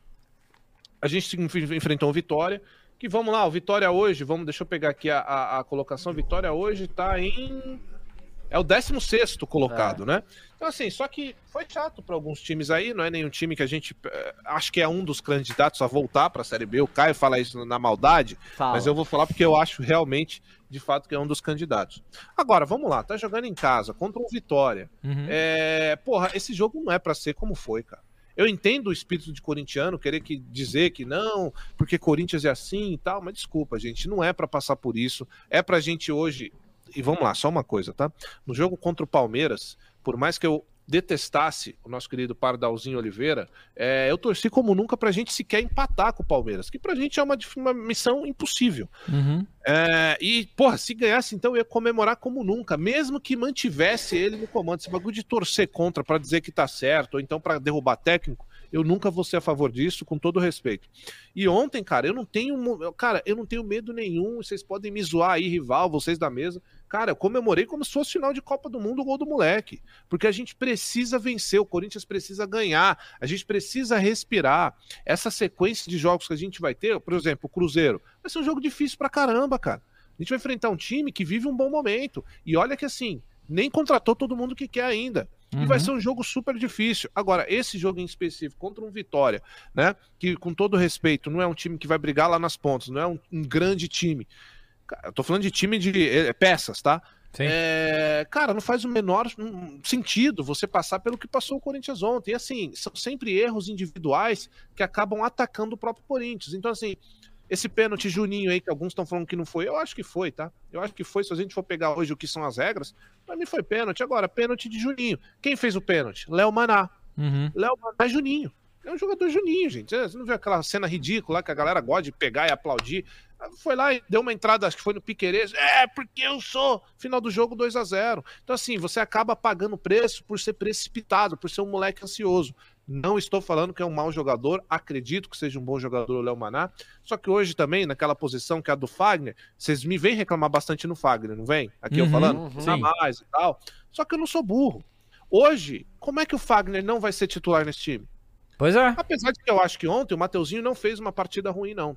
A gente enf- enfrentou o Vitória. Que vamos lá, o Vitória hoje, vamos, deixa eu pegar aqui a, a, a colocação. Vitória hoje tá em. É o décimo sexto colocado, né? Então, assim, só que foi chato para alguns times aí, não é nenhum time que a gente eh, acho que é um dos candidatos a voltar para a Série B. O Caio fala isso na maldade, Fala. mas eu vou falar porque eu acho realmente, de fato, que é um dos candidatos. Agora, vamos lá, tá jogando em casa contra um Vitória. Uhum. É, porra, esse jogo não é para ser como foi, cara. Eu entendo o espírito de corintiano querer que, dizer que não, porque Corinthians é assim e tal, mas desculpa, gente, não é para passar por isso. É pra gente hoje. E vamos lá, só uma coisa, tá? No jogo contra o Palmeiras, por mais que eu detestasse o nosso querido Pardalzinho Oliveira, é, eu torci como nunca pra gente sequer empatar com o Palmeiras, que pra gente é uma, dif- uma missão impossível. Uhum. É, e, porra, se ganhasse, então eu ia comemorar como nunca, mesmo que mantivesse ele no comando. Esse bagulho de torcer contra pra dizer que tá certo, ou então pra derrubar técnico, eu nunca vou ser a favor disso, com todo respeito. E ontem, cara, eu não tenho. mo- Cara, eu não tenho medo nenhum. Vocês podem me zoar aí, rival, vocês da mesa. Cara, eu comemorei como se fosse final de Copa do Mundo o gol do moleque. Porque a gente precisa vencer, o Corinthians precisa ganhar, a gente precisa respirar. Essa sequência de jogos que a gente vai ter, por exemplo, o Cruzeiro, vai ser um jogo difícil pra caramba, cara. A gente vai enfrentar um time que vive um bom momento. E olha que assim, nem contratou todo mundo que quer ainda. E vai ser um jogo super difícil. Agora, esse jogo em específico, contra um Vitória, né? Que, com todo respeito, não é um time que vai brigar lá nas pontas, não é um, um grande time. Cara, eu tô falando de time de eh, peças, tá? Sim. É, cara, não faz o menor hum, sentido você passar pelo que passou o Corinthians ontem. E assim, são sempre erros individuais que acabam atacando o próprio Corinthians. Então, assim, esse pênalti Juninho aí, que alguns estão falando que não foi, eu acho que foi, tá? Eu acho que foi, se a gente for pegar hoje o que são as regras, pra mim foi pênalti. Agora, pênalti de Juninho. Quem fez o pênalti? Léo Maná. Uhum. Léo Maná é Juninho. É um jogador Juninho, gente. Você não viu aquela cena ridícula lá que a galera gosta de pegar e aplaudir? Foi lá e deu uma entrada, acho que foi no Piquerez. É, porque eu sou. Final do jogo dois a zero. Então, assim, você acaba pagando preço por ser precipitado, por ser um moleque ansioso. Não estou falando que é um mau jogador, acredito que seja um bom jogador o Léo Maná. Só que hoje também, naquela posição que é a do Fagner, vocês me vêm reclamar bastante no Fagner, não vem? Aqui eu Uhum, falando, uhum. não mais e tal. Só que eu não sou burro. Hoje, como é que o Fagner não vai ser titular nesse time? Pois é. Apesar de que eu acho que ontem o Mateuzinho não fez uma partida ruim, não, tá?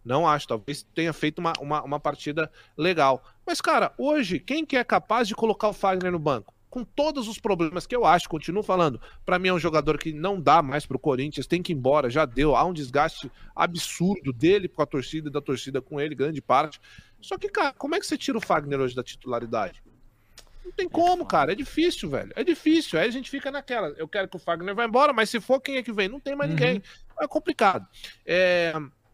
Não acho, talvez tenha feito uma, uma, uma partida legal. Mas, cara, hoje, quem que é capaz de colocar o Fagner no banco? Com todos os problemas que eu acho, continuo falando, pra mim é um jogador que não dá mais pro Corinthians, tem que ir embora, já deu, há um desgaste absurdo dele com a torcida e da torcida com ele, grande parte. Só que, cara, como é que você tira o Fagner hoje da titularidade? Não tem como, cara, é difícil, velho, é difícil, aí a gente fica naquela, eu quero que o Fagner vá embora, mas se for, quem é que vem? Não tem mais Uhum. ninguém, é complicado. É...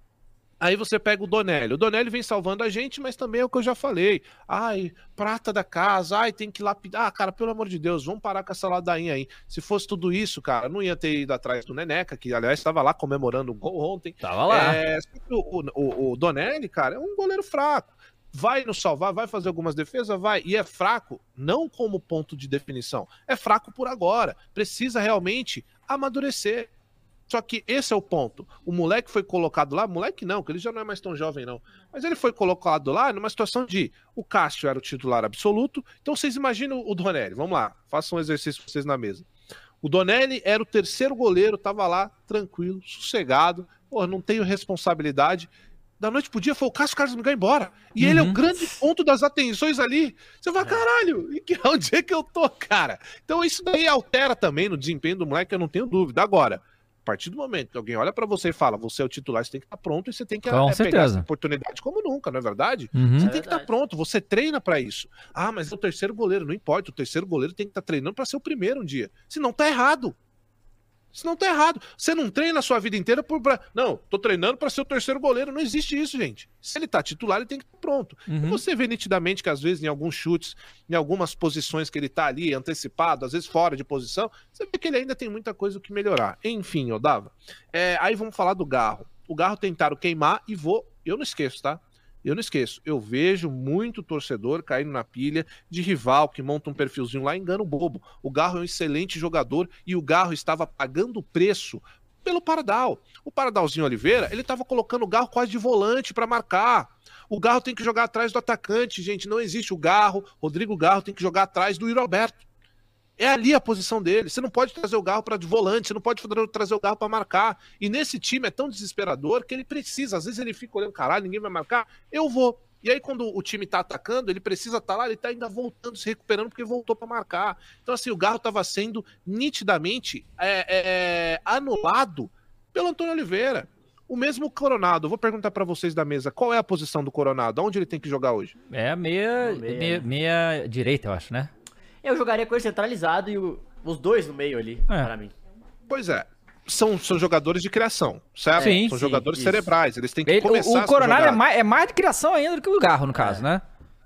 Aí você pega o Donelli. O Donelli vem salvando a gente, mas também é o que eu já falei. Ai, prata da casa, ai, tem que lapidar. Ah, cara, pelo amor de Deus, vamos parar com essa ladainha aí. Se fosse tudo isso, cara, não ia ter ido atrás do Neneca, que aliás estava lá comemorando o gol ontem. Tava lá. É, o, o, o Donelli, cara, é um goleiro fraco. Vai nos salvar, vai fazer algumas defesas, vai. E é fraco, não como ponto de definição. É fraco por agora. Precisa realmente amadurecer. Só que esse é o ponto. O moleque foi colocado lá, moleque não, que ele já não é mais tão jovem não, mas ele foi colocado lá numa situação de o Cássio era o titular absoluto, então vocês imaginam o Donelli, vamos lá, façam um exercício pra vocês na mesa. O Donelli era o terceiro goleiro, tava lá, tranquilo, sossegado, pô, não tenho responsabilidade. Da noite pro dia foi o Cássio Carlos Miguel embora. E uhum. ele é o grande ponto das atenções ali. Você fala, caralho, e que, onde é que eu tô, cara? Então isso daí altera também no desempenho do moleque, eu não tenho dúvida. Agora, a partir do momento que alguém olha pra você e fala, você é o titular, você tem que estar pronto e você tem que Com é, certeza. pegar essa oportunidade como nunca, não é verdade? Uhum. Você É tem que estar verdade. pronto, você treina pra isso. Ah, mas é o terceiro goleiro, não importa, o terceiro goleiro tem que estar treinando pra ser o primeiro um dia. Senão tá errado. Senão tá errado. Você não treina a sua vida inteira por... Pra... Não, tô treinando pra ser o terceiro goleiro. Não existe isso, gente. Se ele tá titular, ele tem que estar pronto. Uhum. E você vê nitidamente que às vezes em alguns chutes, em algumas posições que ele tá ali, antecipado, às vezes fora de posição, você vê que ele ainda tem muita coisa que melhorar. Enfim, Odava. É, aí vamos falar do Garro. O Garro tentaram queimar e vou... Eu não esqueço, tá? Eu não esqueço, eu vejo muito torcedor caindo na pilha de rival que monta um perfilzinho lá, engano bobo. O Garro é um excelente jogador e o Garro estava pagando o preço pelo Pardal. O Pardalzinho Oliveira, ele estava colocando o Garro quase de volante para marcar. O Garro tem que jogar atrás do atacante, gente, não existe o Garro. Rodrigo Garro tem que jogar atrás do Yuri Alberto. É ali a posição dele. Você não pode trazer o Garro para de volante, você não pode trazer o Garro para marcar. E nesse time é tão desesperador que ele precisa. Às vezes ele fica olhando, caralho, ninguém vai marcar, eu vou. E aí quando o time tá atacando, ele precisa estar tá lá, ele tá ainda voltando, se recuperando porque voltou para marcar. Então assim, o Garro estava sendo nitidamente é, é, anulado pelo Antônio Oliveira. O mesmo Coronado. Eu vou perguntar para vocês da mesa, qual é a posição do Coronado? Onde ele tem que jogar hoje? É meia, Meia, meia, meia direita, eu acho, né? Eu jogaria com ele centralizado e o- os dois no meio ali, É. pra mim. Pois é. São, são jogadores de criação, certo? Sim, são sim, jogadores isso. cerebrais, eles têm que Ele- começar o a o se Coronado jogar. é mais, é mais de criação ainda do que o Garro, no caso, né?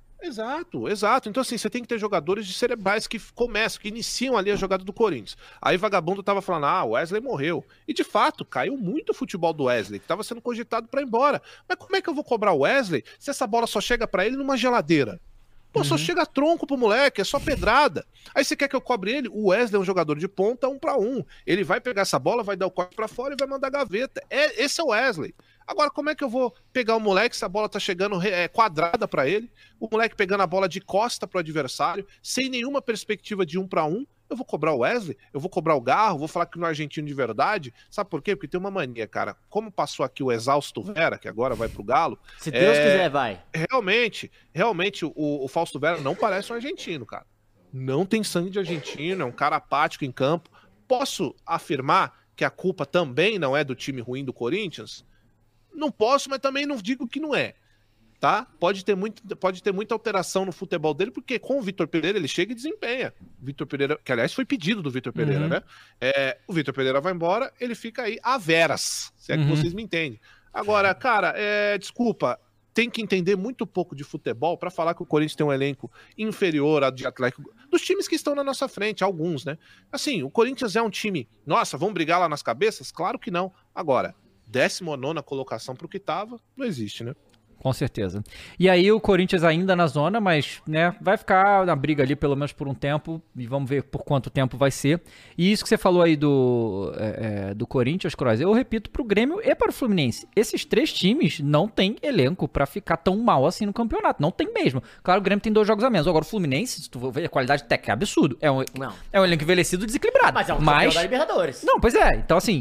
Exato, exato. Então, assim, você tem que ter jogadores de cerebrais que começam, que iniciam ali a jogada do Corinthians. Aí Vagabundo tava falando, ah, o Wesley morreu. E de fato, caiu muito o futebol do Wesley, que tava sendo cogitado pra ir embora. Mas como é que eu vou cobrar o Wesley se essa bola só chega pra ele numa geladeira? Pô, só chega tronco pro moleque, é só pedrada. Aí você quer que eu cobre ele? O Wesley é um jogador de ponta, um pra um. Ele vai pegar essa bola, vai dar o corte pra fora e vai mandar a gaveta. É, esse é o Wesley. Agora, como é que eu vou pegar o moleque se a bola tá chegando é, quadrada pra ele? O moleque pegando a bola de costa pro adversário, sem nenhuma perspectiva de um pra um. Eu vou cobrar o Wesley? Eu vou cobrar o Garro? Vou falar que não é argentino de verdade? Sabe por quê? Porque tem uma mania, cara. Como passou aqui o exausto Vera, que agora vai pro Galo, Se Deus É. quiser, vai. realmente, realmente o, o Fausto Vera não parece um argentino, cara. Não tem sangue de argentino, é um cara apático em campo. Posso afirmar que a culpa também não é do time ruim do Corinthians? Não posso, mas também não digo que não é. Tá? Pode ter, muito, pode ter muita alteração no futebol dele, porque com o Vitor Pereira ele chega e desempenha. Vitor Pereira, que aliás foi pedido do Vitor Pereira, Uhum. né? É, o Vitor Pereira vai embora, ele fica aí a veras, se é que Uhum. vocês me entendem. Agora, cara, é, desculpa, tem que entender muito pouco de futebol pra falar que o Corinthians tem um elenco inferior ao de Atlético, dos times que estão na nossa frente, alguns, né? Assim, o Corinthians é um time, nossa, vamos brigar lá nas cabeças? Claro que não. Agora, décima nona colocação pro que tava, não existe, né? Com certeza. E aí o Corinthians ainda na zona, mas né, vai ficar na briga ali pelo menos por um tempo e vamos ver por quanto tempo vai ser. E isso que você falou aí do, é, é, do Corinthians, Cross, eu repito pro Grêmio e para o Fluminense. Esses três times não tem elenco pra ficar tão mal assim no campeonato. Não tem mesmo. Claro, o Grêmio tem dois jogos a menos. Agora o Fluminense, se tu for ver, a qualidade técnica é absurdo. É um, Não. é um elenco envelhecido desequilibrado. Mas é um mas... campeão da Libertadores. Não, pois é. Então, assim,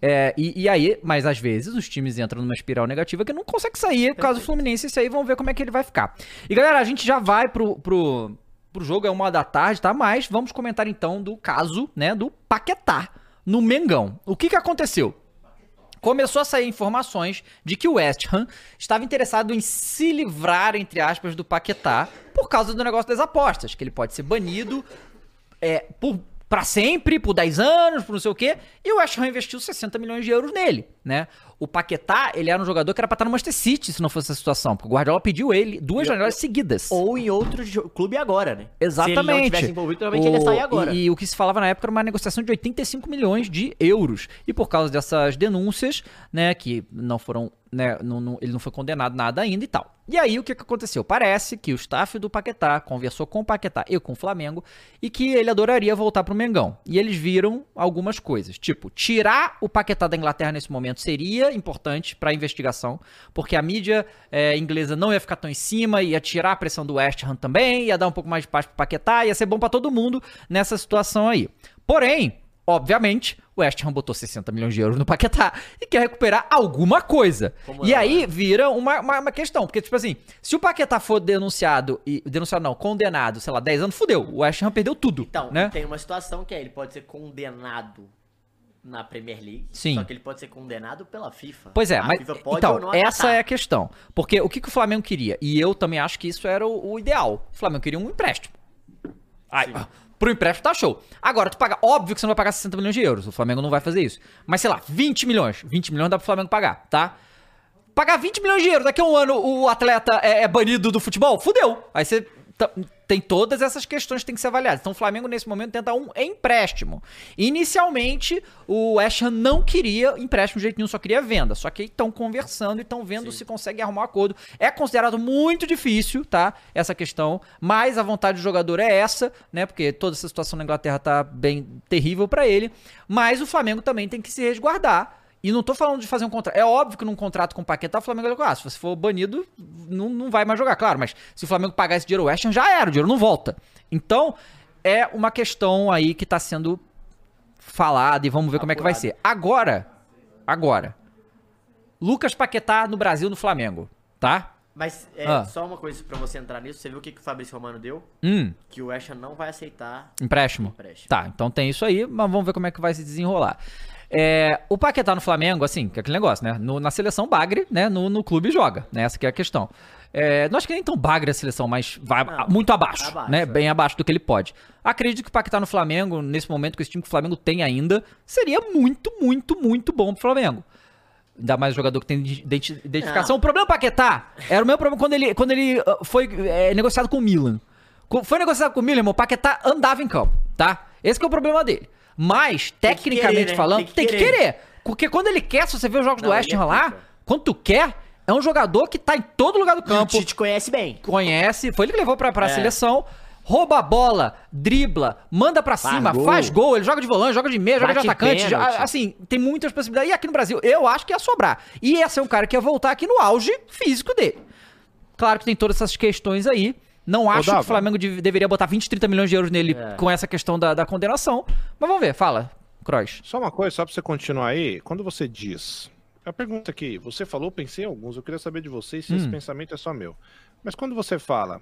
É, e, e aí, mas às vezes os times entram numa espiral negativa que não consegue sair, caso o Fluminense esse aí, vamos ver como é que ele vai ficar. E galera, a gente já vai pro, pro, pro jogo, é uma da tarde, tá? Mas vamos comentar então do caso, né, do Paquetá no Mengão. O que que aconteceu? Começou a sair informações de que o West Ham estava interessado em se livrar, entre aspas, do Paquetá por causa do negócio das apostas, que ele pode ser banido é, por... pra sempre, por dez anos, por não sei o quê, e o West Ham investiu sessenta milhões de euros nele, né? O Paquetá, ele era um jogador que era pra estar no Manchester City se não fosse essa situação, porque o Guardiola pediu ele duas janelas seguidas. Ou em outro jo- clube agora, né? Exatamente. Se ele não tivesse envolvido, provavelmente ele ia sair agora. E, e o que se falava na época era uma negociação de oitenta e cinco milhões de euros. E por causa dessas denúncias, né, que não foram, né, não, não, ele não foi condenado nada ainda e tal. E aí o que, que aconteceu? Parece que o staff do Paquetá conversou com o Paquetá e com o Flamengo e que ele adoraria voltar pro Mengão. E eles viram algumas coisas, tipo, tirar o Paquetá da Inglaterra nesse momento seria importante para a investigação, porque a mídia é, inglesa não ia ficar tão em cima, ia tirar a pressão do West Ham também, ia dar um pouco mais de paz pro Paquetá, ia ser bom para todo mundo nessa situação aí. Porém, obviamente, o West Ham botou sessenta milhões de euros no Paquetá e quer recuperar alguma coisa. Como e é, aí vira uma, uma, uma questão, porque tipo assim, se o Paquetá for denunciado, e denunciado não, condenado, sei lá, dez anos, fudeu, o West Ham perdeu tudo. Então, né? Tem uma situação que é, ele pode ser condenado na Premier League, Sim. Só que ele pode ser condenado pela FIFA. Pois é, a mas FIFA pode então, ou não essa acatar. é a questão. Porque o que, que o Flamengo queria? E eu também acho que isso era o, o ideal. O Flamengo queria um empréstimo. Ai, pro empréstimo tá show. Agora, tu paga, óbvio que você não vai pagar sessenta milhões de euros. O Flamengo não vai fazer isso. Mas sei lá, vinte milhões. vinte milhões dá pro Flamengo pagar, tá? Pagar vinte milhões de euros, daqui a um ano o atleta é, é banido do futebol? Fudeu. Aí você t- tem todas essas questões que tem que ser avaliadas. Então o Flamengo nesse momento tenta um empréstimo. Inicialmente o West Ham não queria empréstimo de jeito nenhum, só queria venda. Só que estão conversando e estão vendo Sim. se conseguem arrumar um acordo. É considerado muito difícil, tá? Essa questão. Mas a vontade do jogador é essa, né? Porque toda essa situação na Inglaterra tá bem terrível pra ele. Mas o Flamengo também tem que se resguardar. E não tô falando de fazer um contrato. É óbvio que num contrato com o Paquetá, o Flamengo vai jogar. Ah, se você for banido, não, não vai mais jogar, claro. Mas se o Flamengo pagar esse dinheiro ao West Ham, já era, o dinheiro não volta. Então, é uma questão aí que tá sendo falada e vamos ver Apurado. Como é que vai ser. Agora, agora, Lucas Paquetá no Brasil, no Flamengo, tá? Mas é, ah. só uma coisa pra você entrar nisso. Você viu o que, que o Fabrício Romano deu? Hum. Que o West Ham não vai aceitar empréstimo. empréstimo. Tá, então tem isso aí, mas vamos ver como é que vai se desenrolar. É, o Paquetá no Flamengo, assim, que é aquele negócio, né? No, na seleção bagre, né? No, no clube joga, né? Essa que é a questão. É, não acho que nem tão bagre a seleção, mas vai não, muito abaixo, abaixo né? É. Bem abaixo do que ele pode. Acredito que o Paquetá no Flamengo, nesse momento, com esse time que o Flamengo tem ainda, seria muito, muito, muito bom pro Flamengo. Ainda mais um jogador que tem identi- identificação. Não. O problema do Paquetá era o meu problema quando ele, quando ele uh, foi é, negociado com o Milan. Foi negociado com o Milan, irmão, o Paquetá andava em campo, tá? Esse que é o problema dele. Mas, tecnicamente querer, né? falando, tem que, tem que querer. querer. Porque quando ele quer, se você vê os jogos não, do West Ham lá, fica. Quando tu quer, é um jogador que tá em todo lugar do campo. E o Tite conhece bem. Conhece, foi ele que levou pra, pra é. seleção. Rouba a bola, dribla, manda pra cima, faz gol. faz gol, ele joga de volante, joga de meia, joga de atacante. Já, assim, tem muitas possibilidades. E aqui no Brasil, eu acho que ia sobrar. E ia ser um cara que ia voltar aqui no auge físico dele. Claro que tem todas essas questões aí. Não acho que o Flamengo de, deveria botar vinte, trinta milhões de euros nele é. com essa questão da, da condenação. Mas vamos ver, fala, Kroos. Só uma coisa, só pra você continuar aí. Quando você diz... A pergunta aqui, você falou, pensei em alguns. Eu queria saber de vocês se hum. esse pensamento é só meu. Mas quando você fala...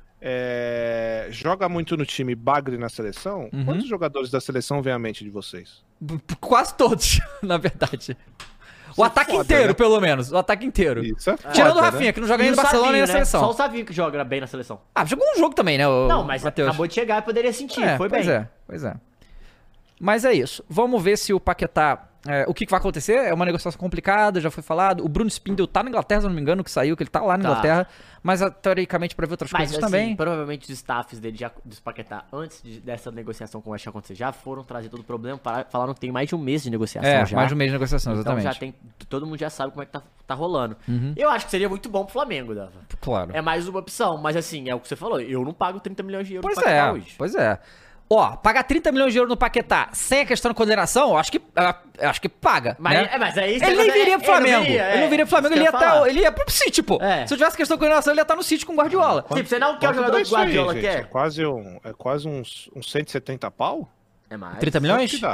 É, joga muito no time, bagre na seleção, uhum. quantos jogadores da seleção vem à mente de vocês? Quase todos, na verdade. O ataque foda, inteiro, né? Pelo menos. O ataque inteiro. Isso é foda, tirando o Rafinha, né? Que não joga nem no Barcelona nem na né? seleção. Só o Savinho que joga bem na seleção. Ah, jogou um jogo também, né? O não, mas Mateus. Acabou de chegar e poderia sentir. É, foi pois bem. Pois é, pois é. Mas é isso. Vamos ver se o Paquetá... É, o que, que vai acontecer? É uma negociação complicada, já foi falado. O Bruno Spindel tá na Inglaterra, se não me engano, que saiu, que ele tá lá na tá. Inglaterra. Mas, teoricamente, pra ver outras mas, coisas assim, também. Provavelmente os staffs dele, já, dos Paquetá, antes de, dessa negociação com o West Ham acontecer, já foram trazer todo o problema. Para, falaram que tem mais de um mês de negociação é, já. mais de um mês de negociação, exatamente. Então já tem... Todo mundo já sabe como é que tá, tá rolando. Uhum. Eu acho que seria muito bom pro Flamengo, Dava. Claro. É mais uma opção, mas assim, é o que você falou. Eu não pago trinta milhões de euros pois pro Paquetá é, hoje. Pois é. Ó, pagar trinta milhões de euros no Paquetá sem a questão de condenação, eu acho que, eu acho que paga. Mas, né? é, mas aí ele nem viria pro Flamengo. Ele não viria, é, ele não viria pro Flamengo, ele ia, tá, ele ia pro City, pô. É. Se eu tivesse questão de condenação, ele ia estar no City com o Guardiola. Tipo, você não quer o jogador que o Guardiola aí, quer? É quase, um, é quase uns, uns cento e setenta pau? É mais. trinta milhões? Que dá?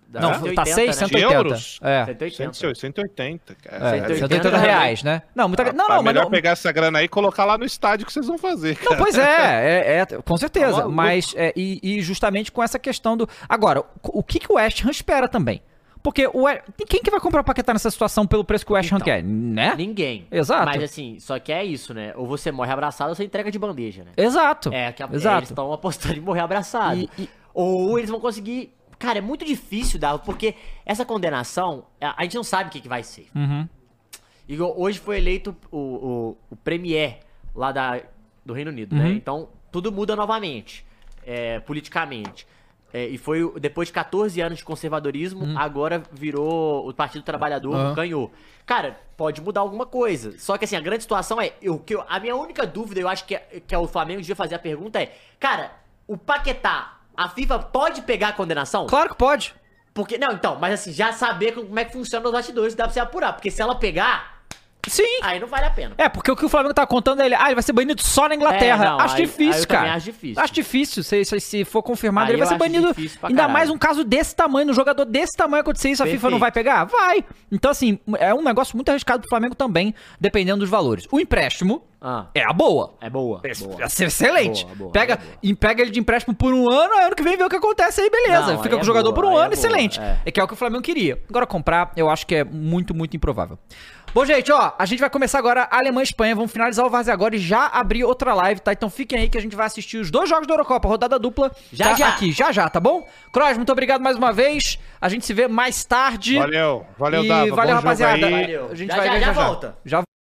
Da Não, cento e tá oitenta, seis, né? cento e oitenta. euros? É. cento e oitenta. cento e oitenta, cara. É, cento e cento e oitenta oitenta reais, né? Não, muita... não, Rapaz, não, mas melhor não... pegar essa grana aí e colocar lá no estádio que vocês vão fazer, cara. Não, pois é, é, é, com certeza. Tá maluco. Mas, é, e, e justamente com essa questão do... Agora, o que, que o West Ham espera também? Porque o West... quem que vai comprar o Paquetá nessa situação pelo preço que o West Ham Então, quer, né? Ninguém. Exato. Mas assim, só que é isso, né? Ou você morre abraçado ou você entrega de bandeja, né? Exato. É, que a, Exato. eles estão apostando em morrer abraçado. E- e- Ou eles vão conseguir... Cara, é muito difícil, Dava, porque essa condenação, a, a gente não sabe o que, que vai ser. Uhum. Igual, hoje foi eleito o, o, o Premier lá da, do Reino Unido, Uhum. né? Então, tudo muda novamente, é, politicamente. É, e foi o- depois de quatorze anos de conservadorismo, agora virou o Partido Trabalhador, Uhum. ganhou. Cara, pode mudar alguma coisa. Só que assim, a grande situação é, eu, que eu- a minha única dúvida, eu acho que, é, que é o Flamengo devia fazer a pergunta é, cara, o Paquetá, a FIFA pode pegar a condenação? Claro que pode. Porque, não, então, mas assim, já saber como é que funciona os bastidores, dá pra você apurar. Porque se ela pegar, Sim. aí não vale a pena. É, porque o que o Flamengo tá contando é ele, ah, ele vai ser banido só na Inglaterra. É, não, acho aí- difícil, aí eu cara. também acho difícil. Acho difícil. Se, se, se for confirmado, Aí ele vai eu ser acho banido. difícil pra Ainda caralho. mais um caso desse tamanho, um jogador desse tamanho acontecer isso, a FIFA não Perfeito. vai pegar? Vai. Então, assim, é um negócio muito arriscado pro Flamengo também, dependendo dos valores. O empréstimo Ah, é a boa. é boa. É boa. é excelente. Boa, boa, pega, é boa. e pega ele de empréstimo por um ano, aí ano que vem vê o que acontece aí, beleza. Não, Fica aí com o é jogador boa, por um aí é ano, boa, excelente. é. É que é o que o Flamengo queria. Agora comprar, eu acho que é muito, muito improvável. Bom, gente, ó, a gente vai começar agora a Alemanha e Espanha. Vamos finalizar o Várzea agora e já abrir outra live, tá? Então fiquem aí que a gente vai assistir os dois jogos da Eurocopa, rodada dupla. Já, tá já. Aqui, já, já, tá bom? Kroos, muito obrigado mais uma vez. A gente se vê mais tarde. Valeu, valeu, e Dava. valeu, Bom jogo rapaziada. aí. Valeu. A gente Já, vai já, ver já já volta. Já